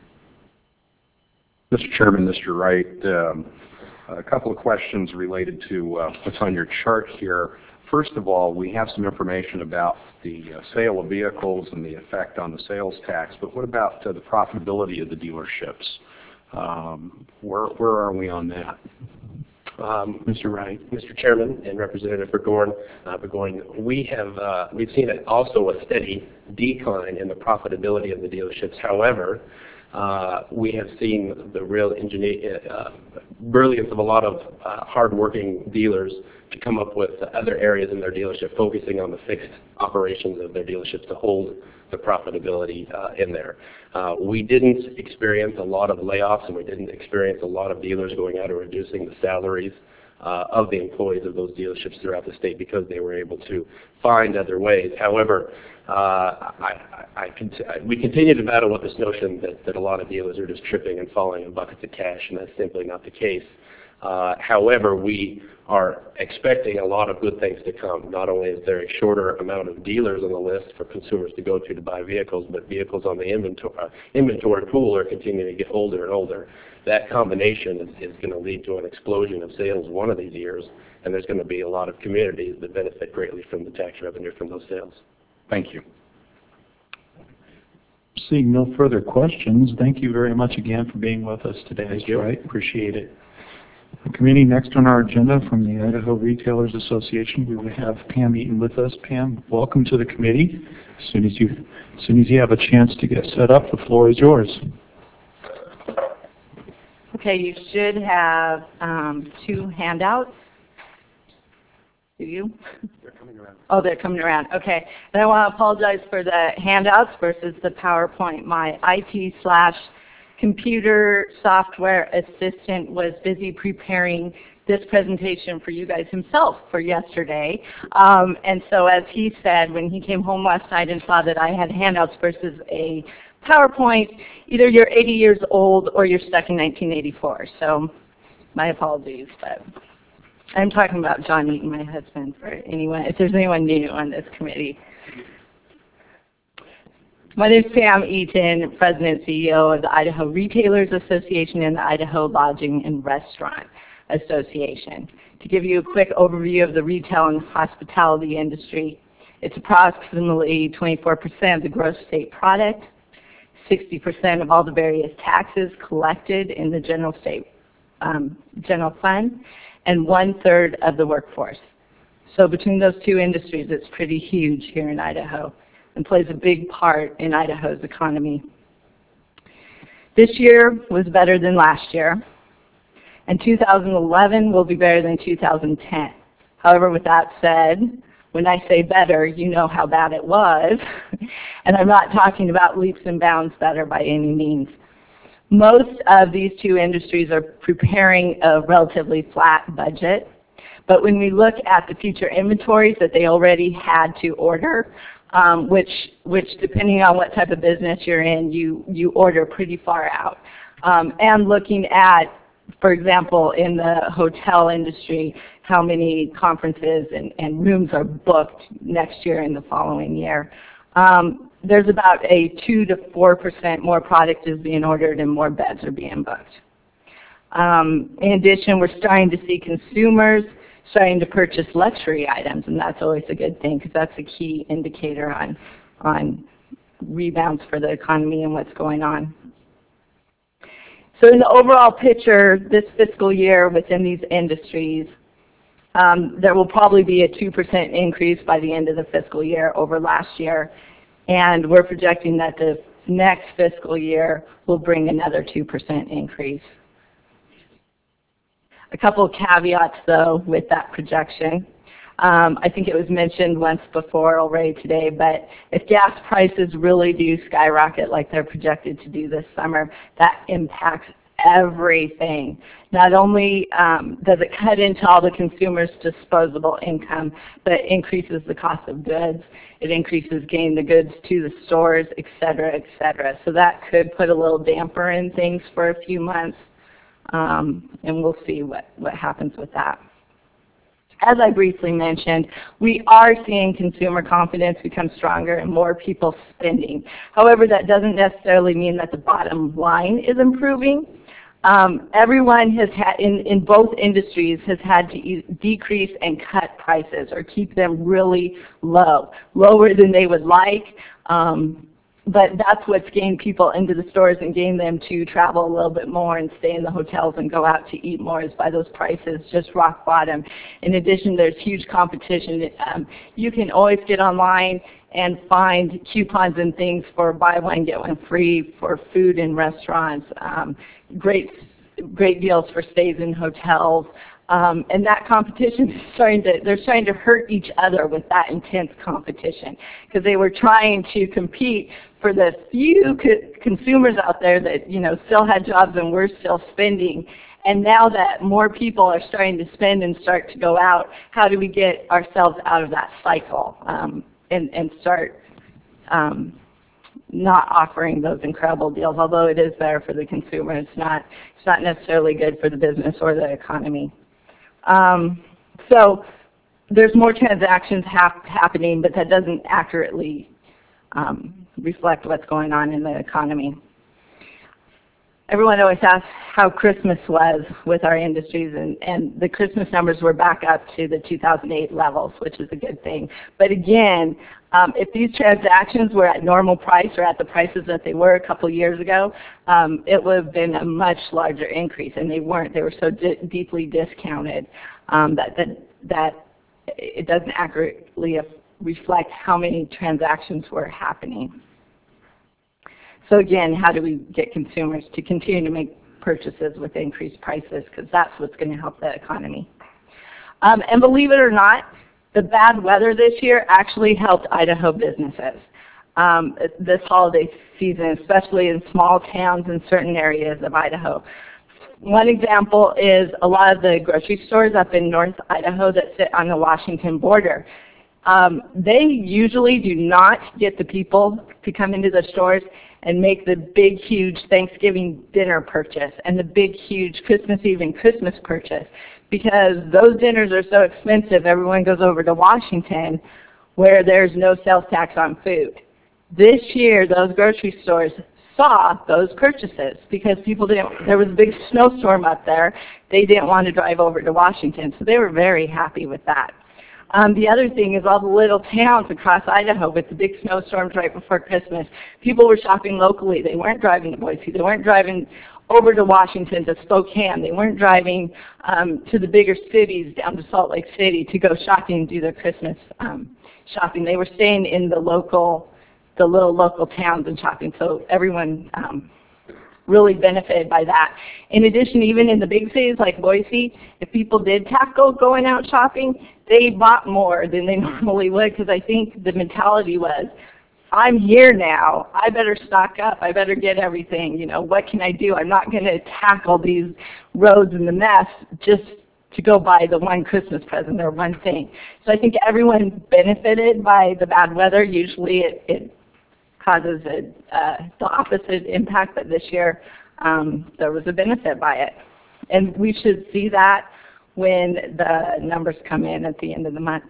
Mister Chairman, Mister Wright, um, a couple of questions related to uh, what's on your chart here. First of all, we have some information about the uh, sale of vehicles and the effect on the sales tax, but what about uh, the profitability of the dealerships? Um, where, where are we on that? Um, Mister Wright, Mister Chairman, and Representative Burgoyne, uh, Burgoyne, we have uh, we've seen it also a steady decline in the profitability of the dealerships. However, uh, we have seen the real ingenu- uh, brilliance of a lot of uh, hard-working dealers to come up with other areas in their dealership, focusing on the fixed operations of their dealerships to hold the profitability uh, in there. Uh, we didn't experience a lot of layoffs, and we didn't experience a lot of dealers going out and reducing the salaries uh, of the employees of those dealerships throughout the state because they were able to find other ways. However, uh, I, I, I cont- we continue to battle with this notion that, that a lot of dealers are just tripping and falling in buckets of cash, and that's simply not the case. Uh, however, we are expecting a lot of good things to come. Not only is there a shorter amount of dealers on the list for consumers to go to to buy vehicles, but vehicles on the inventory, uh, inventory pool are continuing to get older and older. That combination is, is going to lead to an explosion of sales one of these years, and there's going to be a lot of communities that benefit greatly from the tax revenue from those sales. Thank you. Seeing no further questions, thank you very much again for being with us today. Thank you. Right, appreciate it. The committee next on our agenda from the Idaho Retailers Association, we will have Pam Eaton with us. Pam, welcome to the committee. As soon as you, as soon as you have a chance to get set up, the floor is yours. Okay, you should have um, two handouts. Do you? They're coming around. Oh, they're coming around. Okay. And I want to apologize for the handouts versus the PowerPoint. My I T slash computer software assistant was busy preparing this presentation for you guys himself for yesterday. Um, and so as he said, when he came home last night and saw that I had handouts versus a PowerPoint, either you're eighty years old or you're stuck in nineteen eighty-four. So my apologies, but I'm talking about John Eaton, my husband, for anyone, if there's anyone new on this committee. My name is Pam Eaton, President and C E O of the Idaho Retailers Association and the Idaho Lodging and Restaurant Association. To give you a quick overview of the retail and hospitality industry, it's approximately twenty-four percent of the gross state product, sixty percent of all the various taxes collected in the general state um, general fund, and one-third of the workforce. So between those two industries, it's pretty huge here in Idaho and plays a big part in Idaho's economy. This year was better than last year, and two thousand eleven will be better than two thousand ten. However, with that said, when I say better, you know how bad it was, and I'm not talking about leaps and bounds better by any means. Most of these two industries are preparing a relatively flat budget, but when we look at the future inventories that they already had to order, um, which, which depending on what type of business you're in, you, you order pretty far out, um, and looking at, for example, in the hotel industry, how many conferences and, and rooms are booked next year and the following year. Um, there's about a two to four percent more product is being ordered and more beds are being booked. Um, in addition, we're starting to see consumers starting to purchase luxury items, and that's always a good thing because that's a key indicator on, on rebounds for the economy and what's going on. So in the overall picture, this fiscal year within these industries, um, there will probably be a two percent increase by the end of the fiscal year over last year. And we're projecting that the next fiscal year will bring another two percent increase. A couple of caveats, though, with that projection. Um, I think it was mentioned once before already today, but if gas prices really do skyrocket like they're projected to do this summer, that impacts everything. Not only um, does it cut into all the consumers' disposable income, but it increases the cost of goods. It increases getting the goods to the stores, et cetera, et cetera. So that could put a little damper in things for a few months, um, and we'll see what, what happens with that. As I briefly mentioned, we are seeing consumer confidence become stronger and more people spending. However, that doesn't necessarily mean that the bottom line is improving. Um, everyone has had, in, in both industries, has had to e decrease and cut prices or keep them really low, lower than they would like. Um, But that's what's getting people into the stores and getting them to travel a little bit more and stay in the hotels and go out to eat more, is by those prices just rock bottom. In addition, there's huge competition. Um, you can always get online and find coupons and things for buy one, get one free for food in restaurants, um, great, great deals for stays in hotels. Um, and that competition is starting to, they're starting to hurt each other with that intense competition, because they were trying to compete for the few co consumers out there that, you know, still had jobs and were still spending. And now that more people are starting to spend and start to go out, how do we get ourselves out of that cycle um, and, and start um, not offering those incredible deals, although it is there for the consumer. It's not, it's not necessarily good for the business or the economy. Um, so there's more transactions hap happening, but that doesn't accurately um, reflect what's going on in the economy. Everyone always asks how Christmas was with our industries, and, and the Christmas numbers were back up to the two thousand eight levels, which is a good thing. But again, um, if these transactions were at normal price or at the prices that they were a couple years ago, um, it would have been a much larger increase, and they weren't. They were so di deeply discounted um, that, that, that it doesn't accurately reflect how many transactions were happening. So again, how do we get consumers to continue to make purchases with increased prices? Because that's what's going to help the economy. Um, and believe it or not, the bad weather this year actually helped Idaho businesses um, this holiday season, especially in small towns in certain areas of Idaho. One example is a lot of the grocery stores up in North Idaho that sit on the Washington border. Um, they usually do not get the people to come into the stores and make the big, huge Thanksgiving dinner purchase and the big, huge Christmas Eve and Christmas purchase, because those dinners are so expensive. Everyone goes over to Washington where there's no sales tax on food. This year, those grocery stores saw those purchases because people didn't, there was a big snowstorm up there. They didn't want to drive over to Washington, so they were very happy with that. Um, the other thing is all the little towns across Idaho with the big snowstorms right before Christmas. People were shopping locally. They weren't driving to Boise. They weren't driving over to Washington to Spokane. They weren't driving um, to the bigger cities down to Salt Lake City to go shopping and do their Christmas um, shopping. They were staying in the local, the little local towns and shopping. So everyone um, really benefited by that. In addition, even in the big cities like Boise, if people did tackle going out shopping, they bought more than they normally would, because I think the mentality was, I'm here now, I better stock up, I better get everything, you know, what can I do? I'm not going to tackle these roads and the mess just to go buy the one Christmas present or one thing. So I think everyone benefited by the bad weather. Usually it, it causes a, uh, the opposite impact, but this year um, there was a benefit by it. And we should see that when the numbers come in at the end of the month.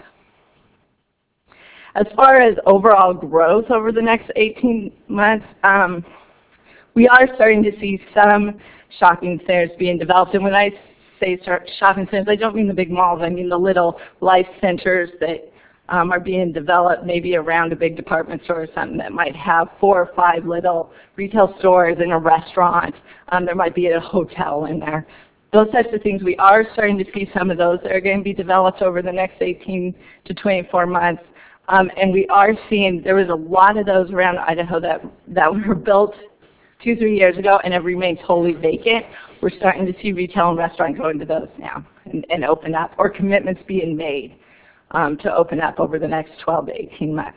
As far as overall growth over the next eighteen months, um, we are starting to see some shopping centers being developed. And when I say shopping centers, I don't mean the big malls. I mean the little life centers that um, are being developed maybe around a big department store or something that might have four or five little retail stores and a restaurant. Um, there might be a hotel in there. Those types of things, we are starting to see some of those that are going to be developed over the next eighteen to twenty-four months. Um, and we are seeing, there was a lot of those around Idaho that, that were built two, three years ago and have remained totally vacant. We're starting to see retail and restaurant go into those now and, and open up, or commitments being made um, to open up over the next twelve to eighteen months.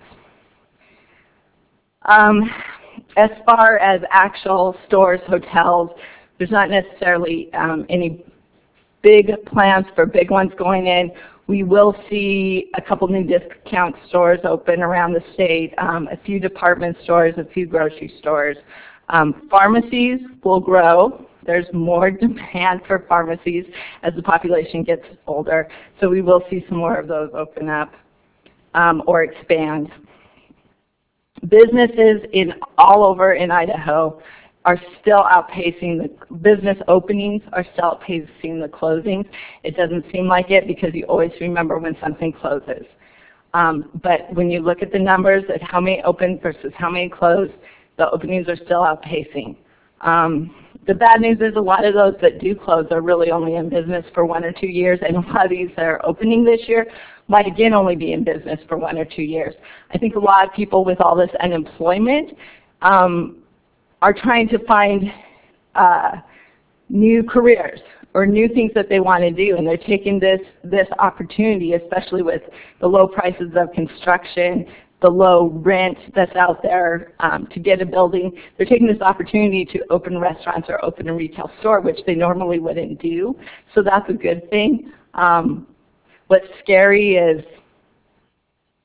Um, as far as actual stores, hotels, there's not necessarily um, any big plans for big ones going in. We will see a couple new discount stores open around the state, um, a few department stores, a few grocery stores. Um, pharmacies will grow. There's more demand for pharmacies as the population gets older, so we will see some more of those open up um, or expand. Businesses in all over in Idaho are still outpacing the business openings, are still outpacing the closings. It doesn't seem like it because you always remember when something closes. Um, but when you look at the numbers at how many open versus how many close, the openings are still outpacing. Um, the bad news is a lot of those that do close are really only in business for one or two years, and a lot of these that are opening this year might again only be in business for one or two years. I think a lot of people with all this unemployment um, are trying to find uh, new careers or new things that they want to do, and they're taking this, this opportunity, especially with the low prices of construction, the low rent that's out there um, to get a building. They're taking this opportunity to open restaurants or open a retail store, which they normally wouldn't do, so that's a good thing. Um, what's scary is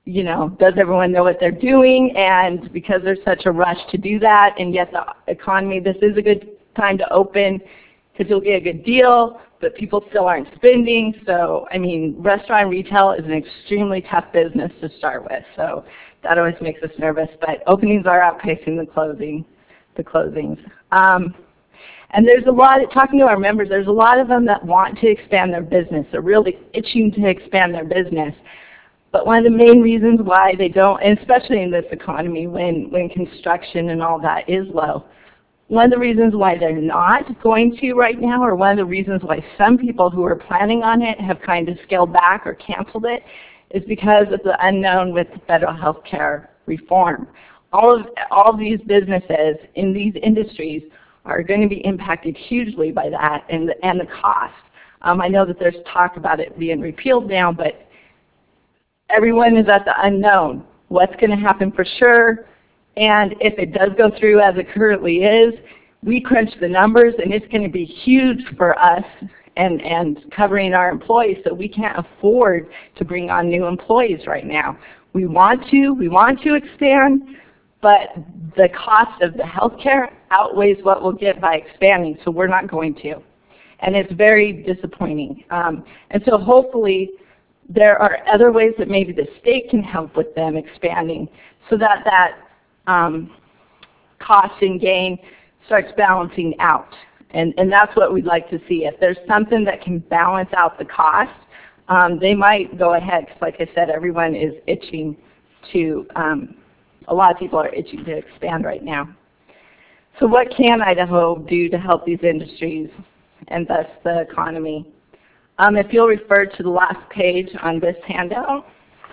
you know, does everyone know what they're doing? And because there's such a rush to do that, and yet the economy, this is a good time to open because you'll get a good deal, but people still aren't spending. So, I mean, restaurant retail is an extremely tough business to start with. So that always makes us nervous. But openings are outpacing the closing, the closings. Um, and there's a lot, talking to our members, there's a lot of them that want to expand their business. They're really itching to expand their business. But one of the main reasons why they don't, and especially in this economy when, when construction and all that is low, one of the reasons why they're not going to right now, or one of the reasons why some people who are planning on it have kind of scaled back or canceled it, is because of the unknown with the federal health care reform. All of, all of these businesses in these industries are going to be impacted hugely by that and the, and the cost. Um, I know that there's talk about it being repealed now, but everyone is at the unknown. What's going to happen for sure? And if it does go through as it currently is, we crunch the numbers and it's going to be huge for us and, and covering our employees, so we can't afford to bring on new employees right now. We want to, we want to expand, but the cost of the healthcare outweighs what we'll get by expanding, so we're not going to. And it's very disappointing. Um, and so hopefully there are other ways that maybe the state can help with them expanding so that that um, cost and gain starts balancing out. And, and that's what we'd like to see. If there's something that can balance out the cost, um, they might go ahead, because like I said, everyone is itching to, um, a lot of people are itching to expand right now. So what can Idaho do to help these industries and thus the economy? Um, if you'll refer to the last page on this handout,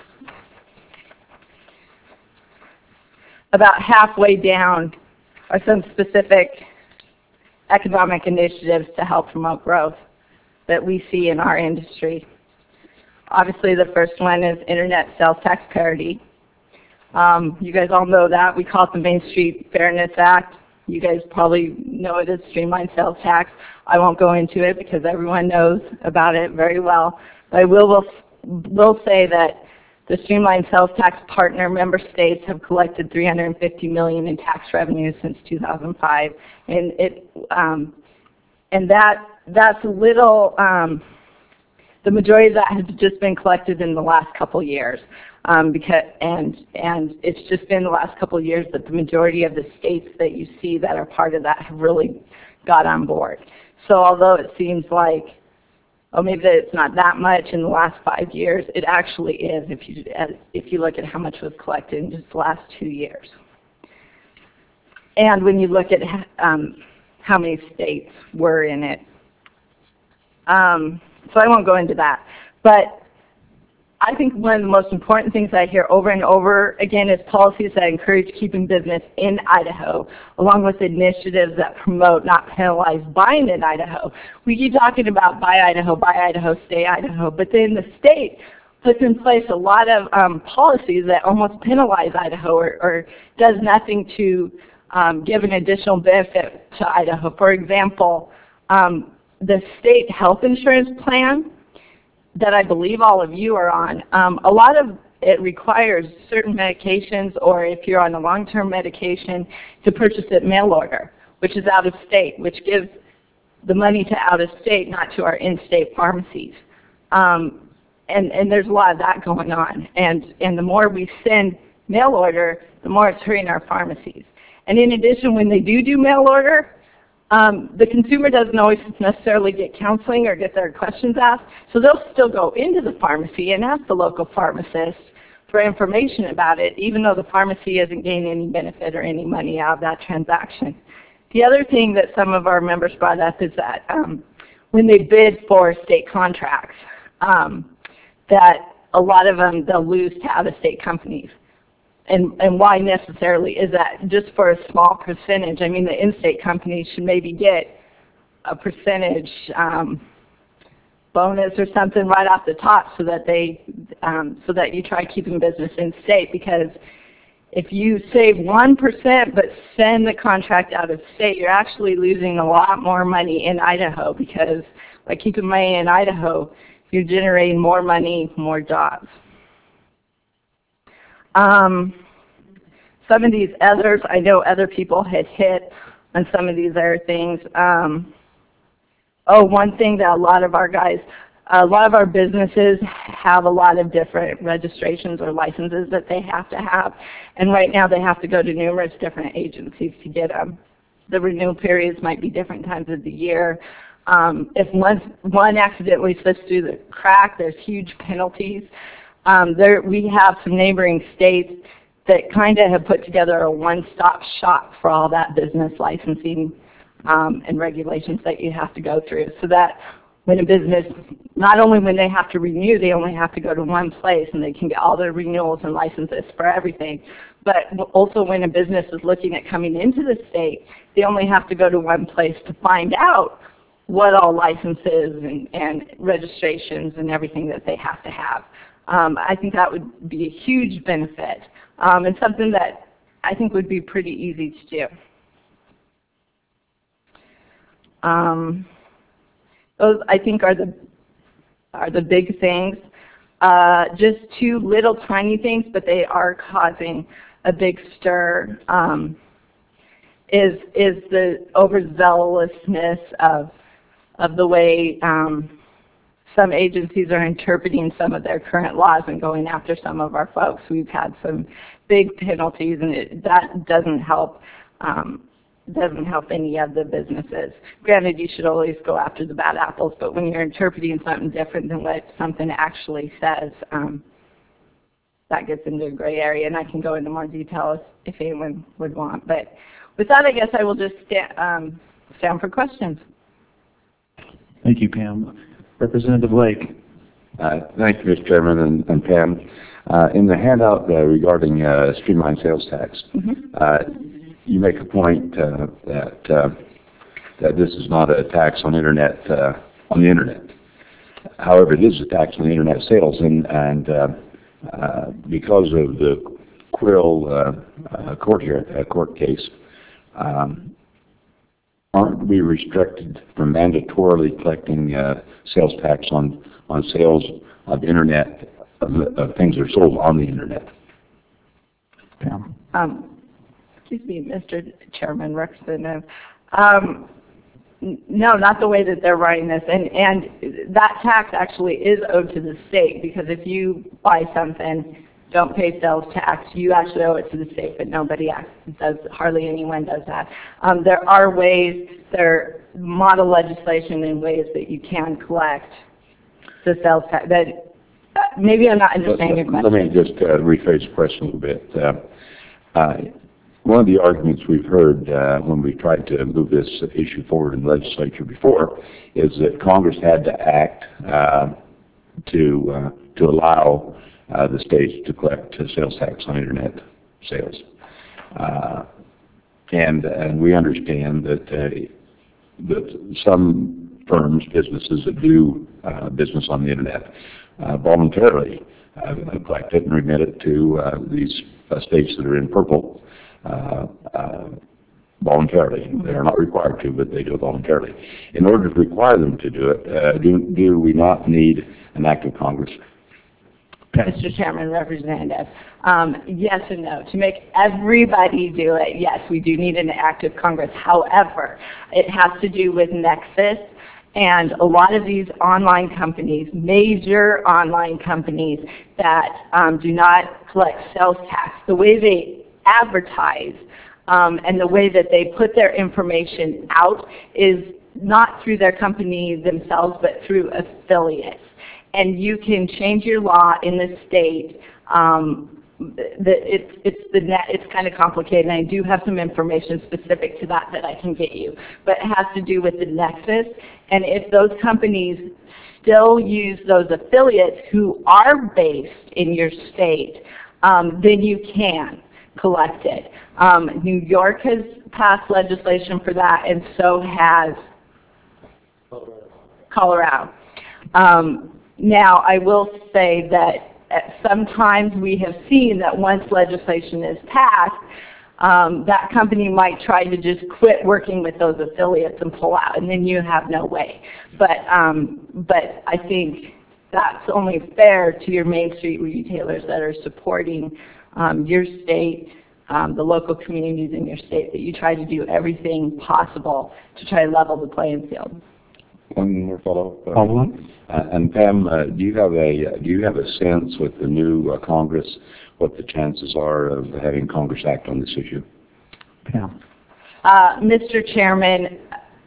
about halfway down are some specific economic initiatives to help promote growth that we see in our industry. Obviously, the first one is internet sales tax parity. Um, you guys all know that. We call it the Main Street Fairness Act. You guys probably know it as streamlined sales tax. I won't go into it because everyone knows about it very well. But I will, will, will say that the streamlined sales tax partner member states have collected three hundred fifty million dollars in tax revenue since two thousand five, and it um, and that that's a little. Um, the majority of that has just been collected in the last couple years, um, because and and it's just been the last couple of years that the majority of the states that you see that are part of that have really got on board. So although it seems like, oh, maybe that it's not that much in the last five years, it actually is if you if you look at how much was collected in just the last two years. And when you look at um, how many states were in it. Um, so I won't go into that. But I think one of the most important things I hear over and over again is policies that encourage keeping business in Idaho, along with initiatives that promote, not penalize, buying in Idaho. We keep talking about buy Idaho, buy Idaho, stay Idaho, but then the state puts in place a lot of um, policies that almost penalize Idaho or, or does nothing to um, give an additional benefit to Idaho. For example, um, the state health insurance plan that I believe all of you are on, um, a lot of it requires certain medications, or if you're on a long-term medication, to purchase it mail order, which is out of state, which gives the money to out of state, not to our in-state pharmacies. Um, and, and there's a lot of that going on. And, and the more we send mail order, the more it's hurting our pharmacies. And in addition, when they do do mail order, Um, the consumer doesn't always necessarily get counseling or get their questions asked, so they'll still go into the pharmacy and ask the local pharmacist for information about it, even though the pharmacy isn't gaining any benefit or any money out of that transaction. The other thing that some of our members brought up is that um, when they bid for state contracts, um, that a lot of them they'll lose to out-of-state companies. And, and why necessarily is that? Just for a small percentage. I mean, the in-state companies should maybe get a percentage um, bonus or something right off the top, so that they, um, so that you try keeping business in-state. Because if you save one percent but send the contract out of state, you're actually losing a lot more money in Idaho. Because by keeping money in Idaho, you're generating more money, more jobs. Um, some of these others, I know other people had hit on some of these other things. Um, oh, one thing that a lot of our guys, a lot of our businesses have a lot of different registrations or licenses that they have to have, and right now they have to go to numerous different agencies to get them. The renewal periods might be different times of the year. Um, if one, one accidentally slips through the crack, there's huge penalties. Um, there, we have some neighboring states that kind of have put together a one-stop shop for all that business licensing um, and regulations that you have to go through, so that when a business, not only when they have to renew, they only have to go to one place and they can get all their renewals and licenses for everything, but also when a business is looking at coming into the state, they only have to go to one place to find out what all licenses and, and registrations and everything that they have to have. Um, I think that would be a huge benefit um, and something that I think would be pretty easy to do. Um, those I think are the are the big things. Uh, just two little tiny things, but they are causing a big stir. Um, is is the overzealousness of of the way um, some agencies are interpreting some of their current laws and going after some of our folks. We've had some big penalties, and it, that doesn't help. Um, doesn't help any of the businesses. Granted, you should always go after the bad apples, but when you're interpreting something different than what something actually says, um, that gets into a gray area, and I can go into more detail if, if anyone would want. But with that, I guess I will just stand, um, stand for questions. Thank you, Pam. Representative Lake. Uh, thank you, Mister Chairman and, and Pam. Uh, in the handout uh, regarding uh, streamlined sales tax, Mm-hmm. uh, you make a point uh, that uh, that this is not a tax on internet uh, on the internet. However, it is a tax on the internet sales, and and uh, uh, because of the Quill uh, uh, court here, uh, court case, um, aren't we restricted from mandatorily collecting uh, sales tax on on sales of internet of, of things that are sold on the internet? Pam. Um, Excuse me, Mister Chairman, Representative. Um, no, not the way that they're writing this. And, and that tax actually is owed to the state, because if you buy something, don't pay sales tax, you actually owe it to the state, but nobody does, hardly anyone does that. Um, there are ways, there are model legislation and ways that you can collect the sales tax. That, uh, maybe I'm not understanding your question. Let me just uh, rephrase the question a little bit. Uh, uh, One of the arguments we've heard uh, when we tried to move this issue forward in the legislature before is that Congress had to act uh, to uh, to allow uh, the states to collect uh, sales tax on internet sales, uh, and and we understand that uh, that some firms, businesses that do uh, business on the internet uh, voluntarily uh, collect it and remit it to uh, these uh, states that are in purple. Uh, uh, voluntarily. They are not required to, but they do it voluntarily. In order to require them to do it, uh, do, do we not need an act of Congress? Mister Chairman, Representative, um, yes and no. To make everybody do it, yes, we do need an act of Congress. However, it has to do with Nexus, and a lot of these online companies, major online companies that um, do not collect sales tax, the way they advertise um, and the way that they put their information out is not through their company themselves, but through affiliates. And you can change your law in the state. Um, the, it's it's the net. It's kind of complicated. And I do have some information specific to that that I can get you, but it has to do with the nexus. And if those companies still use those affiliates who are based in your state, um, then you can collect it. Um, New York has passed legislation for that, and so has Colorado. Um, now, I will say that at sometimes we have seen that once legislation is passed, um, that company might try to just quit working with those affiliates and pull out, and then you have no way. But, um, but I think that's only fair to your Main Street retailers that are supporting um, your state, um, the local communities in your state, that you try to do everything possible to try to level the playing field. One more follow-up. Follow-up. Uh, and Pam, uh, do you have a uh, do you have a sense with the new uh, Congress what the chances are of having Congress act on this issue? Pam. Uh, Mister Chairman,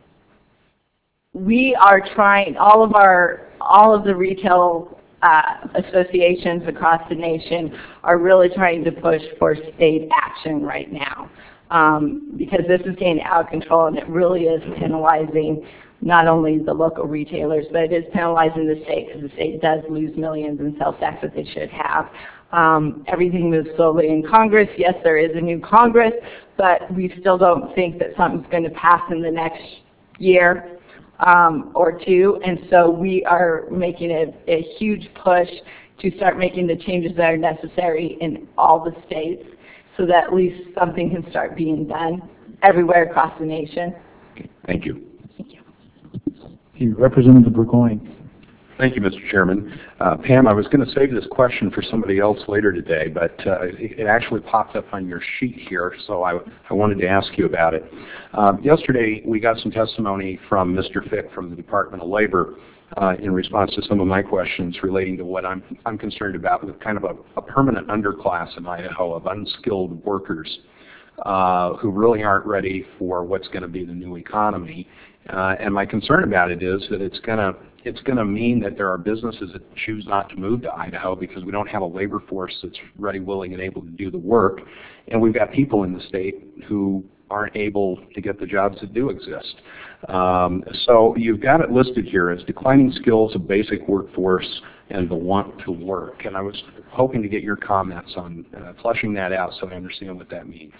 we are trying, all of our, all of the retail uh, associations across the nation are really trying to push for state action right now, um, because this is getting out of control and it really is penalizing not only the local retailers, but it is penalizing the state, because the state does lose millions in sales tax that they should have. Um, everything moves slowly in Congress. Yes, there is a new Congress, but we still don't think that something's going to pass in the next year um, or two, and so we are making a, a huge push to start making the changes that are necessary in all the states so that at least something can start being done everywhere across the nation. Thank you. Representative Burgoyne. Thank you, Mister Chairman. Uh, Pam, I was going to save this question for somebody else later today, but uh, it, it actually popped up on your sheet here, so I, I wanted to ask you about it. Uh, yesterday, we got some testimony from Mister Fick from the Department of Labor uh, in response to some of my questions relating to what I'm, I'm concerned about with kind of a, a permanent underclass in Idaho of unskilled workers uh, who really aren't ready for what's going to be the new economy. Uh, and my concern about it is that it's going to it's going to mean that there are businesses that choose not to move to Idaho because we don't have a labor force that's ready, willing, and able to do the work. And we've got people in the state who aren't able to get the jobs that do exist. Um, so you've got it listed here as declining skills of basic workforce and the want to work. And I was hoping to get your comments on uh, fleshing that out so I understand what that means.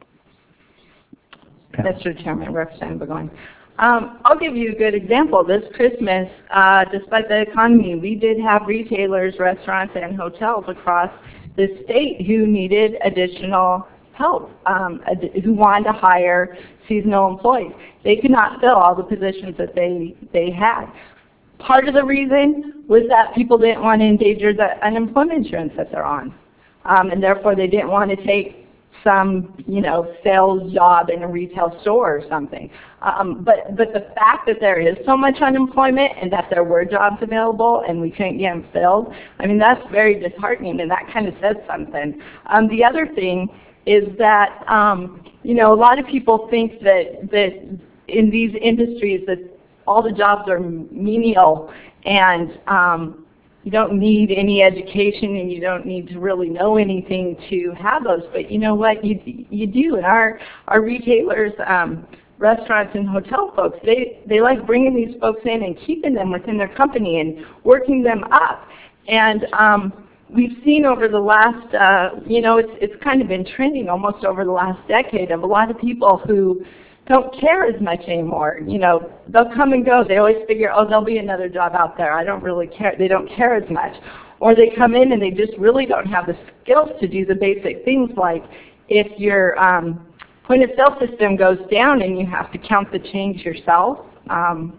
Mister Chairman, Representative Burgoyne. Um, I'll give you a good example. This Christmas, uh, despite the economy, we did have retailers, restaurants, and hotels across the state who needed additional help, um, ad who wanted to hire seasonal employees. They could not fill all the positions that they, they had. Part of the reason was that people didn't want to endanger the unemployment insurance that they're on, um, and therefore they didn't want to take some, you know, sales job in a retail store or something. Um, but, but the fact that there is so much unemployment and that there were jobs available and we couldn't get them filled, I mean, that's very disheartening, and that kind of says something. Um, the other thing is that, um, you know, a lot of people think that, that in these industries that all the jobs are menial and um, you don't need any education and you don't need to really know anything to have those. But you know what? You, you do. And our, our retailers, um, restaurants, and hotel folks, they, they like bringing these folks in and keeping them within their company and working them up. And um, we've seen over the last, uh, you know, it's, it's kind of been trending almost over the last decade of a lot of people who don't care as much anymore. You know, they'll come and go. They always figure, oh, there'll be another job out there. I don't really care. They don't care as much. Or they come in and they just really don't have the skills to do the basic things, like if your um, point of sale system goes down and you have to count the change yourself, um,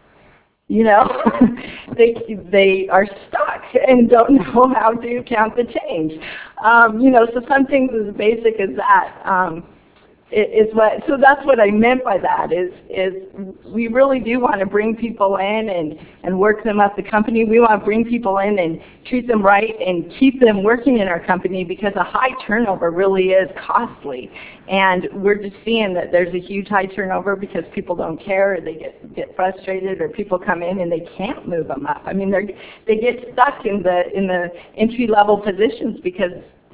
you know, they, they are stuck and don't know how to count the change. Um, you know, so some things as basic as that. Um, Is what, so that's what I meant by that, is, is we really do want to bring people in and, and work them up the company. We want to bring people in and treat them right and keep them working in our company, because a high turnover really is costly. And we're just seeing that there's a huge high turnover because people don't care, or they get, get frustrated, or people come in and they can't move them up. I mean, they're, they get stuck in the, in the entry-level positions because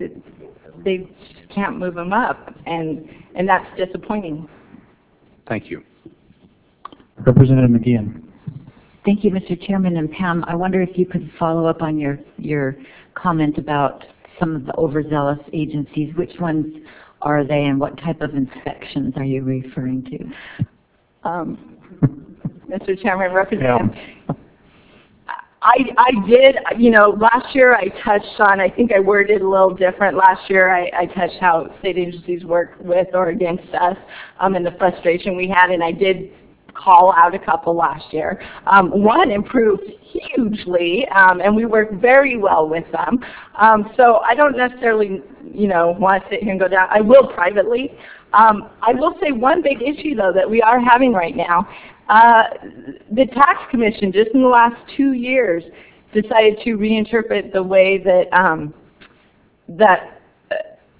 they can't move them up, and and that's disappointing. Thank you. Representative McGeehan. Thank you, Mister Chairman. And Pam, I wonder if you could follow up on your your comment about some of the overzealous agencies. Which ones are they, and what type of inspections are you referring to? Um, Mister Chairman, Representative. Yeah. I, I did, you know, last year I touched on, I think I worded it a little different. Last year I, I touched how state agencies work with or against us um, and the frustration we had, and I did call out a couple last year. Um, one improved hugely, um, and we worked very well with them. Um, so I don't necessarily, you know, want to sit here and go down. I will privately. Um, I will say one big issue, though, that we are having right now. Uh, the tax commission, just in the last two years, decided to reinterpret the way that um, that uh,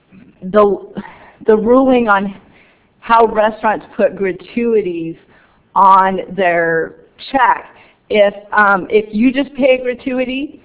the the ruling on how restaurants put gratuities on their check. If um, if you just pay a gratuity,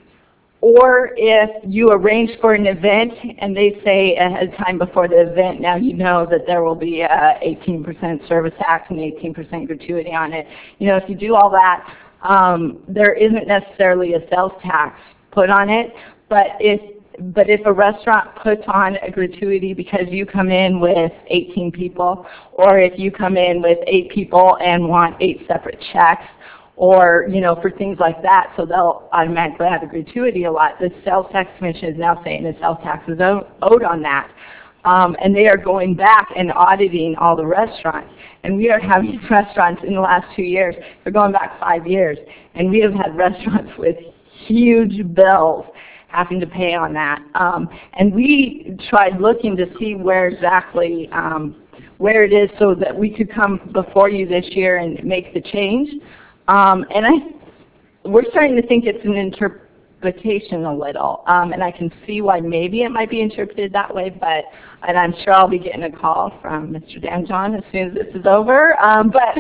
or if you arrange for an event and they say ahead of time before the event, now you know that there will be a eighteen percent service tax and eighteen percent gratuity on it. You know, if you do all that, um, there isn't necessarily a sales tax put on it. But if but if a restaurant puts on a gratuity because you come in with eighteen people, or if you come in with eight people and want eight separate checks, or, you know, for things like that, so they'll automatically have a gratuity a lot. The Sales Tax Commission is now saying the sales tax is owed on that. Um, and they are going back and auditing all the restaurants. And we are having restaurants in the last two years, they're going back five years, and we have had restaurants with huge bills having to pay on that. Um, and we tried looking to see where exactly, um, where it is so that we could come before you this year and make the change. Um, and I, we're starting to think it's an interpretation a little, um, and I can see why maybe it might be interpreted that way, but, and I'm sure I'll be getting a call from Mister Danjon as soon as this is over, um, but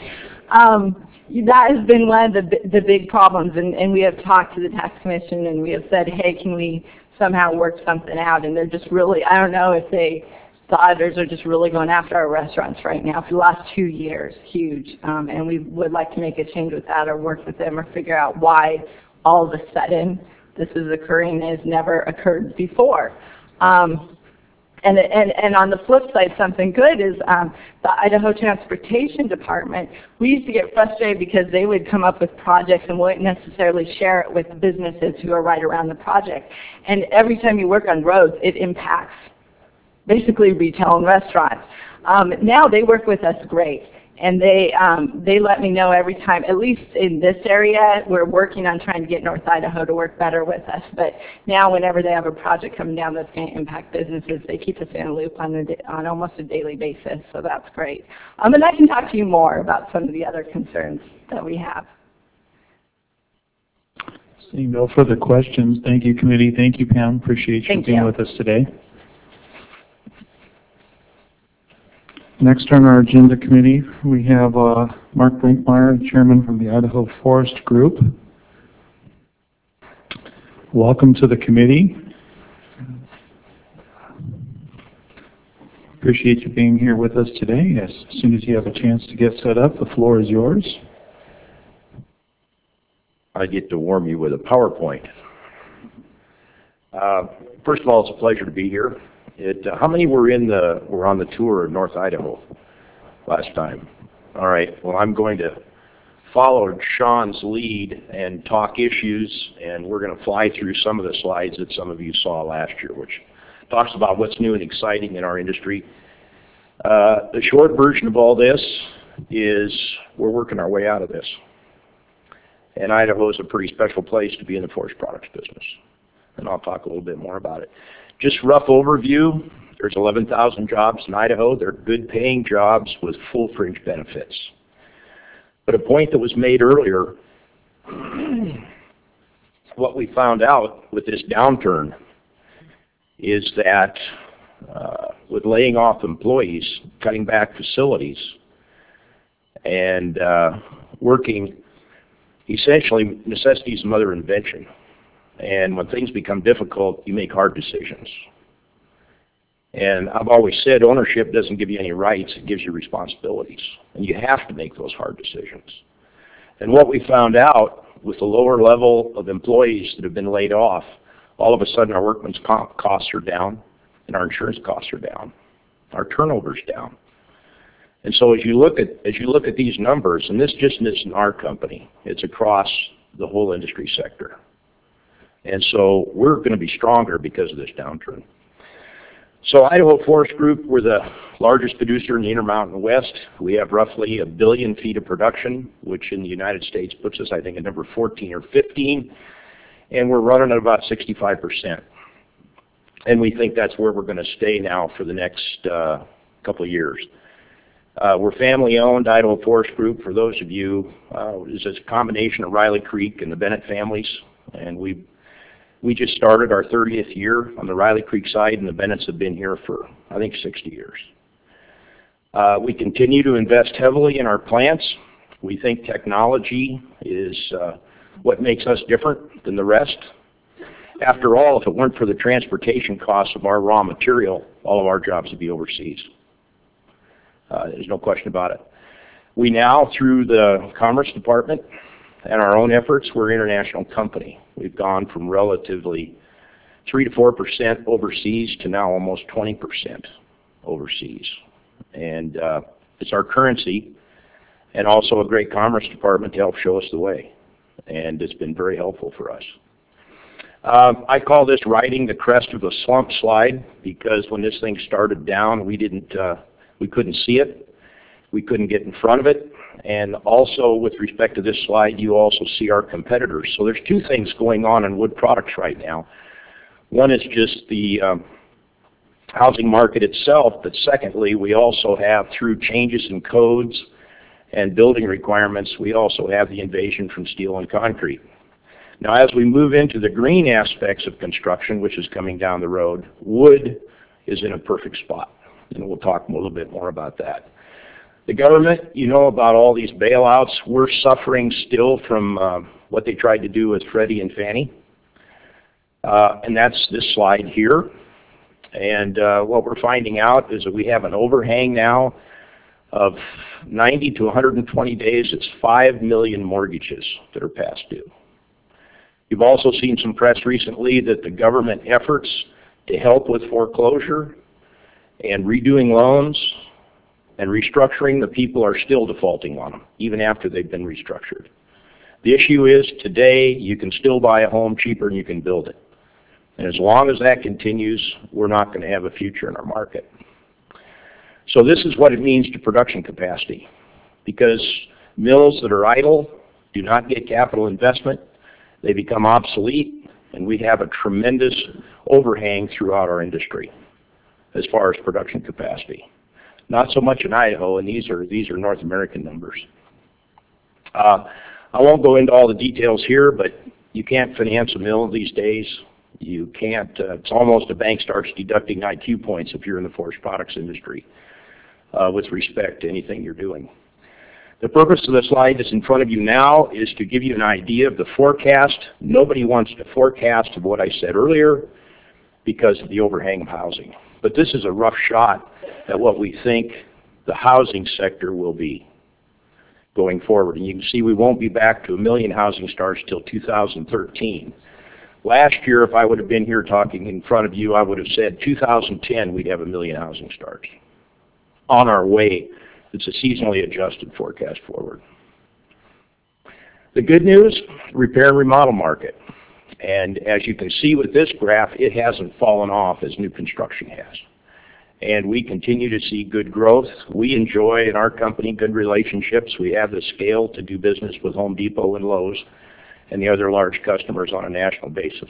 um, that has been one of the, the big problems, and, and we have talked to the tax commission, and we have said, hey, can we somehow work something out, and they're just really, I don't know if they, the auditors are just really going after our restaurants right now for the last two years, huge. Um, and we would like to make a change with that or work with them or figure out why all of a sudden this is occurring and has never occurred before. Um, and, and, and on the flip side, something good is um, the Idaho Transportation Department, we used to get frustrated because they would come up with projects and wouldn't necessarily share it with the businesses who are right around the project. And every time you work on roads, it impacts basically retail and restaurants. Um, now they work with us great, and they um, they let me know every time, at least in this area, we're working on trying to get North Idaho to work better with us. But now whenever they have a project coming down that's going to impact businesses, they keep us in a loop on, a, on almost a daily basis, so that's great. Um, and I can talk to you more about some of the other concerns that we have. Seeing no further questions, thank you, committee. Thank you, Pam. Appreciate you Thank being you. with us today. Next on our agenda committee, we have uh, Mark Brinkmeyer, chairman from the Idaho Forest Group. Welcome to the committee. Appreciate you being here with us today. As soon as you have a chance to get set up, the floor is yours. I get to warm you with a PowerPoint. Uh, first of all, it's a pleasure to be here. It, uh, how many were in the were on the tour of North Idaho last time? All right. Well, I'm going to follow Sean's lead and talk issues, and we're going to fly through some of the slides that some of you saw last year, which talks about what's new and exciting in our industry. Uh, the short version of all this is we're working our way out of this. And Idaho is a pretty special place to be in the forest products business. And I'll talk a little bit more about it. Just rough overview, there's eleven thousand jobs in Idaho. They're good paying jobs with full fringe benefits. But a point that was made earlier, what we found out with this downturn is that uh, with laying off employees, cutting back facilities, and uh, working, essentially necessity is the mother of invention. And when things become difficult, you make hard decisions. And I've always said ownership doesn't give you any rights, it gives you responsibilities. And you have to make those hard decisions. And what we found out with the lower level of employees that have been laid off, all of a sudden our workman's comp costs are down and our insurance costs are down. Our turnover's down. And so as you look at as you look at these numbers, and this just isn't our company, it's across the whole industry sector. And so we're going to be stronger because of this downturn. So Idaho Forest Group, we're the largest producer in the Intermountain West. We have roughly a billion feet of production, which in the United States puts us, I think, at number fourteen or fifteen. And we're running at about sixty-five percent. And we think that's where we're going to stay now for the next uh, couple of years. Uh, we're family-owned. Idaho Forest Group, for those of you, uh, is a combination of Riley Creek and the Bennett families. And we we just started our thirtieth year on the Riley Creek side, and the Bennetts have been here for, I think, sixty years. Uh, we continue to invest heavily in our plants. We think technology is uh, what makes us different than the rest. After all, if it weren't for the transportation costs of our raw material, all of our jobs would be overseas. Uh, there's no question about it. We now, through the Commerce Department and our own efforts, we're an international company. We've gone from relatively three to four percent overseas to now almost twenty percent overseas. And uh, it's our currency and also a great Commerce Department to help show us the way. And it's been very helpful for us. Um, I call this riding the crest of the slump slide, because when this thing started down, we didn't, uh, we couldn't see it. We couldn't get in front of it. And also, with respect to this slide, you also see our competitors. So there's two things going on in wood products right now. One is just the um, housing market itself, but secondly, we also have, through changes in codes and building requirements, we also have the invasion from steel and concrete. Now, as we move into the green aspects of construction, which is coming down the road, wood is in a perfect spot, and we'll talk a little bit more about that. The government, you know about all these bailouts. We're suffering still from uh, what they tried to do with Freddie and Fannie, uh, and that's this slide here. And uh, what we're finding out is that we have an overhang now of ninety to one hundred twenty days. It's five million mortgages that are past due. You've also seen some press recently that the government efforts to help with foreclosure and redoing loans and restructuring, the people are still defaulting on them, even after they've been restructured. The issue is, today, you can still buy a home cheaper than you can build it. And as long as that continues, we're not going to have a future in our market. So this is what it means to production capacity, because mills that are idle do not get capital investment. They become obsolete, and we have a tremendous overhang throughout our industry as far as production capacity. Not so much in Idaho, and these are, these are North American numbers. Uh, I won't go into all the details here, but you can't finance a mill these days. You can't, uh, it's almost a bank starts deducting I Q points if you're in the forest products industry uh, with respect to anything you're doing. The purpose of the slide that's in front of you now is to give you an idea of the forecast. Nobody wants to forecast of what I said earlier because of the overhang of housing. But this is a rough shot at what we think the housing sector will be going forward. And you can see we won't be back to a million housing starts till two thousand thirteen. Last year, if I would have been here talking in front of you, I would have said two thousand ten we'd have a million housing starts. On our way, it's a seasonally adjusted forecast forward. The good news, repair and remodel market. And as you can see with this graph, it hasn't fallen off as new construction has. And we continue to see good growth. We enjoy in our company good relationships. We have the scale to do business with Home Depot and Lowe's and the other large customers on a national basis.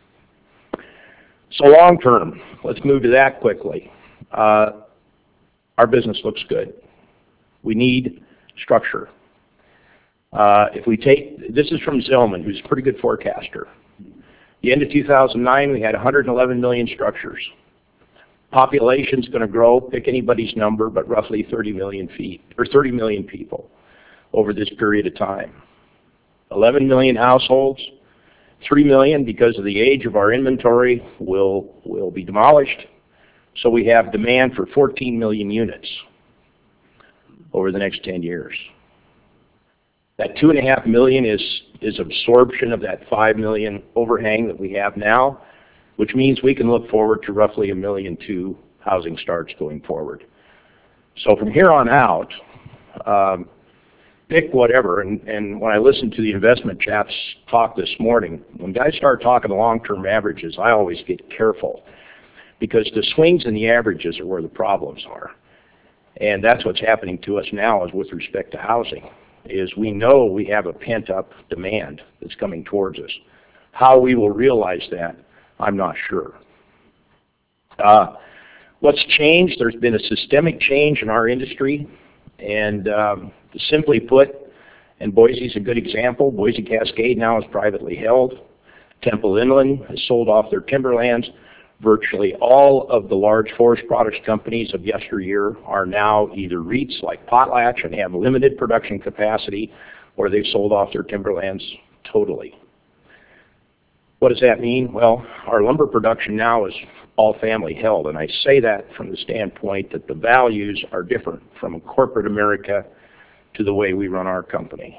So long term, let's move to that quickly. Uh, our business looks good. We need structure. Uh, if we take, this is from Zillman, who's a pretty good forecaster. The end of two thousand nine, we had one hundred eleven million structures. Population's going to grow, pick anybody's number, but roughly thirty million feet, or thirty million people over this period of time. eleven million households, three million because of the age of our inventory will, will be demolished. So we have demand for fourteen million units over the next ten years. That two and a half million is, is absorption of that five million overhang that we have now, which means we can look forward to roughly a million two housing starts going forward. So from here on out, um, pick whatever, and, and when I listened to the investment chaps talk this morning, when guys start talking long-term averages, I always get careful. because the swings and the averages are where the problems are. And that's what's happening to us now is with respect to housing, is we know we have a pent-up demand that's coming towards us. How we will realize that, I'm not sure. Uh, what's changed? There's been a systemic change in our industry, and um, simply put, and Boise's a good example, Boise Cascade now is privately held. Temple Inland has sold off their timberlands. Virtually all of the large forest products companies of yesteryear are now either REITs like Potlatch and have limited production capacity, or they've sold off their timberlands totally. What does that mean? Well, our lumber production now is all family held, and I say that from the standpoint that the values are different from corporate America to the way we run our company.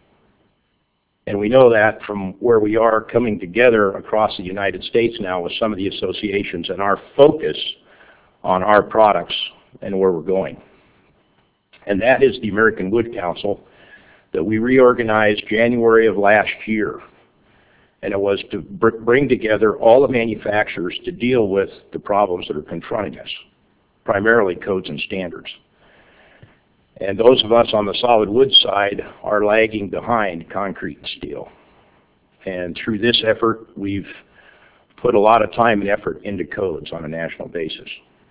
And we know that from where we are coming together across the United States now with some of the associations and our focus on our products and where we're going. And that is the American Wood Council that we reorganized January of last year. And it was to br bring together all the manufacturers to deal with the problems that are confronting us, primarily codes and standards. And those of us on the solid wood side are lagging behind concrete and steel. And through this effort, we've put a lot of time and effort into codes on a national basis.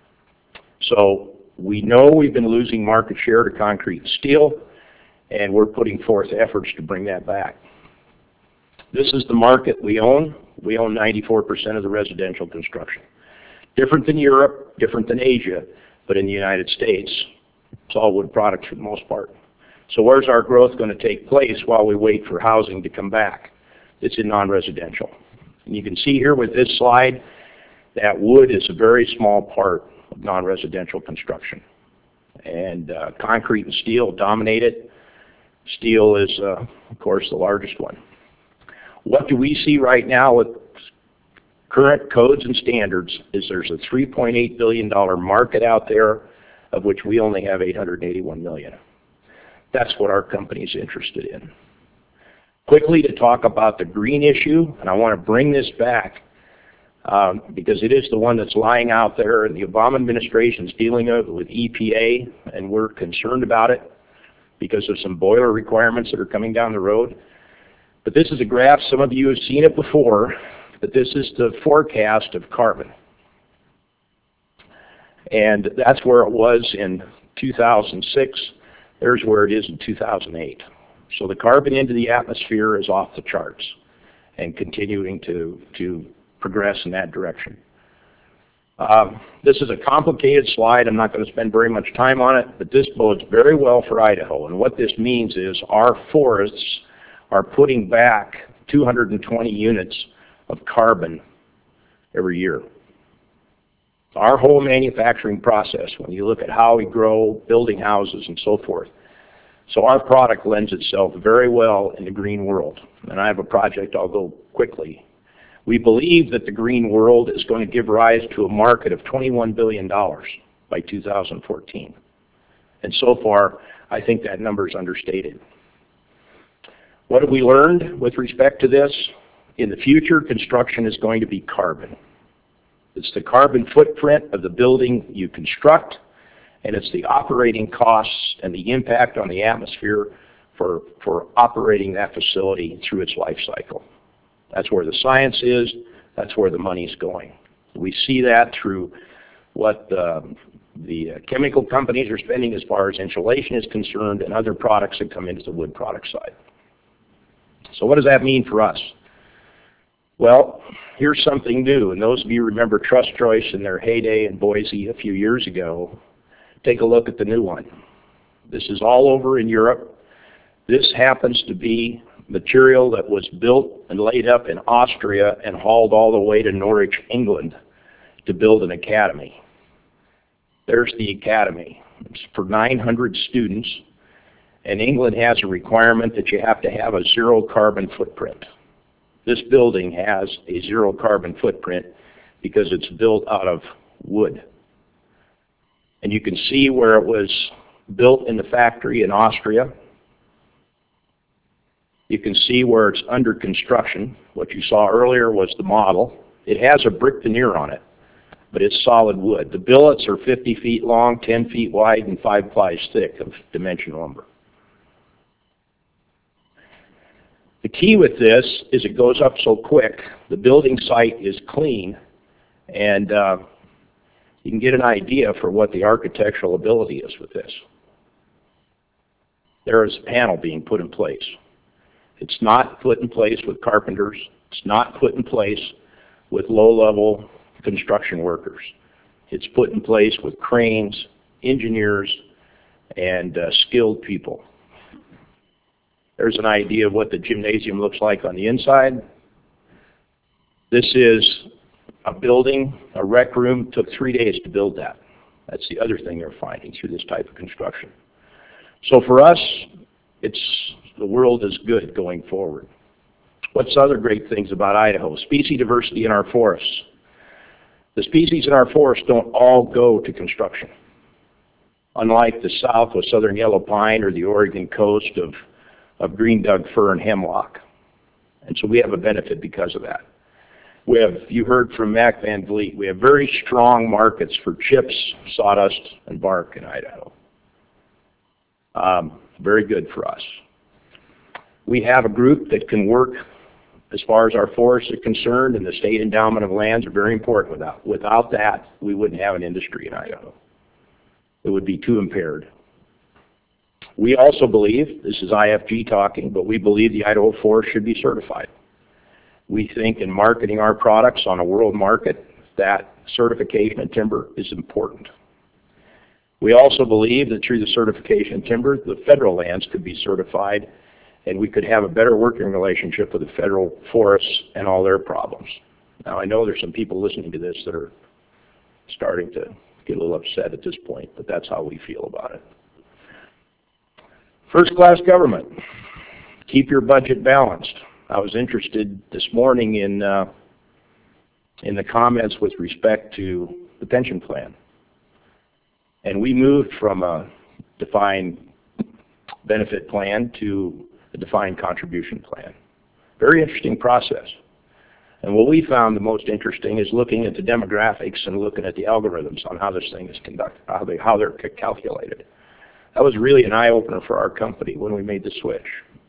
So we know we've been losing market share to concrete and steel, and we're putting forth efforts to bring that back. This is the market we own. We own ninety-four percent of the residential construction. Different than Europe, different than Asia, but in the United States, it's all wood products for the most part. So where's our growth going to take place while we wait for housing to come back? It's in non-residential. And you can see here with this slide that wood is a very small part of non-residential construction. And uh, concrete and steel dominate it. Steel is, uh, of course, the largest one. What do we see right now with current codes and standards is there's a three point eight billion dollar market out there, of which we only have eight hundred eighty-one million. That's what our company's interested in. Quickly to talk about the green issue, and I want to bring this back um, because it is the one that's lying out there, and the Obama administration's dealing with E P A, and we're concerned about it because of some boiler requirements that are coming down the road. But this is a graph, some of you have seen it before, but this is the forecast of carbon. And that's where it was in two thousand six. There's where it is in two thousand eight. So the carbon into the atmosphere is off the charts and continuing to, to progress in that direction. Um, this is a complicated slide. I'm not going to spend very much time on it, but this bodes very well for Idaho. And what this means is our forests are putting back two hundred twenty units of carbon every year. Our whole manufacturing process, when you look at how we grow, building houses and so forth, so our product lends itself very well in the green world. And I have a project, I'll go quickly. We believe that the green world is going to give rise to a market of twenty-one billion dollars by two thousand fourteen. And so far, I think that number is understated. What have we learned with respect to this? In the future, construction is going to be carbon. It's the carbon footprint of the building you construct, and it's the operating costs and the impact on the atmosphere for, for operating that facility through its life cycle. That's where the science is. That's where the money's going. We see that through what uh, the uh, chemical companies are spending as far as insulation is concerned and other products that come into the wood product side. So what does that mean for us? Well, here's something new, and those of you who remember Trust Choice in their heyday in Boise a few years ago, take a look at the new one. This is all over in Europe. This happens to be material that was built and laid up in Austria and hauled all the way to Norwich, England to build an academy. There's the academy. It's for nine hundred students, and England has a requirement that you have to have a zero carbon footprint. This building has a zero carbon footprint because it's built out of wood. And you can see where it was built in the factory in Austria. You can see where it's under construction. What you saw earlier was the model. It has a brick veneer on it. but it's solid wood. The billets are fifty feet long, ten feet wide, and five plies thick of dimension lumber. The key with this is it goes up so quick. The building site is clean, and uh, you can get an idea for what the architectural ability is with this. There is a panel being put in place. It's not put in place with carpenters. It's not put in place with low-level construction workers. It's put in place with cranes, engineers, and uh, skilled people. There's an idea of what the gymnasium looks like on the inside. This is a building, a rec room. It took three days to build that. That's the other thing they're finding through this type of construction. So for us, it's the world is good going forward. What's other great things about Idaho? Species diversity in our forests. The species in our forests don't all go to construction. Unlike the south with southern yellow pine or the Oregon coast of, of green Doug fir and hemlock. And so we have a benefit because of that. We have, you heard from Mac Van Vliet, we have very strong markets for chips, sawdust, and bark in Idaho. Um, very good for us. We have a group that can work as far as our forests are concerned, and the state endowment of lands are very important. Without, without that, we wouldn't have an industry in Idaho. It would be too impaired. We also believe, this is I F G talking, but we believe the Idaho forest should be certified. We think in marketing our products on a world market, that certification in timber is important. We also believe that through the certification in timber, the federal lands could be certified, and we could have a better working relationship with the federal forests and all their problems. Now, I know there's some people listening to this that are starting to get a little upset at this point, but that's how we feel about it. First-class government. Keep your budget balanced. I was interested this morning in, uh, in the comments with respect to the pension plan. And we moved from a defined benefit plan to a defined contribution plan. Very interesting process. And what we found the most interesting is looking at the demographics and looking at the algorithms on how this thing is conducted, how, they, how they're calculated. That was really an eye-opener for our company when we made the switch.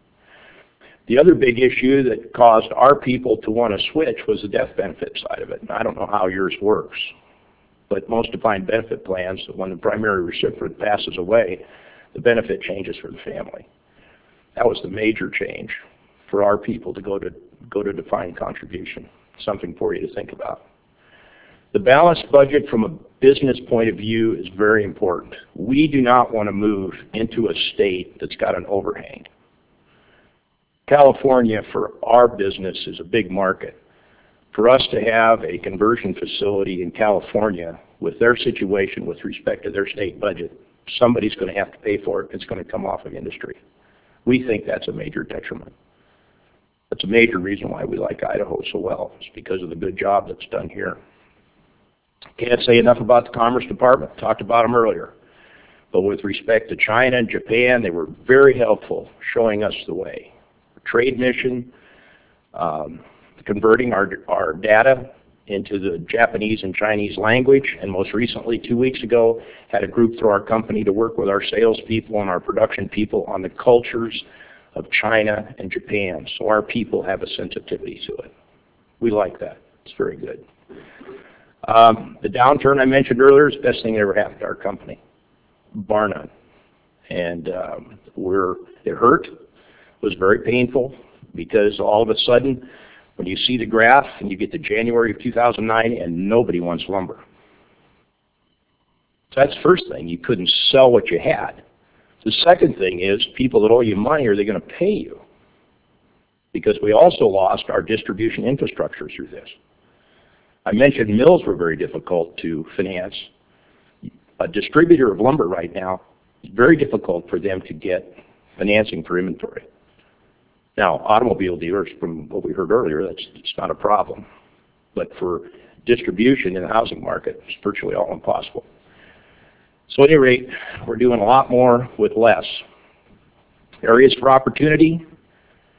The other big issue that caused our people to want to switch was the death benefit side of it. And I don't know how yours works, but most defined benefit plans, when the primary recipient passes away, the benefit changes for the family. That was the major change for our people to go to go to defined contribution. Something for you to think about. The balanced budget from a business point of view is very important. We do not want to move into a state that's got an overhang. California for our business is a big market. For us to have a conversion facility in California with their situation with respect to their state budget, somebody's going to have to pay for it. It's going to come off of industry. We think that's a major detriment. That's a major reason why we like Idaho so well. It's because of the good job that's done here. Can't say enough about the Commerce Department. Talked about them earlier. But with respect to China and Japan, they were very helpful showing us the way. Trade mission, um, converting our, our data into the Japanese and Chinese language, and most recently, two weeks ago, had a group through our company to work with our salespeople and our production people on the cultures of China and Japan, so our people have a sensitivity to it. We like that. It's very good. Um, the downturn I mentioned earlier is the best thing that ever happened to our company, bar none. And um, we're, it hurt. It was very painful because all of a sudden, when you see the graph and you get to January of two thousand nine and nobody wants lumber. So that's the first thing. You couldn't sell what you had. The second thing is people that owe you money, are they going to pay you? Because we also lost our distribution infrastructure through this. I mentioned mills were very difficult to finance. A distributor of lumber right now, it's very difficult for them to get financing for inventory. Now, automobile dealers, from what we heard earlier, that's it's not a problem. But for distribution in the housing market, it's virtually all impossible. So at any rate, we're doing a lot more with less. Areas for opportunity,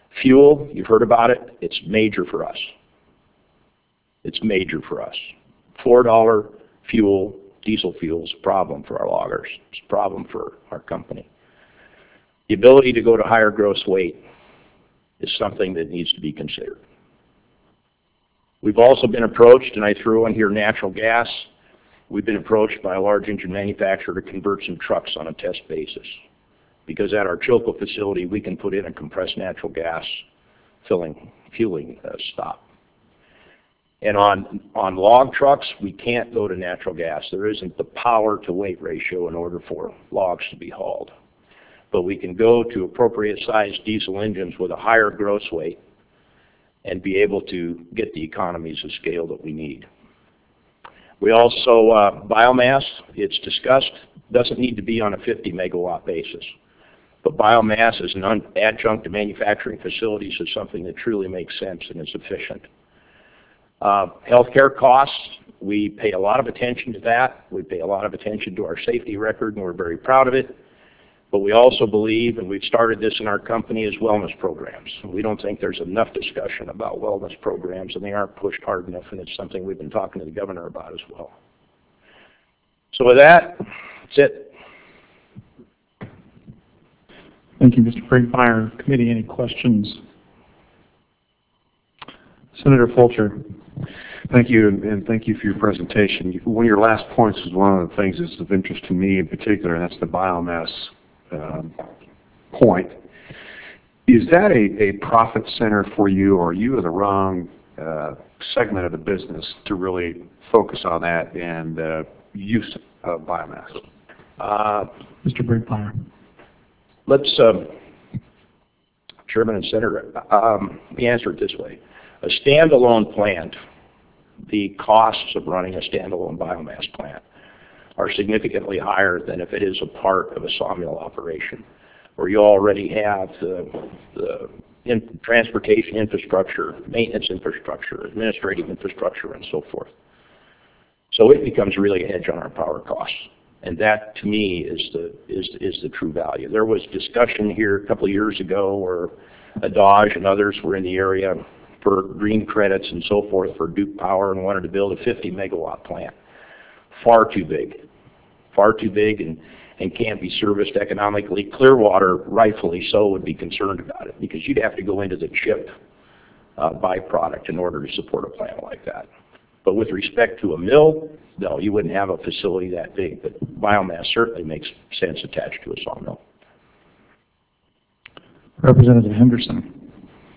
fuel, you've heard about it, it's major for us. It's major for us. four dollar fuel, diesel fuel is a problem for our loggers. It's a problem for our company. The ability to go to higher gross weight is something that needs to be considered. We've also been approached, and I threw in here natural gas. We've been approached by a large engine manufacturer to convert some trucks on a test basis. Because at our Chilco facility, we can put in a compressed natural gas filling, fueling uh, stop. And on, on log trucks, we can't go to natural gas. There isn't the power to weight ratio in order for logs to be hauled. But we can go to appropriate sized diesel engines with a higher gross weight and be able to get the economies of scale that we need. We also, uh, biomass, it's discussed, doesn't need to be on a fifty megawatt basis. But biomass as an adjunct to manufacturing facilities is something that truly makes sense and is efficient. Uh, healthcare costs, we pay a lot of attention to that. We pay a lot of attention to our safety record, and we're very proud of it. But we also believe, and we've started this in our company, is wellness programs. We don't think there's enough discussion about wellness programs, and they aren't pushed hard enough, and it's something we've been talking to the governor about as well. So with that, that's it. Thank you, Mister Brinkmeyer. Committee, any questions? Senator Fulcher. Thank you, and, and thank you for your presentation. One of your last points was one of the things that's of interest to me in particular, and that's the biomass um, point. Is that a, a profit center for you, or are you in the wrong uh, segment of the business to really focus on that and uh, use of biomass? Uh, Mister Brinkmeyer. Let's, um, Chairman and Senator, um, let me answer it this way. A standalone plant, the costs of running a standalone biomass plant are significantly higher than if it is a part of a sawmill operation, where you already have the, the in transportation infrastructure, maintenance infrastructure, administrative infrastructure, and so forth. So it becomes really a hedge on our power costs. And that, to me, is the, is, is the true value. There was discussion here a couple of years ago where a Dodge and others were in the area for green credits and so forth for Duke Power and wanted to build a fifty megawatt plant. Far too big. Far too big and, and can't be serviced economically. Clearwater, rightfully so, would be concerned about it because you'd have to go into the chip uh, byproduct in order to support a plant like that. But with respect to a mill, no, you wouldn't have a facility that big, but biomass certainly makes sense attached to a sawmill. Representative Henderson.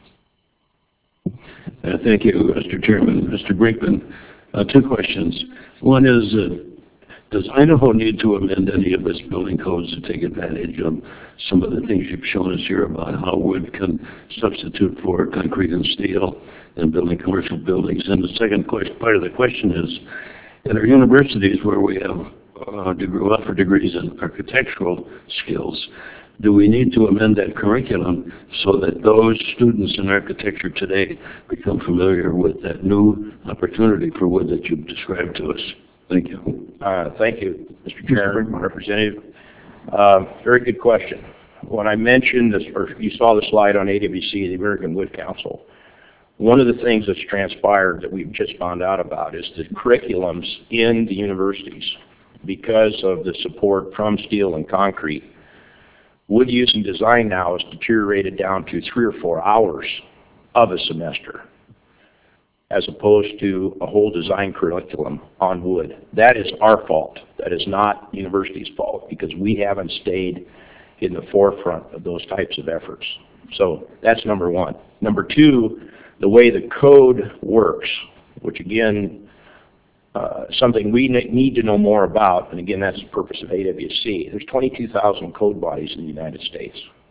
Uh, thank you, Mister Chairman. Mister Brinkman, uh, two questions. One is, uh, does Idaho need to amend any of its building codes to take advantage of some of the things you've shown us here about how wood can substitute for concrete and steel in building commercial buildings? And the second question, part of the question is, at our universities where we have uh, degree, offer degrees in architectural skills, do we need to amend that curriculum so that those students in architecture today become familiar with that new opportunity for wood that you've described to us? Thank you. Uh, thank you, Mister Chairman, Representative. Uh, very good question. When I mentioned this, or you saw the slide on A W C, the American Wood Council, one of the things that's transpired that we've just found out about is the curriculums in the universities, because of the support from steel and concrete, wood use and design now is deteriorated down to three or four hours of a semester, as opposed to a whole design curriculum on wood. That is our fault. That is not the university's fault, because we haven't stayed in the forefront of those types of efforts. So that's number one. Number two, the way the code works, which again, uh, something we need to know more about, and again, that's the purpose of A W C. There's twenty-two thousand code bodies in the United States.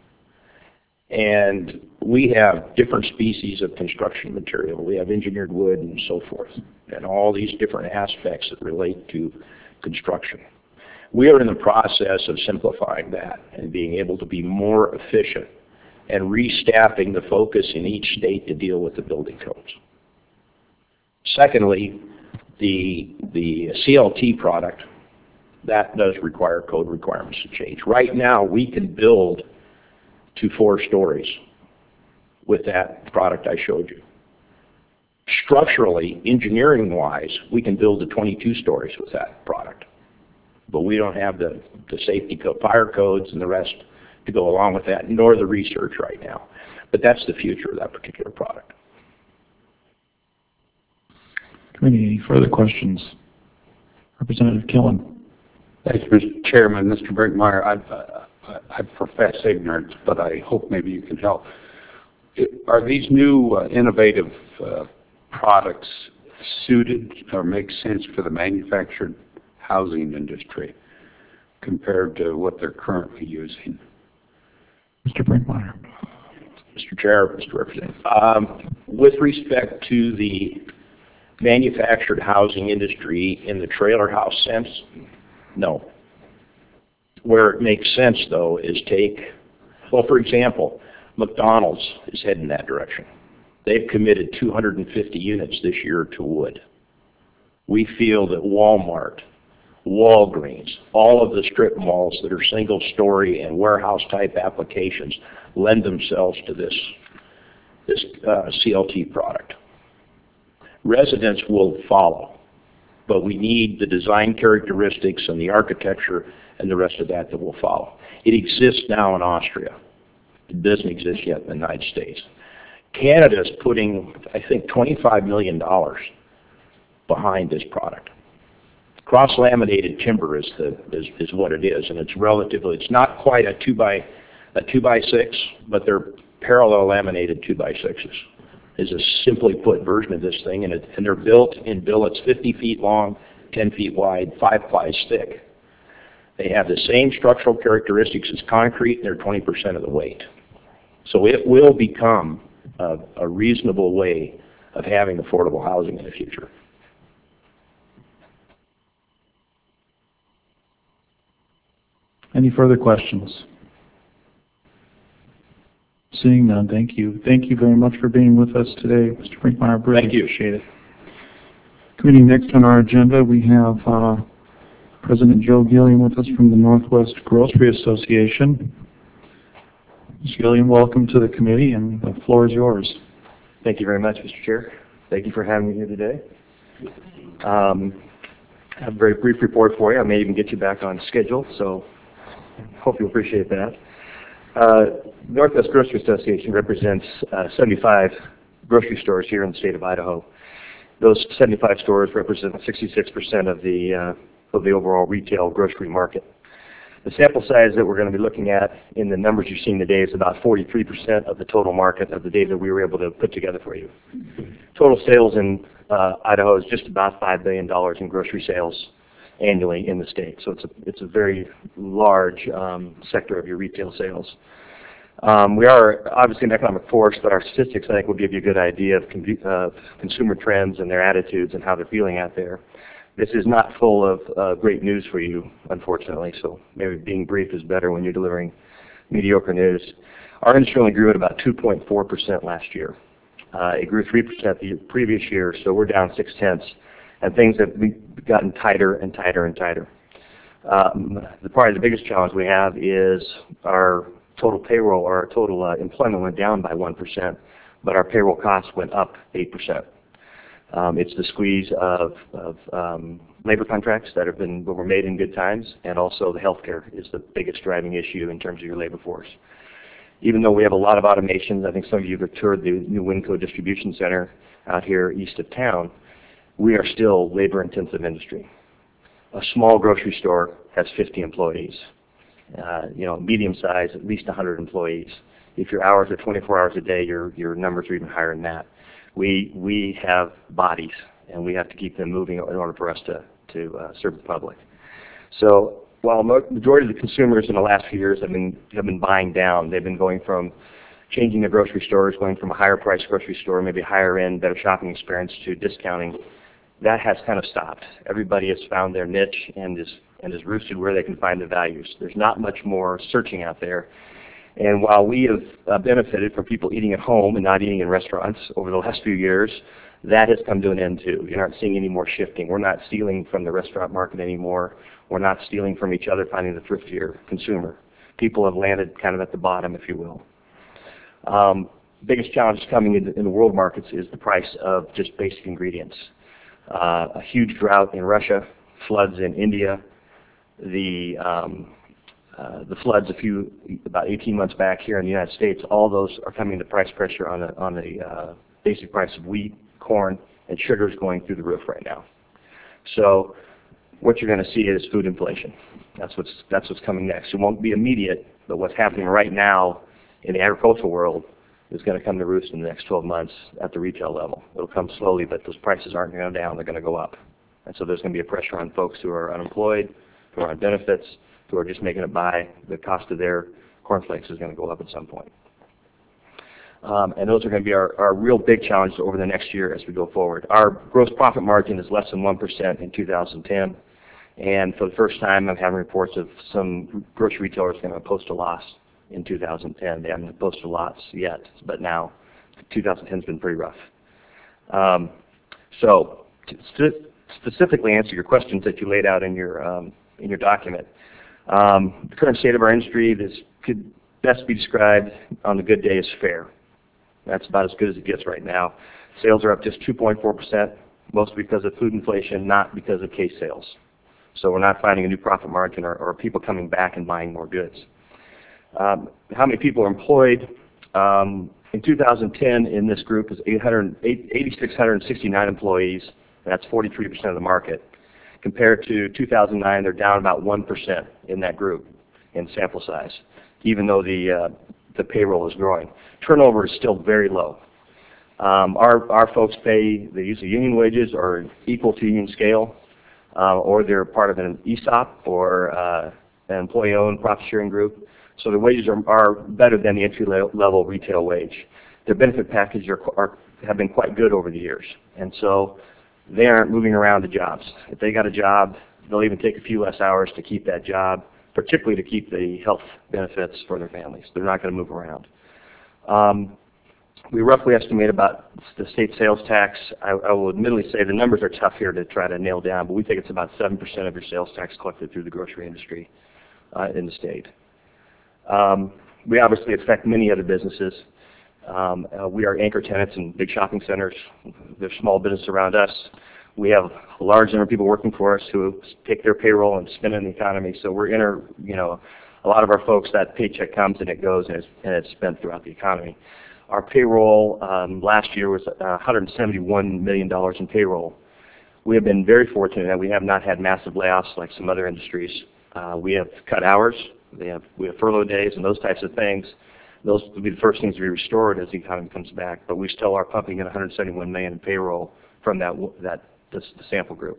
And we have different species of construction material. We have engineered wood and so forth, and all these different aspects that relate to construction. We are in the process of simplifying that and being able to be more efficient and restaffing the focus in each state to deal with the building codes. Secondly, the, the C L T product, that does require code requirements to change. Right now, we can build to four stories with that product I showed you. structurally, engineering-wise, we can build to twenty-two stories with that product. But we don't have the, the safety code, fire codes and the rest to go along with that, nor the research right now. But that's the future of that particular product. Committee, any further questions? Representative Killen. Thank you, Mister Chairman. Mister Brinkmeyer, I, uh, I profess ignorance, but I hope maybe you can help. Are these new uh, innovative uh, products suited or make sense for the manufactured housing industry compared to what they're currently using? Mister Brinkmeyer. Mister Chair, Mister Representative. Um, with respect to the manufactured housing industry in the trailer house sense, no. Where it makes sense, though, is take, well, for example, McDonald's is heading that direction. They've committed two hundred fifty units this year to wood. We feel that Walmart, Walgreens, all of the strip malls that are single story and warehouse type applications lend themselves to this, this uh, C L T product. Residents will follow, but we need the design characteristics and the architecture and the rest of that that will follow. It exists now in Austria. It doesn't exist yet in the United States. Canada's putting, I think, twenty-five million dollars behind this product. Cross-laminated timber is the is, is what it is, and it's relatively. It's not quite a two by a two by six, but they're parallel laminated two by sixes. Is a simply put version of this thing, and, it, and they're built in billets fifty feet long, ten feet wide, five plies thick. They have the same structural characteristics as concrete, and they're twenty percent of the weight. So it will become a, a reasonable way of having affordable housing in the future. Any further questions? Seeing none, thank you. Thank you very much for being with us today, Mister Brinkmeyer. Really Thank you. Appreciate it. Committee, next on our agenda, we have uh, President Joe Gilliam with us from the Northwest Grocery Association. Mister Gilliam, welcome to the committee, and the floor is yours. Thank you very much, Mister Chair. Thank you for having me here today. Um, I have a very brief report for you. I may even get you back on schedule, so hope you appreciate that. Uh, Northwest Grocery Association represents uh, seventy-five grocery stores here in the state of Idaho. Those seventy-five stores represent sixty-six percent of the uh, of the overall retail grocery market. The sample size that we're going to be looking at in the numbers you're seeing today is about forty-three percent of the total market of the data that we were able to put together for you. Total sales in uh, Idaho is just about five billion dollars in grocery sales annually in the state. So it's a, it's a very large um, sector of your retail sales. Um, we are obviously an economic force, but our statistics, I think, will give you a good idea of uh, consumer trends and their attitudes and how they're feeling out there. This is not full of uh, great news for you, unfortunately, so maybe being brief is better when you're delivering mediocre news. Our industry only grew at about two point four percent last year. Uh, it grew three percent the previous year, so we're down six-tenths, and things have gotten tighter and tighter and tighter. Um, the, probably the biggest challenge we have is our total payroll, or our total uh, employment went down by one percent, but our payroll costs went up eight percent. Um, it's the squeeze of, of um, labor contracts that have been that were made in good times, and also the healthcare is the biggest driving issue in terms of your labor force. Even though we have a lot of automations, I think some of you have toured the new Winco distribution center out here east of town, we are still labor-intensive industry. A small grocery store has fifty employees. Uh, you know, medium size, at least one hundred employees. If your hours are twenty-four hours a day, your your numbers are even higher than that. We we have bodies, and we have to keep them moving in order for us to to uh, serve the public. So while the majority of the consumers in the last few years have been have been buying down, they've been going from changing their grocery stores, going from a higher price grocery store, maybe higher end, better shopping experience, to discounting. That has kind of stopped. Everybody has found their niche and is and is roosted where they can find the values. There's not much more searching out there. And while we have uh, benefited from people eating at home and not eating in restaurants over the last few years, that has come to an end too. You're not seeing any more shifting. We're not stealing from the restaurant market anymore. We're not stealing from each other, finding the thriftier consumer. People have landed kind of at the bottom, if you will. Um, biggest challenge coming in, in the world markets is the price of just basic ingredients. Uh, a huge drought in Russia, floods in India, the um, uh, the floods a few about eighteen months back here in the United States. All those are coming to price pressure on the on the uh, basic price of wheat, corn, and sugar is going through the roof right now. So what you're going to see is food inflation. That's what's that's what's coming next. It won't be immediate, but what's happening right now in the agricultural world is going to come to roost in the next twelve months at the retail level. It'll come slowly, but those prices aren't going to go down, they're going to go up. And so there's going to be a pressure on folks who are unemployed, who are on benefits, who are just making it by. The cost of their cornflakes is going to go up at some point. Um, and those are going to be our, our real big challenges over the next year as we go forward. Our gross profit margin is less than one percent in two thousand ten. And for the first time, I'm having reports of some grocery retailers going to post a loss in two thousand ten. They haven't posted a loss yet, but now two thousand ten has been pretty rough. Um, so to specifically answer your questions that you laid out in your um, in your document, um, the current state of our industry this could best be described on a good day as fair. That's about as good as it gets right now. Sales are up just two point four percent, mostly because of food inflation, not because of case sales. So we're not finding a new profit margin or, or people coming back and buying more goods. Um, how many people are employed? Um, in two thousand ten, in this group is eight thousand six hundred sixty-nine employees. That's forty-three percent of the market. Compared to two thousand nine, they're down about one percent in that group in sample size, even though the uh, the payroll is growing. Turnover is still very low. Um, our our folks pay they use the union wages or equal to union scale, uh, or they're part of an E S O P or uh, an employee-owned profit sharing group. So the wages are, are better than the entry-level retail wage. Their benefit packages are, are have been quite good over the years, and so they aren't moving around to jobs. If they got a job, they'll even take a few less hours to keep that job, particularly to keep the health benefits for their families. They're not going to move around. Um, we roughly estimate about the state sales tax. I, I will admittedly say the numbers are tough here to try to nail down, but we think it's about seven percent of your sales tax collected through the grocery industry uh, in the state. Um, we obviously affect many other businesses. Um, uh, we are anchor tenants in big shopping centers. There's small business around us. We have a large number of people working for us who take their payroll and spend it in the economy. So we're inter, you know, a lot of our folks, that paycheck comes and it goes and it's, and it's spent throughout the economy. Our payroll um, last year was uh, one hundred seventy-one million dollars in payroll. We have been very fortunate that we have not had massive layoffs like some other industries. Uh, we have cut hours. They have, we have furlough days and those types of things. Those will be the first things to be restored as the economy comes back. But we still are pumping in one hundred seventy-one million dollars in payroll from that that this, the sample group.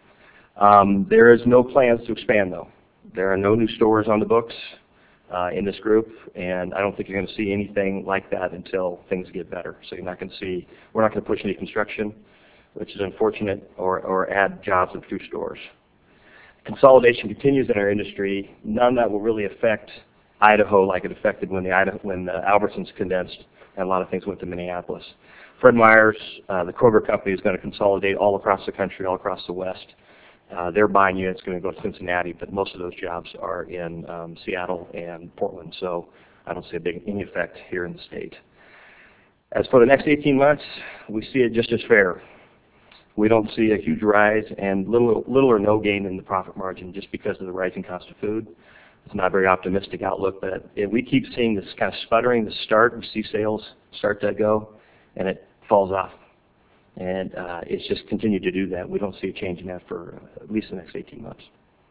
Um, there is no plans to expand though. There are no new stores on the books uh, in this group, and I don't think you're going to see anything like that until things get better. So you're not going to see. We're not going to push any construction, which is unfortunate, or or add jobs through stores. Consolidation continues in our industry. None that will really affect Idaho like it affected when the Idaho, when the Albertsons condensed and a lot of things went to Minneapolis. Fred Meyer's, uh, the Kroger company, is going to consolidate all across the country, all across the West. Uh, their buying unit's going to go to Cincinnati, but most of those jobs are in um, Seattle and Portland, so I don't see a big any effect here in the state. As for the next eighteen months, we see it just as fair. We don't see a huge rise and little, little or no gain in the profit margin just because of the rising cost of food. It's not a very optimistic outlook, but if we keep seeing this kind of sputtering, the start, we see sales start to go, and it falls off. And uh, it's just continued to do that. We don't see a change in that for uh, at least the next eighteen months.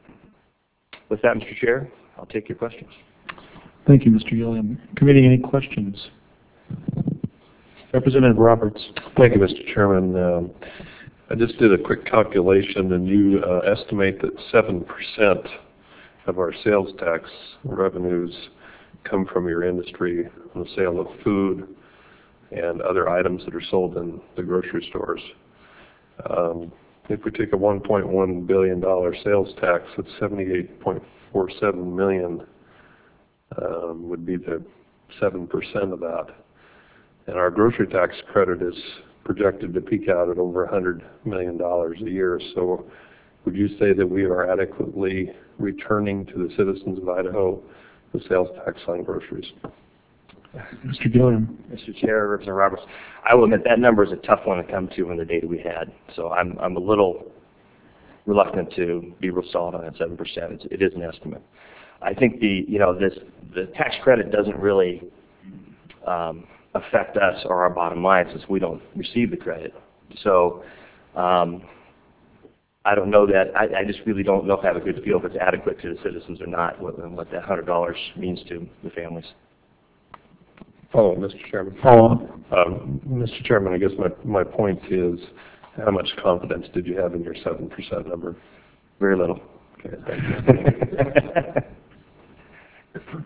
With that, Mister Chair, I'll take your questions. Thank you, Mister Gilliam. Committee, any questions? Representative Roberts. Thank you, Mister Chairman. Um, I just did a quick calculation, and you uh, estimate that seven percent of our sales tax revenues come from your industry on the sale of food and other items that are sold in the grocery stores. Um, if we take a one point one billion dollars sales tax, that's seventy-eight point four seven million dollars um, would be the seven percent of that. And our grocery tax credit is projected to peak out at over one hundred million dollars a year. So would you say that we are adequately returning to the citizens of Idaho the sales tax on groceries? Mister Gilliam. Mister Chair, Representative Roberts, I will admit that number is a tough one to come to in the data we had. So I'm, I'm a little reluctant to be real solid on that seven percent. It's, it is an estimate. I think the, you know, this, the tax credit doesn't really um, affect us or our bottom line since we don't receive the credit. So um, I don't know that, I, I just really don't know if I have a good feel if it's adequate to the citizens or not, what, what that one hundred dollars means to the families. Follow up, Mister Chairman. Follow up. Um, Mister Chairman, I guess my, my point is, how much confidence did you have in your seven percent number? Very little. Okay, thank you.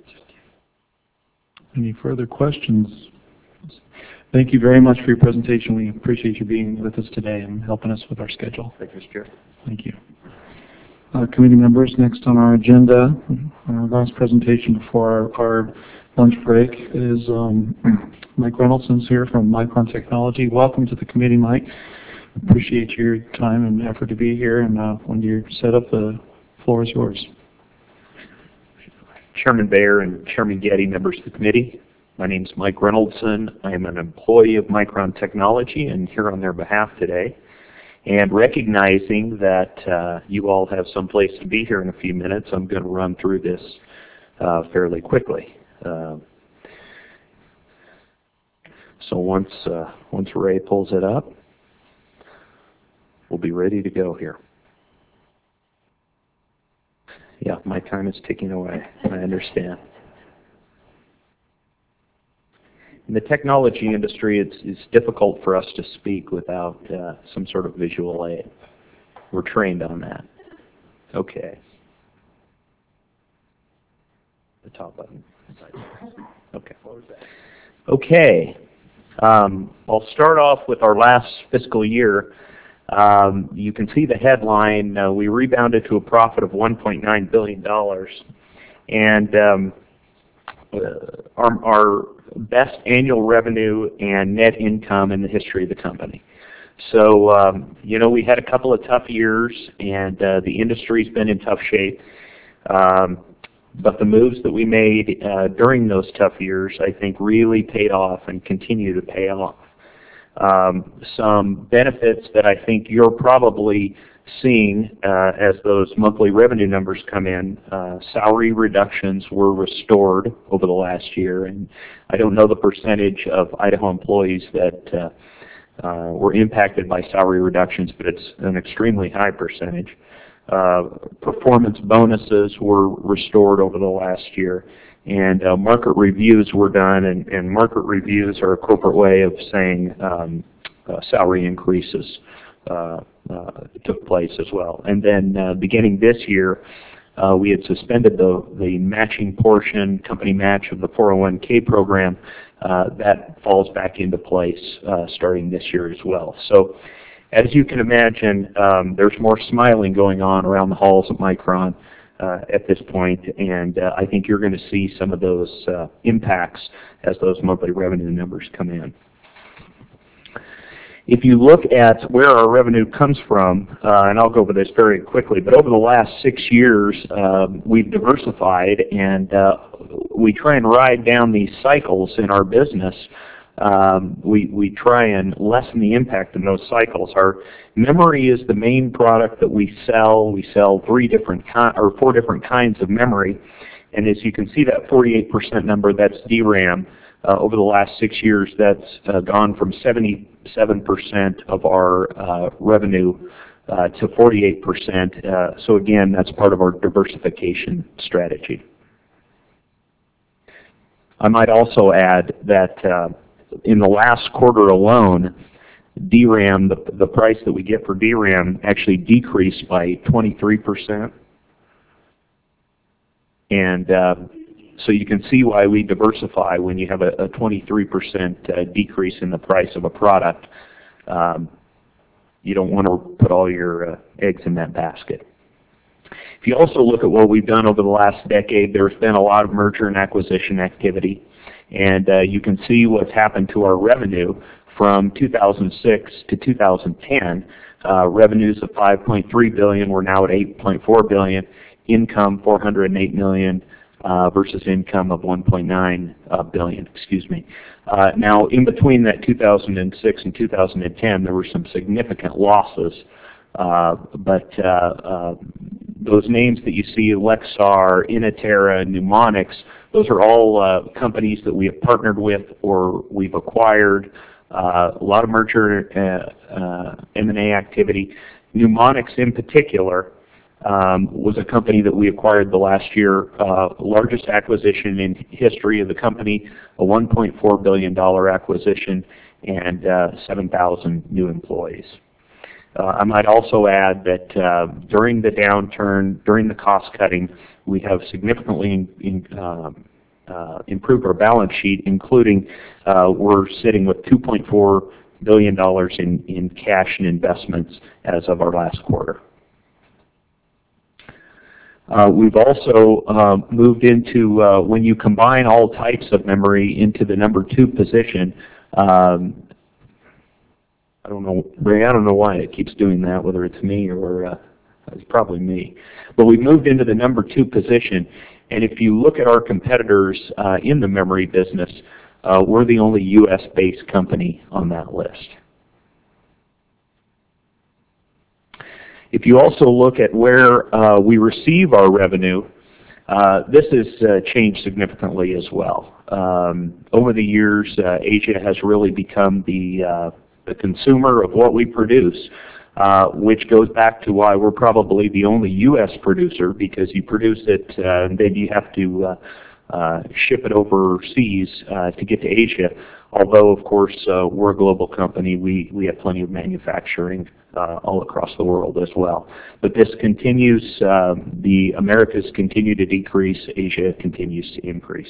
Any further questions? Thank you very much for your presentation. We appreciate you being with us today and helping us with our schedule. Thank you, Mister Chair. Thank you. Uh, committee members, next on our agenda, our last presentation before our, our lunch break is um, Mike Reynoldson's here from Micron Technology. Welcome to the committee, Mike. Appreciate your time and effort to be here, and uh, when you're set up, the floor is yours. Chairman Bayer and Chairman Getty, members of the committee, my name is Mike Reynoldson. I am an employee of Micron Technology and here on their behalf today. And recognizing that uh, you all have some place to be here in a few minutes, I'm going to run through this uh, fairly quickly. Uh, so once uh, once Ray pulls it up, we'll be ready to go here. Yeah, my time is ticking away. I understand. In the technology industry, it's, it's difficult for us to speak without uh, some sort of visual aid. We're trained on that. Okay. The top button. Okay. Okay. Um, I'll start off with our last fiscal year. Um, you can see the headline. Uh, we rebounded to a profit of one point nine billion dollars. And um, uh, our, our best annual revenue and net income in the history of the company. So, um, you know, we had a couple of tough years, and uh, the industry's been in tough shape. Um, but the moves that we made uh, during those tough years, I think, really paid off and continue to pay off. Um, some benefits that I think you're probably seeing uh, as those monthly revenue numbers come in. Uh, salary reductions were restored over the last year, and I don't know the percentage of Idaho employees that uh, uh, were impacted by salary reductions, but it's an extremely high percentage. Uh, performance bonuses were restored over the last year, and uh, market reviews were done, and, and market reviews are a corporate way of saying um, uh, salary increases uh, uh, took place as well. And then uh, beginning this year, uh, we had suspended the, the matching portion, company match of the four oh one K program. Uh, that falls back into place uh, starting this year as well. So as you can imagine, um, there's more smiling going on around the halls at Micron uh, at this point, and uh, I think you're going to see some of those uh, impacts as those monthly revenue numbers come in. If you look at where our revenue comes from, uh, and I'll go over this very quickly, but over the last six years, um, we've diversified, and uh, we try and ride down these cycles in our business. Um, we, we try and lessen the impact of those cycles. Our memory is the main product that we sell. We sell three different or four different kinds of memory, and as you can see, that forty-eight percent number, that's D RAM. Uh, over the last six years, that's uh, gone from seventy-seven percent of our uh, revenue uh, to forty-eight percent. Uh, so again, that's part of our diversification strategy. I might also add that uh, in the last quarter alone, D RAM, the, the price that we get for D RAM actually decreased by twenty-three percent. And uh, so you can see why we diversify when you have a, a twenty-three percent uh, decrease in the price of a product. Um, you don't want to put all your uh, eggs in that basket. If you also look at what we've done over the last decade, there's been a lot of merger and acquisition activity. And uh, you can see what's happened to our revenue from two thousand six to two thousand ten. Uh, revenues of five point three billion dollars, we're now at eight point four billion dollars. Income four hundred eight million dollars. uh, versus income of one point nine uh, billion. Excuse me. Uh, now, in between that two thousand six and two thousand ten, there were some significant losses, uh, but uh, uh, those names that you see, Lexar, Innoterra, Mnemonics, those are all uh, companies that we have partnered with or we've acquired. Uh, a lot of merger uh, uh, M and A activity. Mnemonics in particular um, was a company that we acquired the last year, uh, largest acquisition in history of the company, a one point four billion dollar acquisition, and uh, seven thousand new employees. Uh, I might also add that uh, during the downturn, during the cost cutting, we have significantly in, in, um, uh, improved our balance sheet, including uh, we're sitting with two point four billion dollars in, in cash and investments as of our last quarter. Uh, we've also uh, moved into, uh, when you combine all types of memory into the number two position, um, I don't know, Ray, I don't know why it keeps doing that, whether it's me or uh, it's probably me. But we've moved into the number two position, and if you look at our competitors uh, in the memory business, uh, we're the only U S based company on that list. If you also look at where uh, we receive our revenue, uh, this has uh, changed significantly as well. Um, over the years, uh, Asia has really become the, uh, the consumer of what we produce, uh, which goes back to why we're probably the only U S producer, because you produce it uh, and then you have to uh, uh, ship it overseas uh, to get to Asia. Although, of course, uh, we're a global company, we, we have plenty of manufacturing uh, all across the world as well. But this continues, uh, the Americas continue to decrease, Asia continues to increase.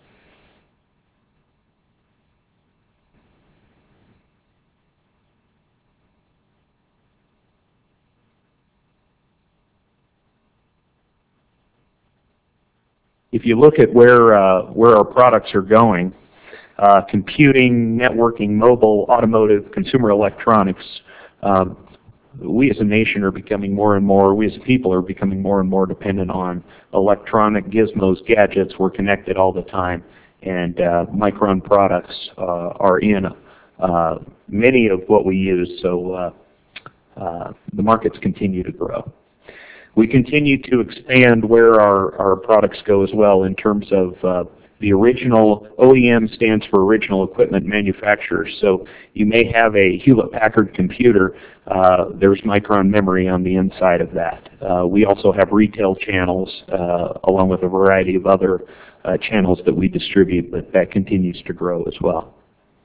If you look at where, uh, where our products are going, uh, computing, networking, mobile, automotive, consumer electronics, um, we as a nation are becoming more and more, we as a people are becoming more and more dependent on electronic gizmos, gadgets. We're connected all the time, and uh, Micron products uh, are in uh, many of what we use, so uh, uh, the markets continue to grow. We continue to expand where our, our products go as well in terms of uh, the original, O E M stands for Original Equipment Manufacturer. So you may have a Hewlett-Packard computer, uh, there's Micron memory on the inside of that. Uh, we also have retail channels uh, along with a variety of other uh, channels that we distribute, but that continues to grow as well.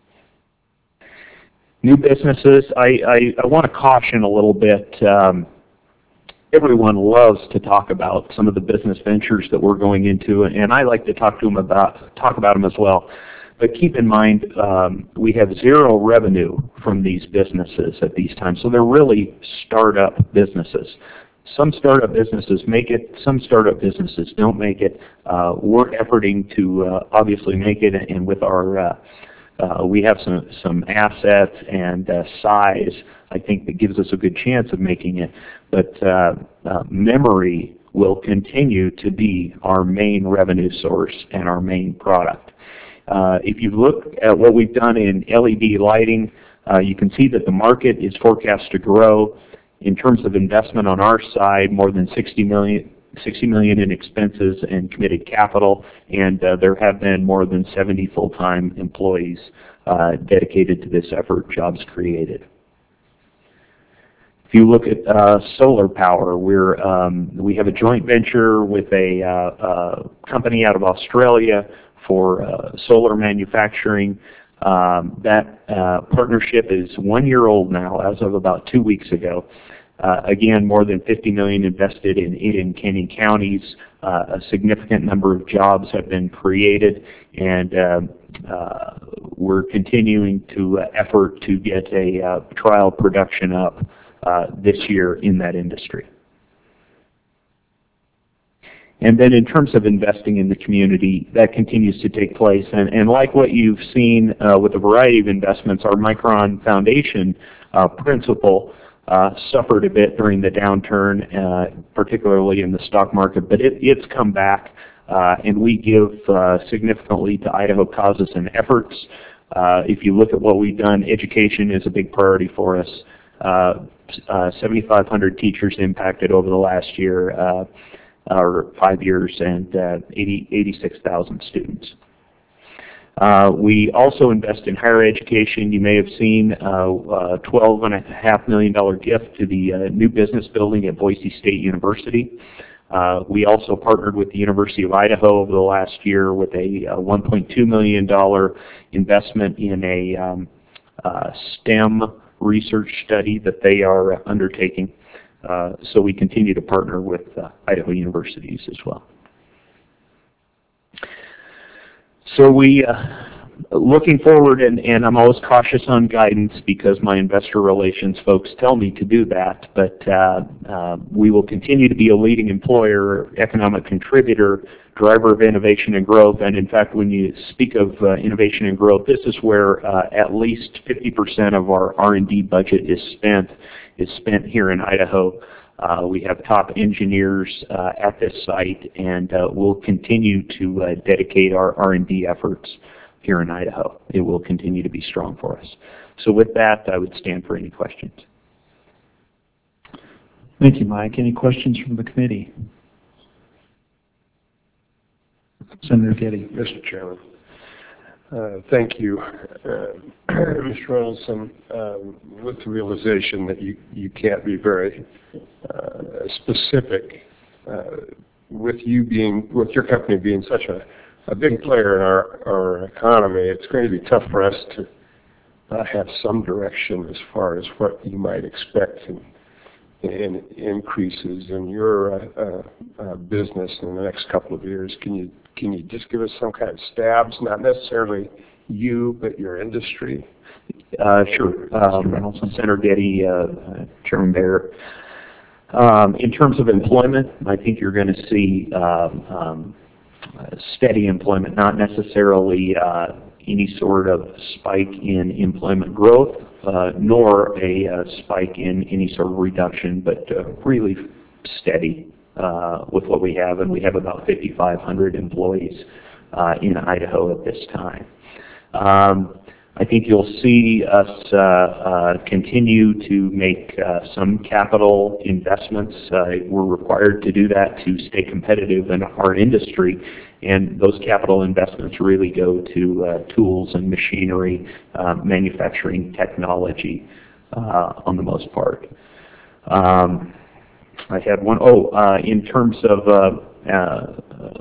New businesses, I, I, I want to caution a little bit. Um, Everyone loves to talk about some of the business ventures that we're going into, and I like to talk to them about talk about them as well. But keep in mind, um, we have zero revenue from these businesses at these times, so they're really startup businesses. Some startup businesses make it, some startup businesses don't make it. Uh, we're efforting to uh, obviously make it, and with our uh, uh, we have some some assets and uh, size, I think, that gives us a good chance of making it. But uh, uh, memory will continue to be our main revenue source and our main product. Uh, if you look at what we've done in L E D lighting, uh, you can see that the market is forecast to grow. In terms of investment on our side, more than sixty million, sixty million in expenses and committed capital, and uh, there have been more than seventy full-time employees uh, dedicated to this effort, jobs created. If you look at uh, solar power, we're, um, we have a joint venture with a uh, uh, company out of Australia for uh, solar manufacturing. Um, that uh, partnership is one year old now, as of about two weeks ago. Uh, again, more than fifty million dollars invested in eight in Canyon counties. Uh, a significant number of jobs have been created, and uh, uh, we're continuing to uh, effort to get a uh, trial production up Uh, this year in that industry. And then in terms of investing in the community, that continues to take place. And, and like what you've seen uh, with a variety of investments, our Micron Foundation uh, principle uh, suffered a bit during the downturn, uh, particularly in the stock market, but it, it's come back. uh, and we give uh, significantly to Idaho causes and efforts. Uh, if you look at what we've done, education is a big priority for us. Uh, uh, seventy-five hundred teachers impacted over the last year, uh, or five years, and uh, eighty, eighty-six thousand students. Uh, we also invest in higher education. You may have seen a uh, uh, twelve point five million dollars gift to the uh, new business building at Boise State University. Uh, we also partnered with the University of Idaho over the last year with a uh, one point two million dollars investment in a um, uh, STEM research study that they are undertaking. Uh, so we continue to partner with uh, Idaho universities as well. So we, uh, looking forward, and, and I'm always cautious on guidance because my investor relations folks tell me to do that, but uh, uh, we will continue to be a leading employer, economic contributor, driver of innovation and growth, and in fact when you speak of uh, innovation and growth, this is where uh, at least fifty percent of our R and D budget is spent, is spent here in Idaho. Uh, we have top engineers uh, at this site, and uh, we'll continue to uh, dedicate our R and D efforts here in Idaho. It will continue to be strong for us. So with that, I would stand for any questions. Thank you, Mike. Any questions from the committee? Senator Getty. Mister Chairman. Uh, thank you. Uh, Mister Reynolds, um, with the realization that you, you can't be very uh, specific, uh, with you being, with your company being such a, a big player in our, our economy, it's going to be tough for us to uh, have some direction as far as what you might expect in, in increases in your uh, uh, business in the next couple of years. Can you Can you just give us some kind of stabs, not necessarily you, but your industry? Uh, sure. Um, Senator Getty, uh, Chairman Baer. Um, in terms of employment, I think you're going to see um, um, steady employment, not necessarily uh, any sort of spike in employment growth, uh, nor a uh, spike in any sort of reduction, but uh, really steady. Uh, with what we have, and we have about fifty-five hundred employees uh, in Idaho at this time. Um, I think you'll see us uh, uh, continue to make uh, some capital investments. Uh, we're required to do that to stay competitive in our industry, and those capital investments really go to uh, tools and machinery, uh, manufacturing technology uh, on the most part. Um, I had one, oh, uh, in terms of uh, uh,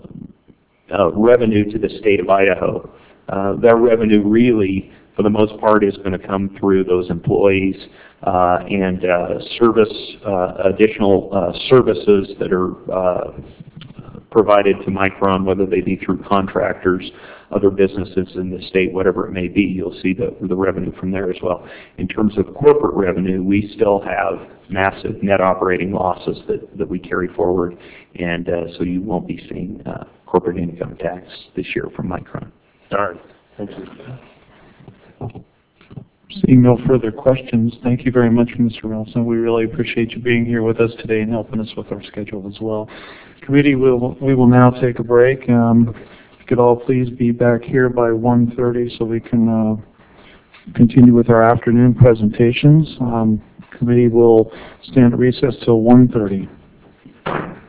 uh, revenue to the state of Idaho, uh, that revenue really, for the most part, is going to come through those employees uh, and uh, service, uh, additional uh, services that are uh, provided to Micron, whether they be through contractors, other businesses in the state, whatever it may be. You'll see the, the revenue from there as well. In terms of corporate revenue, we still have massive net operating losses that, that we carry forward, and uh, so you won't be seeing uh, corporate income tax this year from Micron. Darn. Thank you. Seeing no further questions, thank you very much, Mister Wilson. We really appreciate you being here with us today and helping us with our schedule as well. Committee, will, we will now take a break. Um, if you could all please be back here by one thirty so we can uh, continue with our afternoon presentations. Um, committee will stand at recess till one thirty.